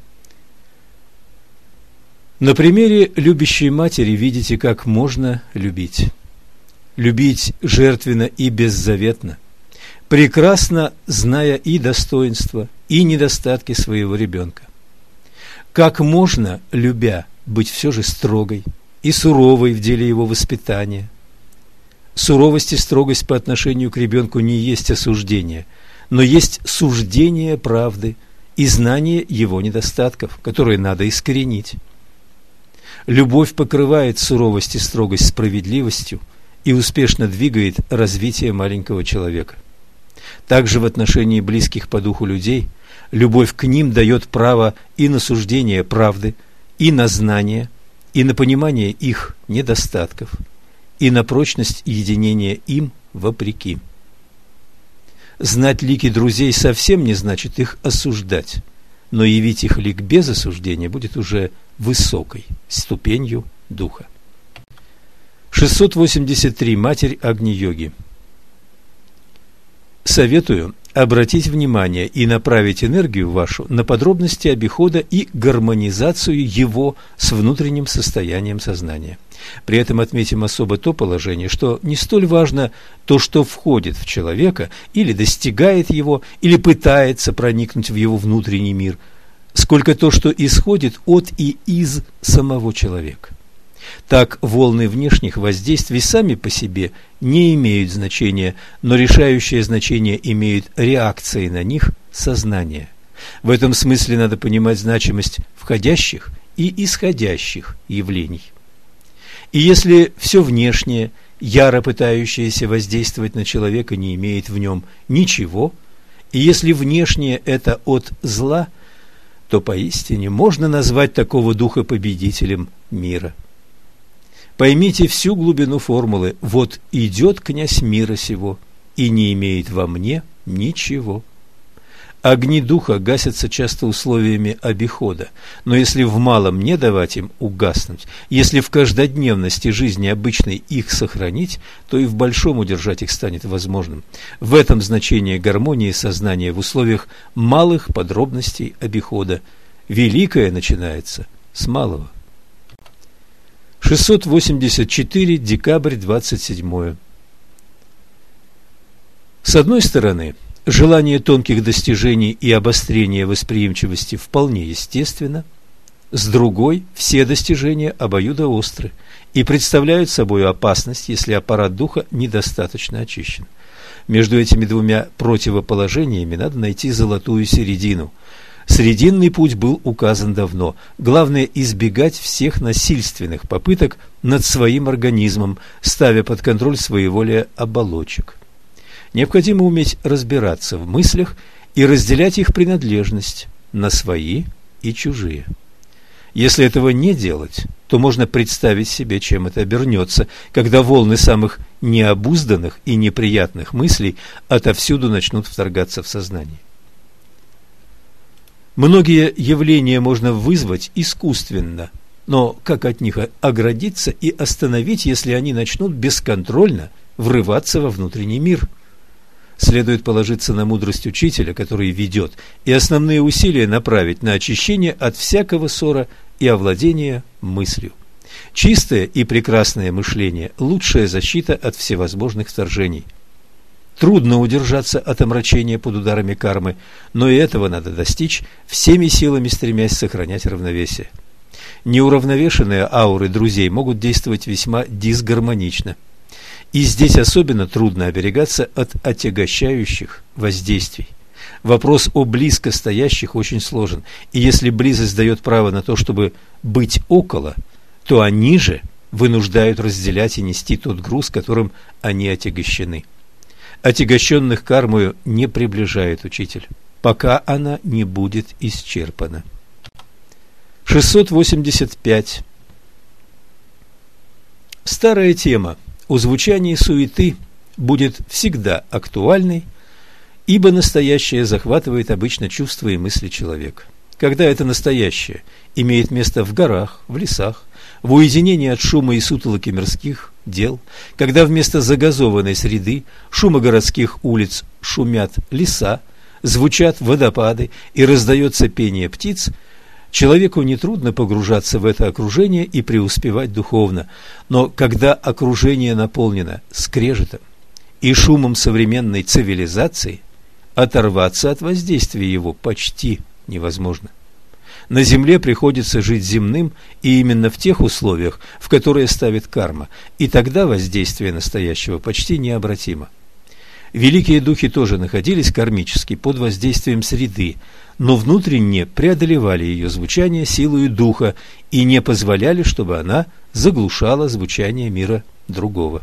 На примере любящей матери видите, как можно любить. Любить жертвенно и беззаветно, прекрасно зная и достоинства, и недостатки своего ребенка. Как можно, любя, быть все же строгой и суровой в деле его воспитания. Суровость и строгость по отношению к ребенку не есть осуждение, но есть суждение правды и знание его недостатков, которые надо искоренить. Любовь покрывает суровость и строгость справедливостью и успешно двигает развитие маленького человека. Также в отношении близких по духу людей любовь к ним дает право и на суждение правды, и на знание, и на понимание их недостатков, и на прочность единения им вопреки. Знать лики друзей совсем не значит их осуждать, но явить их лик без осуждения будет уже высокой ступенью духа. 683. Матерь Агни-йоги. Советую обратить внимание и направить энергию вашу на подробности обихода и гармонизацию его с внутренним состоянием сознания. При этом отметим особо то положение, что не столь важно то, что входит в человека или достигает его, или пытается проникнуть в его внутренний мир, сколько то, что исходит от и из самого человека. Так, волны внешних воздействий сами по себе не имеют значения, но решающее значение имеют реакции на них сознания. В этом смысле надо понимать значимость входящих и исходящих явлений. И если все внешнее, яро пытающееся воздействовать на человека, не имеет в нем ничего, и если внешнее это от зла, то поистине можно назвать такого духа победителем мира. Поймите всю глубину формулы: вот идет князь мира сего и не имеет во мне ничего. Огни духа гасятся часто условиями обихода, но если в малом не давать им угаснуть, если в каждодневности жизни обычной их сохранить, то и в большом удержать их станет возможным. В этом значение гармонии сознания в условиях малых подробностей обихода. Великое начинается с малого. 684, декабрь 27. С одной стороны, желание тонких достижений и обострения восприимчивости вполне естественно, с другой, все достижения обоюдоостры и представляют собой опасность, если аппарат духа недостаточно очищен. Между этими двумя противоположениями надо найти золотую середину. Срединный путь был указан давно. Главное – избегать всех насильственных попыток над своим организмом, ставя под контроль своеволие оболочек. Необходимо уметь разбираться в мыслях и разделять их принадлежность на свои и чужие. Если этого не делать, то можно представить себе, чем это обернется, когда волны самых необузданных и неприятных мыслей отовсюду начнут вторгаться в сознание. Многие явления можно вызвать искусственно, но как от них оградиться и остановить, если они начнут бесконтрольно врываться во внутренний мир? Следует положиться на мудрость учителя, который ведет, и основные усилия направить на очищение от всякого ссора и овладение мыслью. Чистое и прекрасное мышление – лучшая защита от всевозможных вторжений. Трудно удержаться от омрачения под ударами кармы, но и этого надо достичь, всеми силами стремясь сохранять равновесие. Неуравновешенные ауры друзей могут действовать весьма дисгармонично. И здесь особенно трудно оберегаться от отягощающих воздействий. Вопрос о близко стоящих очень сложен, и если близость дает право на то, чтобы быть около, то они же вынуждают разделять и нести тот груз, которым они отягощены. Отягощенных кармою не приближает учитель, пока она не будет исчерпана. 685. Старая тема о звучании суеты будет всегда актуальной, ибо настоящее захватывает обычно чувства и мысли человека. Когда это настоящее имеет место в горах, в лесах, в уединении от шума и сутолоки мирских дел, когда вместо загазованной среды шума городских улиц шумят леса, звучат водопады и раздается пение птиц, человеку нетрудно погружаться в это окружение и преуспевать духовно. Но когда окружение наполнено скрежетом и шумом современной цивилизации, оторваться от воздействия его почти невозможно. На земле приходится жить земным, и именно в тех условиях, в которые ставит карма, и тогда воздействие настоящего почти необратимо. Великие духи тоже находились кармически под воздействием среды, но внутренне преодолевали ее звучание силою духа и не позволяли, чтобы она заглушала звучание мира другого.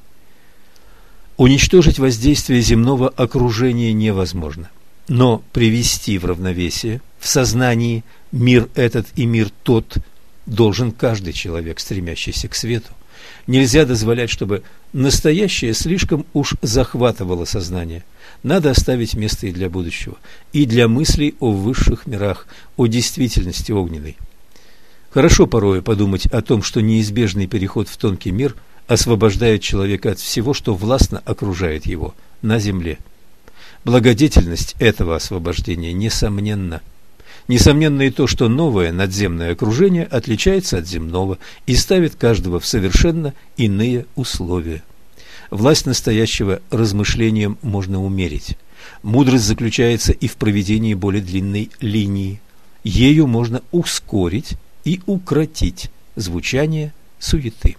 Уничтожить воздействие земного окружения невозможно, но привести в равновесие в сознании мир этот и мир тот должен каждый человек, стремящийся к свету. Нельзя дозволять, чтобы настоящее слишком уж захватывало сознание. Надо оставить место и для будущего, и для мыслей о высших мирах, о действительности огненной. Хорошо порою подумать о том, что неизбежный переход в тонкий мир освобождает человека от всего, что властно окружает его на земле. Благодетельность этого освобождения несомненна. Несомненно и то, что новое надземное окружение отличается от земного и ставит каждого в совершенно иные условия. Власть настоящего размышлением можно умерить. Мудрость заключается и в проведении более длинной линии. Ею можно ускорить и укротить звучание суеты.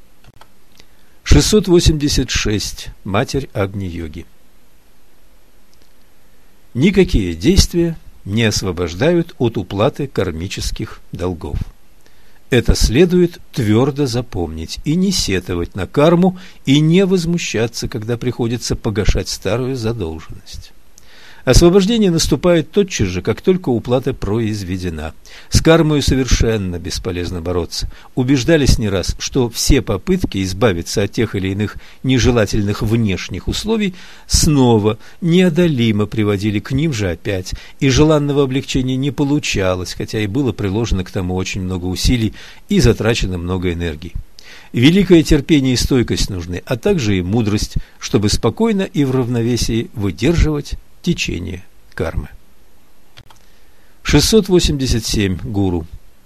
686. Матерь Агни-йоги. Никакие действия не освобождают от уплаты кармических долгов. Это следует твердо запомнить и не сетовать на карму, и не возмущаться, когда приходится погашать старую задолженность. Освобождение наступает тотчас же, как только уплата произведена. С кармой совершенно бесполезно бороться. Убеждались не раз, что все попытки избавиться от тех или иных нежелательных внешних условий снова неодолимо приводили к ним же опять, и желанного облегчения не получалось, хотя и было приложено к тому очень много усилий и затрачено много энергии. Великое терпение и стойкость нужны, а также и мудрость, чтобы спокойно и в равновесии выдерживать течение кармы. 687. Гуру.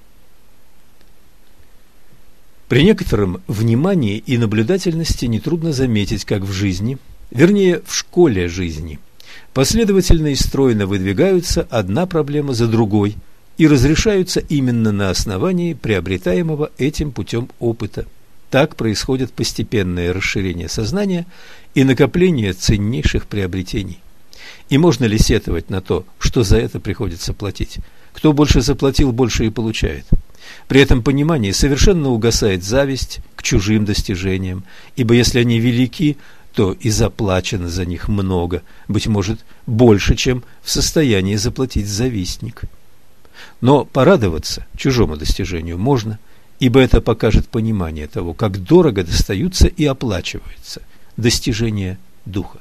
При некотором внимании и наблюдательности нетрудно заметить, как в жизни, вернее, в школе жизни, последовательно и стройно выдвигаются одна проблема за другой и разрешаются именно на основании приобретаемого этим путем опыта. Так происходит постепенное расширение сознания и накопление ценнейших приобретений. И можно ли сетовать на то, что за это приходится платить? Кто больше заплатил, больше и получает. При этом понимании совершенно угасает зависть к чужим достижениям, ибо если они велики, то и заплачено за них много, быть может, больше, чем в состоянии заплатить завистник. Но порадоваться чужому достижению можно, ибо это покажет понимание того, как дорого достаются и оплачиваются достижения духа.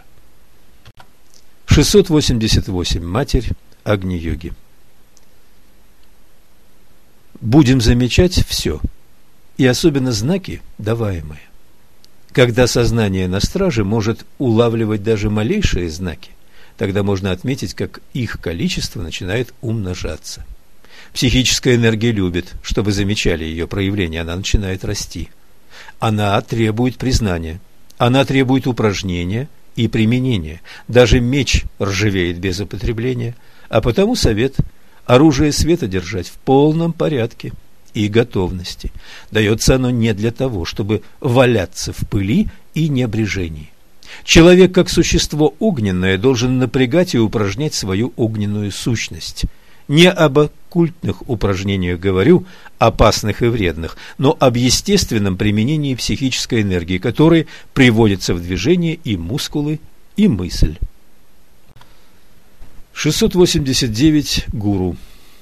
688. Матерь Агни-йоги. Будем замечать все, и особенно знаки, даваемые. Когда сознание на страже может улавливать даже малейшие знаки, тогда можно отметить, как их количество начинает умножаться. Психическая энергия любит, чтобы замечали ее проявление, она начинает расти. Она требует признания, она требует упражнения и применения. Даже меч ржавеет без употребления, а потому совет – оружие света держать в полном порядке и готовности. Дается оно не для того, чтобы валяться в пыли и небрежении. Человек, как существо огненное, должен напрягать и упражнять свою огненную сущность. Не об оккультных упражнениях говорю, опасных и вредных, но об естественном применении психической энергии, которой приводятся в движение и мускулы, и мысль. 689. Гуру.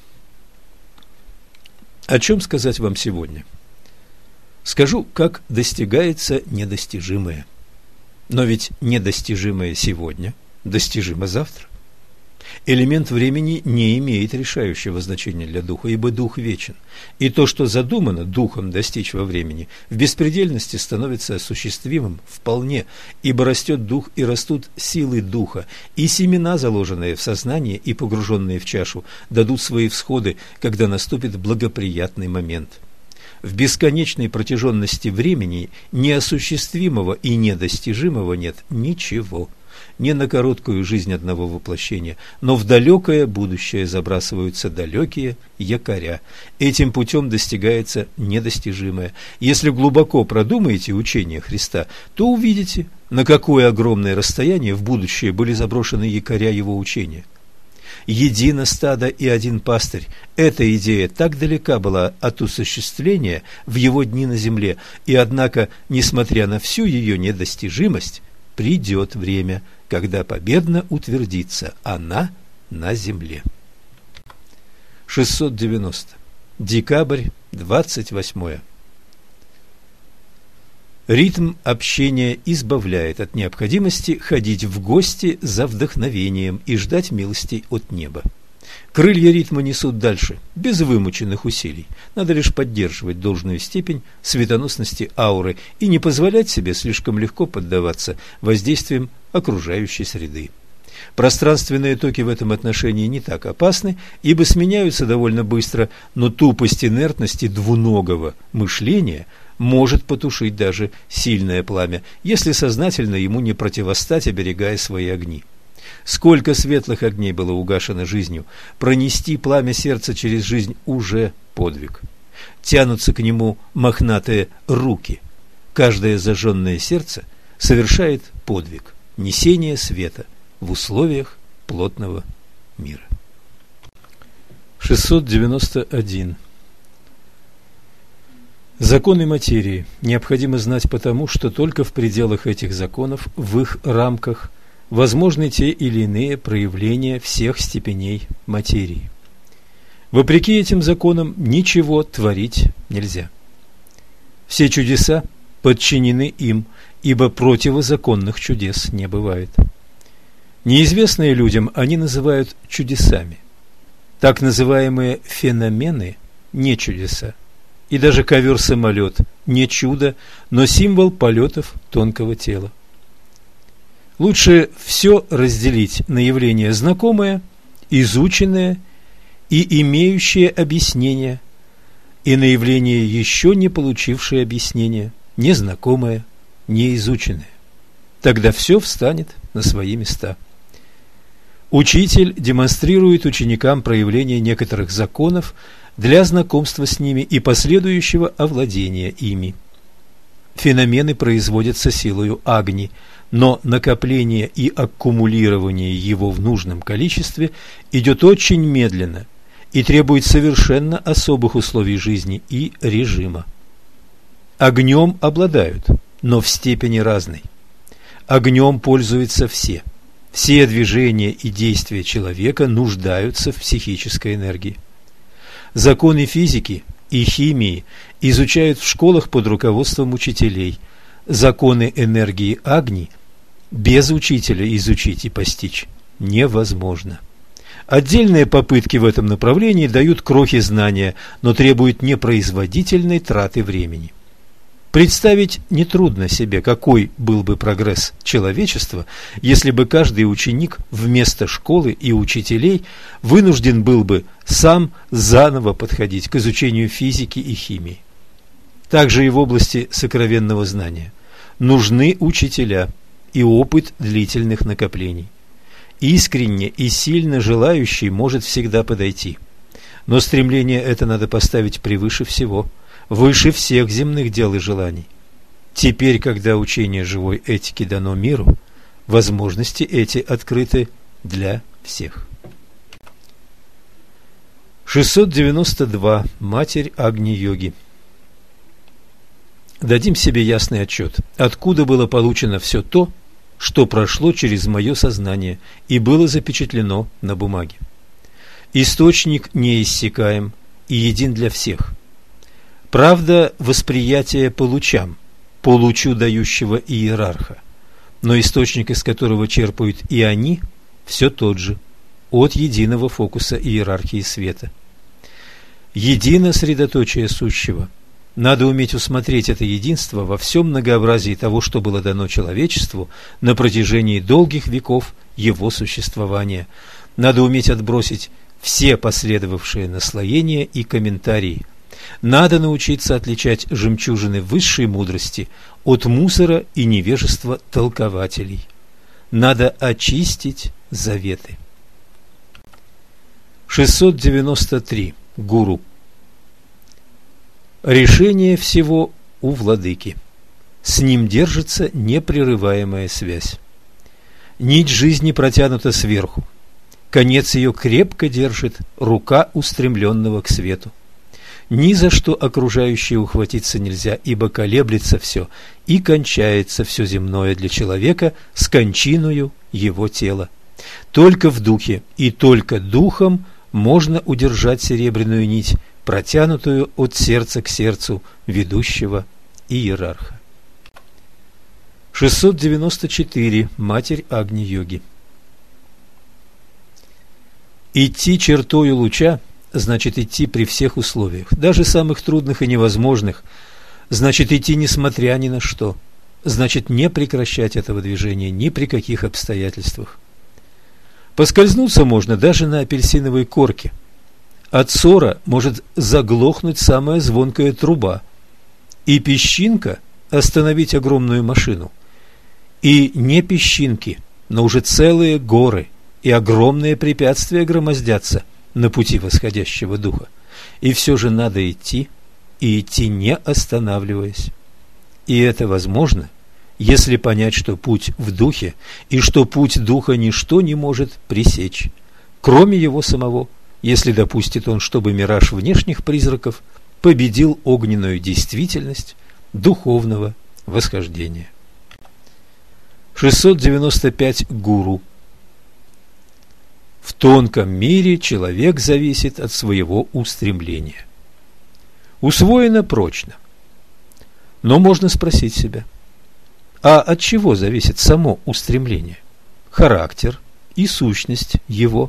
О чем сказать вам сегодня? Скажу, как достигается недостижимое. Но ведь недостижимое сегодня достижимо завтра. Элемент времени не имеет решающего значения для духа, ибо дух вечен. И то, что задумано духом достичь во времени, в беспредельности становится осуществимым вполне, ибо растет дух и растут силы духа, и семена, заложенные в сознание и погруженные в чашу, дадут свои всходы, когда наступит благоприятный момент. В бесконечной протяженности времени неосуществимого и недостижимого нет ничего. Не на короткую жизнь одного воплощения, но в далекое будущее забрасываются далекие якоря. Этим путем достигается недостижимое. Если глубоко продумаете учение Христа, то увидите, на какое огромное расстояние в будущее были заброшены якоря его учения. Едино стадо и один пастырь. Эта идея так далека была от осуществления в его дни на земле, и однако, несмотря на всю ее недостижимость, придет время, когда победно утвердится она на земле. 690. Декабрь, 28. Ритм общения избавляет от необходимости ходить в гости за вдохновением и ждать милостей от неба. Крылья ритма несут дальше, без вымученных усилий. Надо лишь поддерживать должную степень светоносности ауры и не позволять себе слишком легко поддаваться воздействиям окружающей среды. Пространственные токи в этом отношении не так опасны, ибо сменяются довольно быстро, но тупость инертности двуногого мышления может потушить даже сильное пламя, если сознательно ему не противостать, оберегая свои огни. Сколько светлых огней было угашено жизнью, пронести пламя сердца через жизнь уже подвиг. тянутся к нему мохнатые руки. Каждое зажженное сердце совершает подвиг несения света в условиях плотного мира. 691. Законы материи необходимо знать потому, что только в пределах этих законов, в их рамках, возможны те или иные проявления всех степеней материи. Вопреки этим законам ничего творить нельзя. Все чудеса подчинены им, ибо противозаконных чудес не бывает. Неизвестные людям они называют чудесами. Так называемые феномены – не чудеса. И даже ковер-самолет – не чудо, но символ полетов тонкого тела. Лучше все разделить на явления знакомые, изученные и имеющие объяснение, и на явления еще не получившие объяснения, незнакомые, неизученные. Тогда все встанет на свои места. Учитель демонстрирует ученикам проявление некоторых законов для знакомства с ними и последующего овладения ими. Феномены производятся силою Агни, но накопление и аккумулирование его в нужном количестве идет очень медленно и требует совершенно особых условий жизни и режима. Огнем обладают, но в степени разной. Огнем пользуются все. Все движения и действия человека нуждаются в психической энергии. Законы физики и химии изучают в школах под руководством учителей. Законы энергии Агни без учителя изучить и постичь невозможно. Отдельные попытки в этом направлении дают крохи знания, но требуют непроизводительной траты времени. Представить нетрудно себе, какой был бы прогресс человечества, если бы каждый ученик вместо школы и учителей вынужден был бы сам заново подходить к изучению физики и химии. Также и в области сокровенного знания нужны учителя и опыт длительных накоплений. Искренне и сильно желающий может всегда подойти, но стремление это надо поставить превыше всего, выше всех земных дел и желаний. Теперь, когда учение живой этики дано миру, возможности эти открыты для всех. 692. Матерь Агни-йоги. Дадим себе ясный отчет, откуда было получено все то, что прошло через мое сознание и было запечатлено на бумаге. Источник неиссякаем и един для всех. Правда, восприятие по лучам, по лучу дающего иерарха, но источник, из которого черпают и они, все тот же, от единого фокуса иерархии света. Едино средоточие сущего. Надо уметь усмотреть это единство во всем многообразии того, что было дано человечеству на протяжении долгих веков его существования. Надо уметь отбросить все последовавшие наслоения и комментарии. Надо научиться отличать жемчужины высшей мудрости от мусора и невежества толкователей. Надо очистить заветы. 693. Гуру. Решение всего у владыки. С ним держится непрерываемая связь. Нить жизни протянута сверху. Конец ее крепко держит рука устремленного к свету. Ни за что окружающее ухватиться нельзя, ибо колеблется все, и кончается все земное для человека с кончиною его тела. Только в духе и только духом можно удержать серебряную нить, протянутую от сердца к сердцу ведущего иерарха. 694. Матерь Агни-йоги. Идти чертою луча значит идти при всех условиях, даже самых трудных и невозможных, значит идти несмотря ни на что, значит не прекращать этого движения ни при каких обстоятельствах. Поскользнуться можно даже на апельсиновой корке. От ссора может заглохнуть самая звонкая труба, и песчинка остановить огромную машину. И не песчинки, но уже целые горы и огромные препятствия громоздятся на пути восходящего духа. И все же надо идти и идти не останавливаясь. И это возможно, если понять, что путь в духе, и что путь духа ничто не может пресечь, кроме его самого, если допустит он, чтобы мираж внешних призраков победил огненную действительность духовного восхождения. 695. Гуру. В тонком мире человек зависит от своего устремления. Усвоено прочно. Но можно спросить себя, а от чего зависит само устремление, характер и сущность его?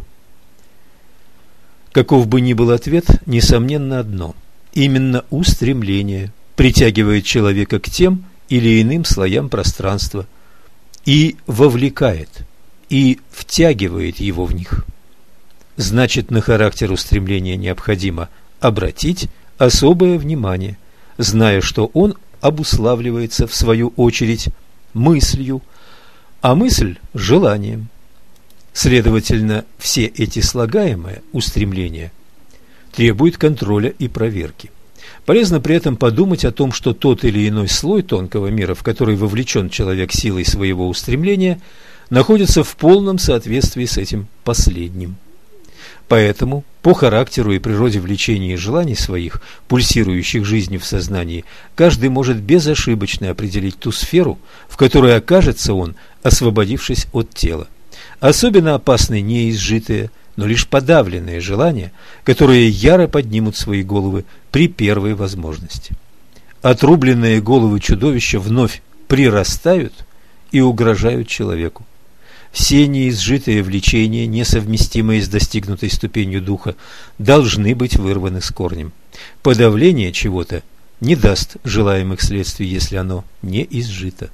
Каков бы ни был ответ, несомненно одно: именно устремление притягивает человека к тем или иным слоям пространства и вовлекает, и втягивает его в них. Значит, на характер устремления необходимо обратить особое внимание, зная, что он обуславливается, в свою очередь, мыслью, а мысль – желанием. Следовательно, все эти слагаемые устремления требуют контроля и проверки. Полезно при этом подумать о том, что тот или иной слой тонкого мира, в который вовлечен человек силой своего устремления, находится в полном соответствии с этим последним. Поэтому по характеру и природе влечений и желаний своих, пульсирующих жизнью в сознании, каждый может безошибочно определить ту сферу, в которой окажется он, освободившись от тела. Особенно опасны не изжитые, но лишь подавленные желания, которые яро поднимут свои головы при первой возможности. Отрубленные головы чудовища вновь прирастают и угрожают человеку. Все неизжитые влечения, несовместимые с достигнутой ступенью духа, должны быть вырваны с корнем. Подавление чего-то не даст желаемых следствий, если оно не изжито.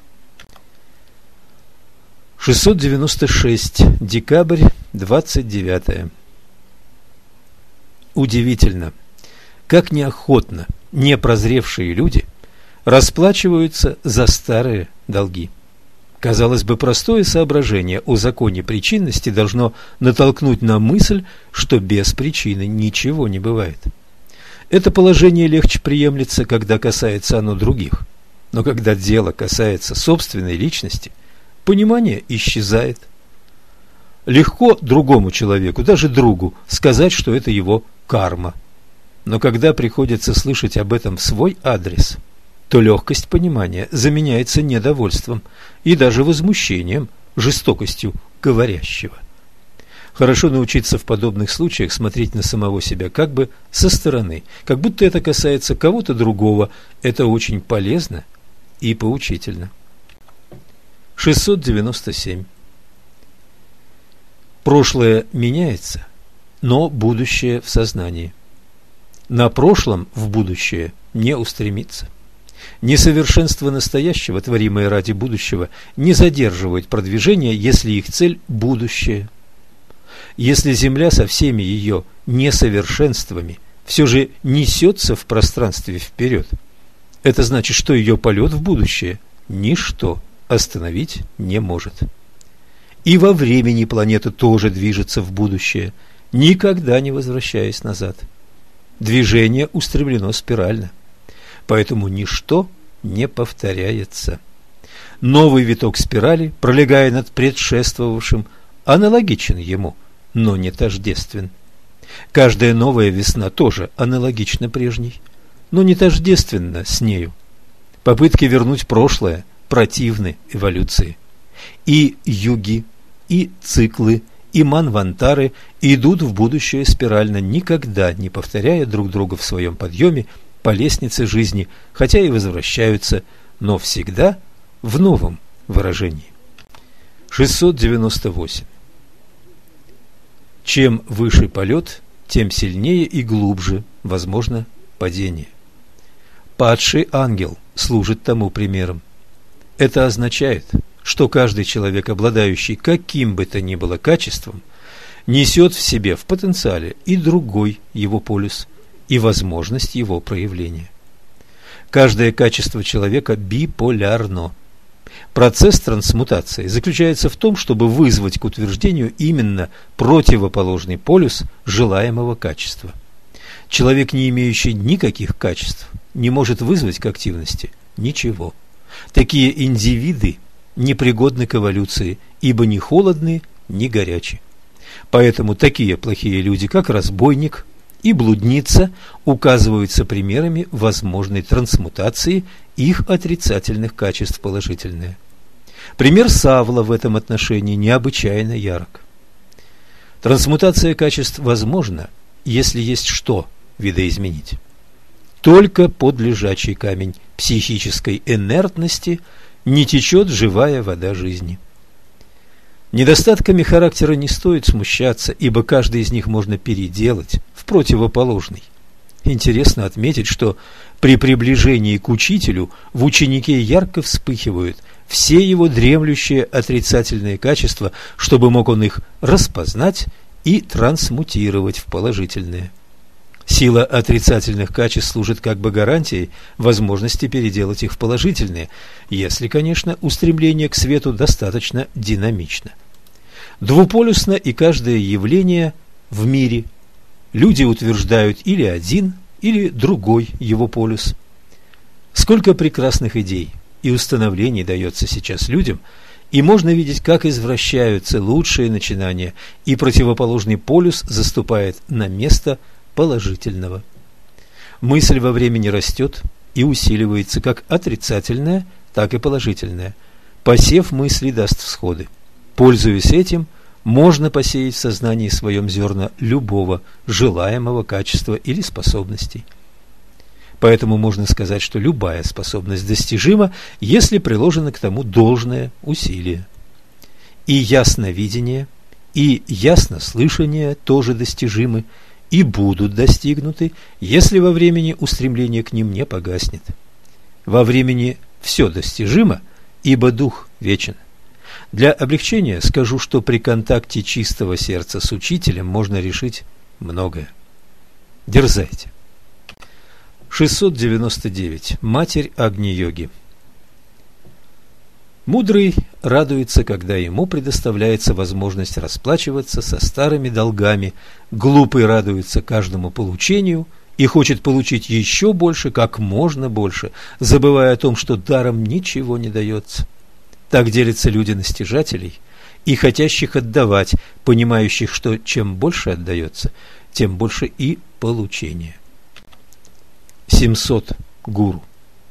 696. Декабрь, 29. Удивительно, как неохотно непрозревшие люди расплачиваются за старые долги. Казалось бы, простое соображение о законе причинности должно натолкнуть на мысль, что без причины ничего не бывает. Это положение легче приемлется, когда касается оно других. Но когда дело касается собственной личности, понимание исчезает. Легко другому человеку, даже другу, сказать, что это его карма. Но когда приходится слышать об этом в свой адрес, то легкость понимания заменяется недовольством и даже возмущением, жестокостью говорящего. Хорошо научиться в подобных случаях смотреть на самого себя как бы со стороны, как будто это касается кого-то другого. Это очень полезно и поучительно. 697. Прошлое меняется, но будущее в сознании. На прошлом в будущее не устремиться. Несовершенство настоящего, творимое ради будущего, не задерживает продвижение, если их цель – будущее. Если Земля со всеми ее несовершенствами все же несется в пространстве вперед, это значит, что ее полет в будущее ничто остановить не может. И во времени планета тоже движется в будущее, никогда не возвращаясь назад. Движение устремлено спирально. Поэтому ничто не повторяется. Новый виток спирали, пролегая над предшествовавшим, аналогичен ему, но не тождествен. Каждая новая весна тоже аналогична прежней, но не тождественна с нею. Попытки вернуть прошлое противны эволюции. И юги, и циклы, и манвантары идут в будущее спирально, никогда не повторяя друг друга в своем подъеме по лестнице жизни, хотя и возвращаются, но всегда в новом выражении. 698. Чем выше полет, тем сильнее и глубже возможно падение. Падший ангел служит тому примером. Это означает, что каждый человек, обладающий каким бы то ни было качеством, несет в себе в потенциале и другой его полюс, и возможность его проявления. Каждое качество человека биполярно. Процесс трансмутации заключается в том, чтобы вызвать к утверждению именно противоположный полюс желаемого качества. Человек, не имеющий никаких качеств, не может вызвать к активности ничего. Такие индивиды непригодны к эволюции, ибо ни холодны, ни горячи. Поэтому такие плохие люди, как разбойник и блудница, указываются примерами возможной трансмутации их отрицательных качеств в положительные. Пример Савла в этом отношении необычайно ярок. Трансмутация качеств возможна, если есть что видоизменить. Только под лежачий камень психической инертности не течет живая вода жизни. Недостатками характера не стоит смущаться, ибо каждый из них можно переделать в противоположный. Интересно отметить, что при приближении к учителю в ученике ярко вспыхивают все его дремлющие отрицательные качества, чтобы мог он их распознать и трансмутировать в положительные. Сила отрицательных качеств служит как бы гарантией возможности переделать их в положительные, если, конечно, устремление к свету достаточно динамично. Двуполюсно и каждое явление в мире. Люди утверждают или один, или другой его полюс. Сколько прекрасных идей и установлений дается сейчас людям, и можно видеть, как извращаются лучшие начинания, и противоположный полюс заступает на место положительного. Мысль во времени растет и усиливается как отрицательная, так и положительная. Посев мысли даст всходы. Пользуясь этим, можно посеять в сознании своем зерна любого желаемого качества или способностей. Поэтому можно сказать, что любая способность достижима, если приложено к тому должное усилие. И ясновидение, и яснослышание тоже достижимы, и будут достигнуты, если во времени устремление к ним не погаснет. Во времени все достижимо, ибо дух вечен. Для облегчения скажу, что при контакте чистого сердца с учителем можно решить многое. Дерзайте. 699. Матерь Агни-йоги. Мудрый радуется, когда ему предоставляется возможность расплачиваться со старыми долгами. Глупый радуется каждому получению и хочет получить еще больше, как можно больше, забывая о том, что даром ничего не дается. Так делятся люди на стяжателей и хотящих отдавать, понимающих, что чем больше отдается, тем больше и получение. 700. Гуру.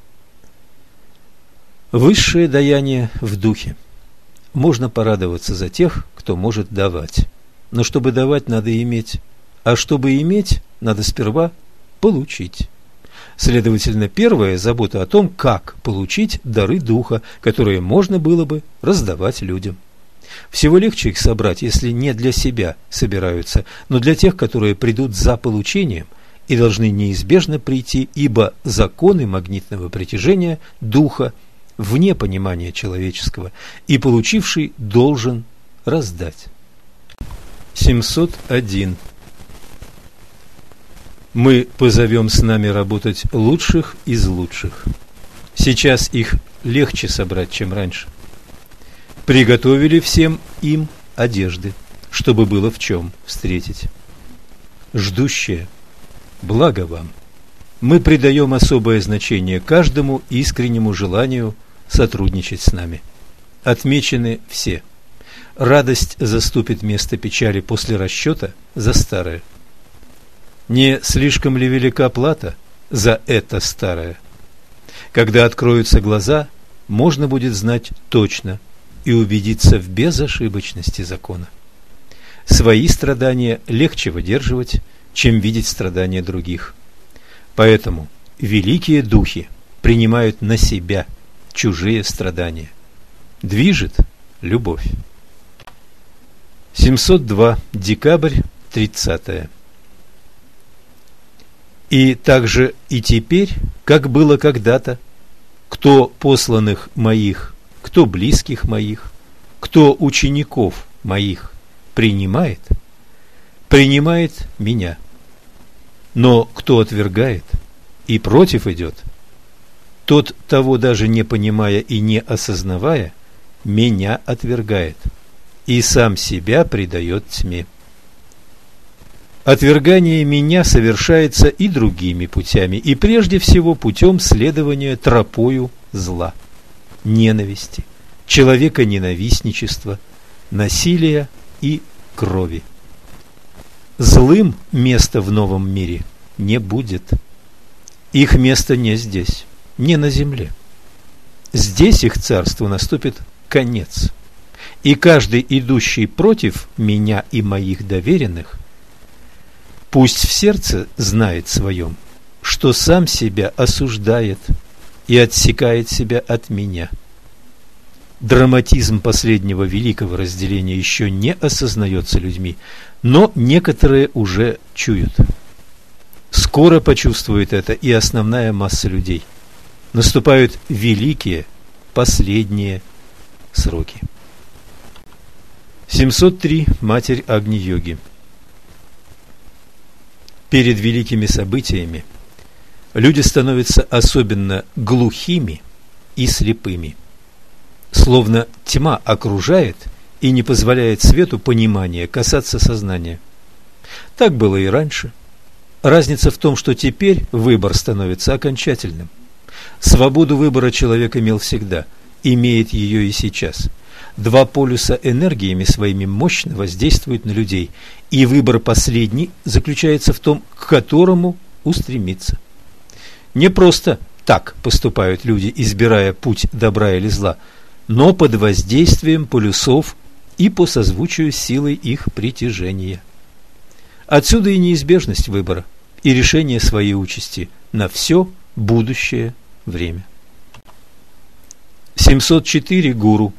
Высшее даяние в духе. Можно порадоваться за тех, кто может давать. Но чтобы давать, надо иметь. А чтобы иметь, надо сперва получить. Следовательно, первая забота о том, как получить дары духа, которые можно было бы раздавать людям. Всего легче их собрать, если не для себя собираются, но для тех, которые придут за получением и должны неизбежно прийти, ибо законы магнитного притяжения духа вне понимания человеческого, и получивший должен раздать. 701. Мы позовем с нами работать лучших из лучших. Сейчас их легче собрать, чем раньше. Приготовили всем им одежды, чтобы было в чем встретить. Ждущие, благо вам. Мы придаем особое значение каждому искреннему желанию сотрудничать с нами. Отмечены все. Радость заступит место печали после расчета за старое. Не слишком ли велика плата за это старое? Когда откроются глаза, можно будет знать точно и убедиться в безошибочности закона. Свои страдания легче выдерживать, чем видеть страдания других. Поэтому великие духи принимают на себя чужие страдания. Движет любовь. 702. Декабрь, 30. И также и теперь, как было когда-то, кто посланных моих, кто близких моих, кто учеников моих принимает, принимает меня. Но кто отвергает и против идет, тот, того даже не понимая и не осознавая, меня отвергает и сам себя предает тьме. Отвергание меня совершается и другими путями, и прежде всего путем следования тропою зла, ненависти, человеконенавистничества, насилия и крови. Злым места в новом мире не будет. Их место не здесь, не на земле. Здесь их царству наступит конец. И каждый, идущий против меня и моих доверенных, пусть в сердце знает своем, что сам себя осуждает и отсекает себя от меня. Драматизм последнего великого разделения еще не осознается людьми, но некоторые уже чуют. Скоро почувствует это и основная масса людей. Наступают великие, последние сроки. 703. Матерь Агни-йоги. Перед великими событиями люди становятся особенно глухими и слепыми. Словно тьма окружает и не позволяет свету понимания касаться сознания. Так было и раньше. Разница в том, что теперь выбор становится окончательным. Свободу выбора человек имел всегда, имеет ее и сейчас. Два полюса энергиями своими мощно воздействуют на людей, и выбор последний заключается в том, к которому устремиться. Не просто так поступают люди, избирая путь добра или зла, но под воздействием полюсов и по созвучию с силой их притяжения. Отсюда и неизбежность выбора, и решение своей участи на все будущее время. 704. Гуру.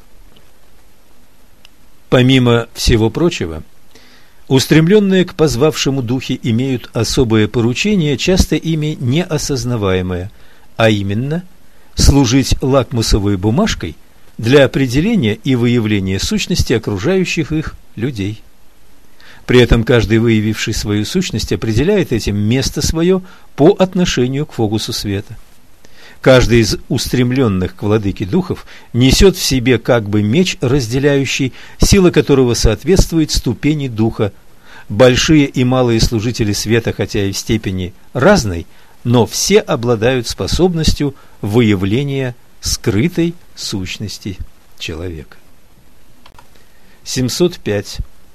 Помимо всего прочего, устремленные к позвавшему духе имеют особое поручение, часто ими неосознаваемое, а именно служить лакмусовой бумажкой для определения и выявления сущности окружающих их людей. При этом каждый, выявивший свою сущность, определяет этим место свое по отношению к фокусу света. Каждый из устремленных к владыке духов несет в себе как бы меч разделяющий, сила которого соответствует ступени духа. Большие и малые служители света, хотя и в степени разной, но все обладают способностью выявления скрытой сущности человека. 705.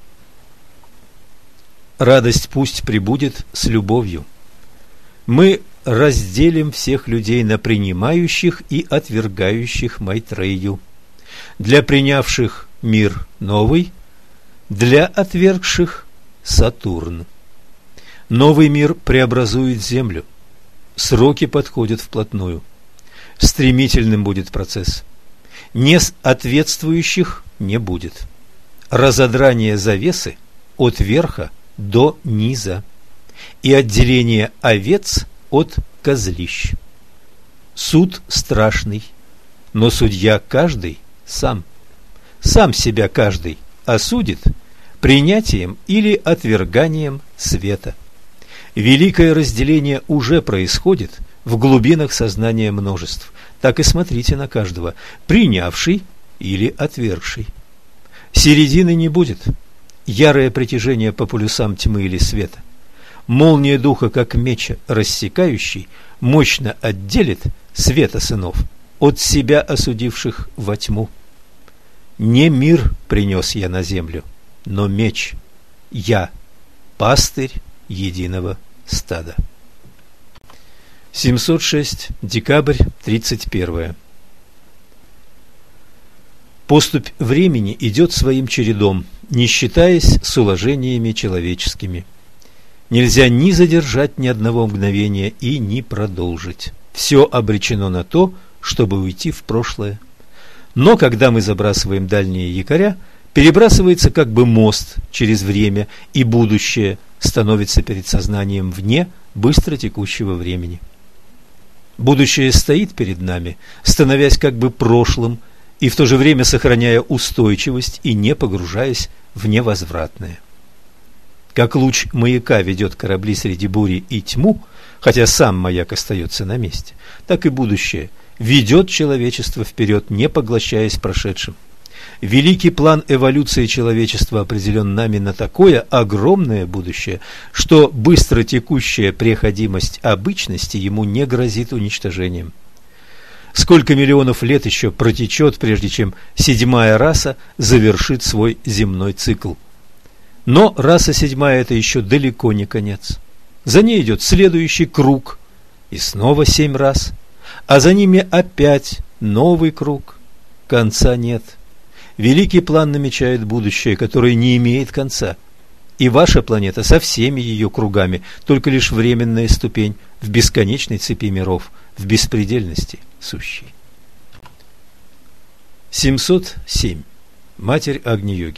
Радость пусть пребудет с любовью. Мы разделим всех людей на принимающих и отвергающих Майтрею. Для принявших мир новый, для отвергших Сатурн. Новый мир преобразует Землю. Сроки подходят вплотную. Стремительным будет процесс. Несоответствующих не будет. Разодрание завесы от верха до низа и отделение овец от козлищ. Суд страшный, но судья каждый сам. Сам себя каждый осудит принятием или отверганием света. Великое разделение уже происходит в глубинах сознания множеств. Так и смотрите на каждого, принявший или отвергший. Середины не будет. Ярое притяжение по полюсам тьмы или света. Молния духа, как меча рассекающий, мощно отделит света сынов от себя осудивших во тьму. Не мир принес я на землю, но меч. Я пастырь единого стада. 706. Декабрь 31. Поступь времени идет своим чередом, не считаясь с уложениями человеческими. Нельзя ни задержать ни одного мгновения и ни продолжить. Все обречено на то, чтобы уйти в прошлое. Но когда мы забрасываем дальние якоря, перебрасывается как бы мост через время, и будущее становится перед сознанием вне быстро текущего времени. Будущее стоит перед нами, становясь как бы прошлым, и в то же время сохраняя устойчивость и не погружаясь в невозвратное. Как луч маяка ведет корабли среди бури и тьму, хотя сам маяк остается на месте, так и будущее ведет человечество вперед, не поглощаясь прошедшим. Великий план эволюции человечества определен нами на такое огромное будущее, что быстро текущая преходимость обычности ему не грозит уничтожением. Сколько миллионов лет еще протечет, прежде чем седьмая раса завершит свой земной цикл? Но раса седьмая – это еще далеко не конец. За ней идет следующий круг, и снова 7 рас, а за ними опять новый круг. Конца нет. Великий план намечает будущее, которое не имеет конца. И ваша планета со всеми ее кругами только лишь временная ступень в бесконечной цепи миров, в беспредельности сущей. 707. Матерь Агни-йоги.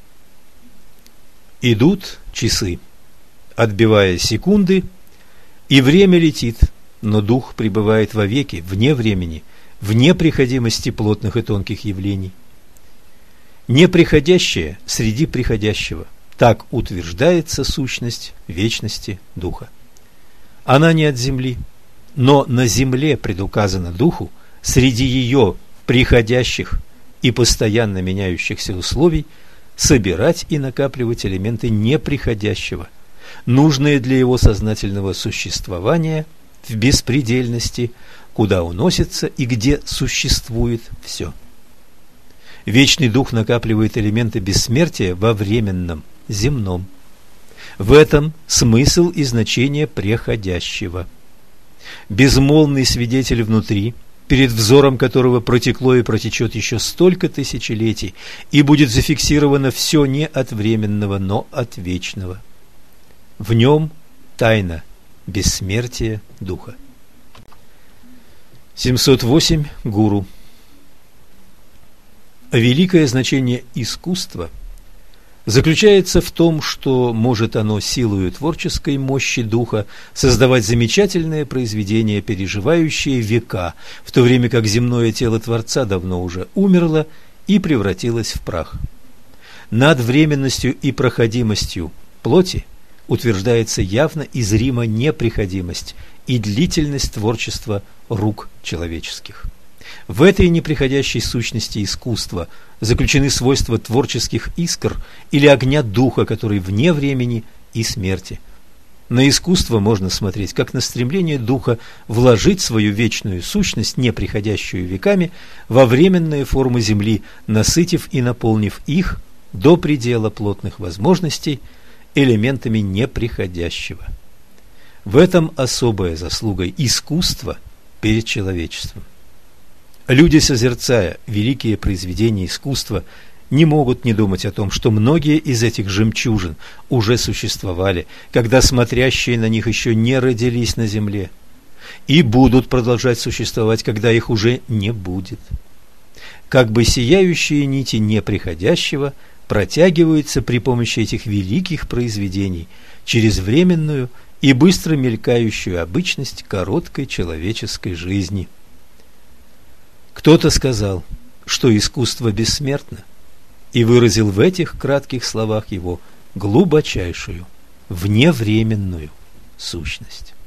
Идут часы, отбивая секунды, и время летит, но дух пребывает вовеки, вне времени, вне приходимости плотных и тонких явлений. Неприходящее среди приходящего – так утверждается сущность вечности духа. Она не от земли, но на земле предуказано духу среди ее приходящих и постоянно меняющихся условий собирать и накапливать элементы неприходящего, нужные для его сознательного существования в беспредельности, куда уносится и где существует все. Вечный дух накапливает элементы бессмертия во временном, земном. В этом смысл и значение преходящего. Безмолвный свидетель внутри, перед взором которого протекло и протечет еще столько тысячелетий, и будет зафиксировано все не от временного, но от вечного. В нем тайна бессмертия духа. 708. Гуру. Великое значение искусства заключается в том, что может оно силою творческой мощи духа создавать замечательные произведения, переживающие века, в то время как земное тело Творца давно уже умерло и превратилось в прах. Над временностью и проходимостью плоти утверждается явно и зримо неприходимость и длительность творчества рук человеческих. В этой неприходящей сущности искусства заключены свойства творческих искр или огня духа, который вне времени и смерти. На искусство можно смотреть как на стремление духа вложить свою вечную сущность, неприходящую веками, во временные формы земли, насытив и наполнив их до предела плотных возможностей элементами неприходящего. В этом особая заслуга искусства перед человечеством. Люди, созерцая великие произведения искусства, не могут не думать о том, что многие из этих жемчужин уже существовали, когда смотрящие на них еще не родились на земле, и будут продолжать существовать, когда их уже не будет. Как бы сияющие нити неприходящего протягиваются при помощи этих великих произведений через временную и быстро мелькающую обычность короткой человеческой жизни. Кто-то сказал, что искусство бессмертно, и выразил в этих кратких словах его глубочайшую, вневременную сущность.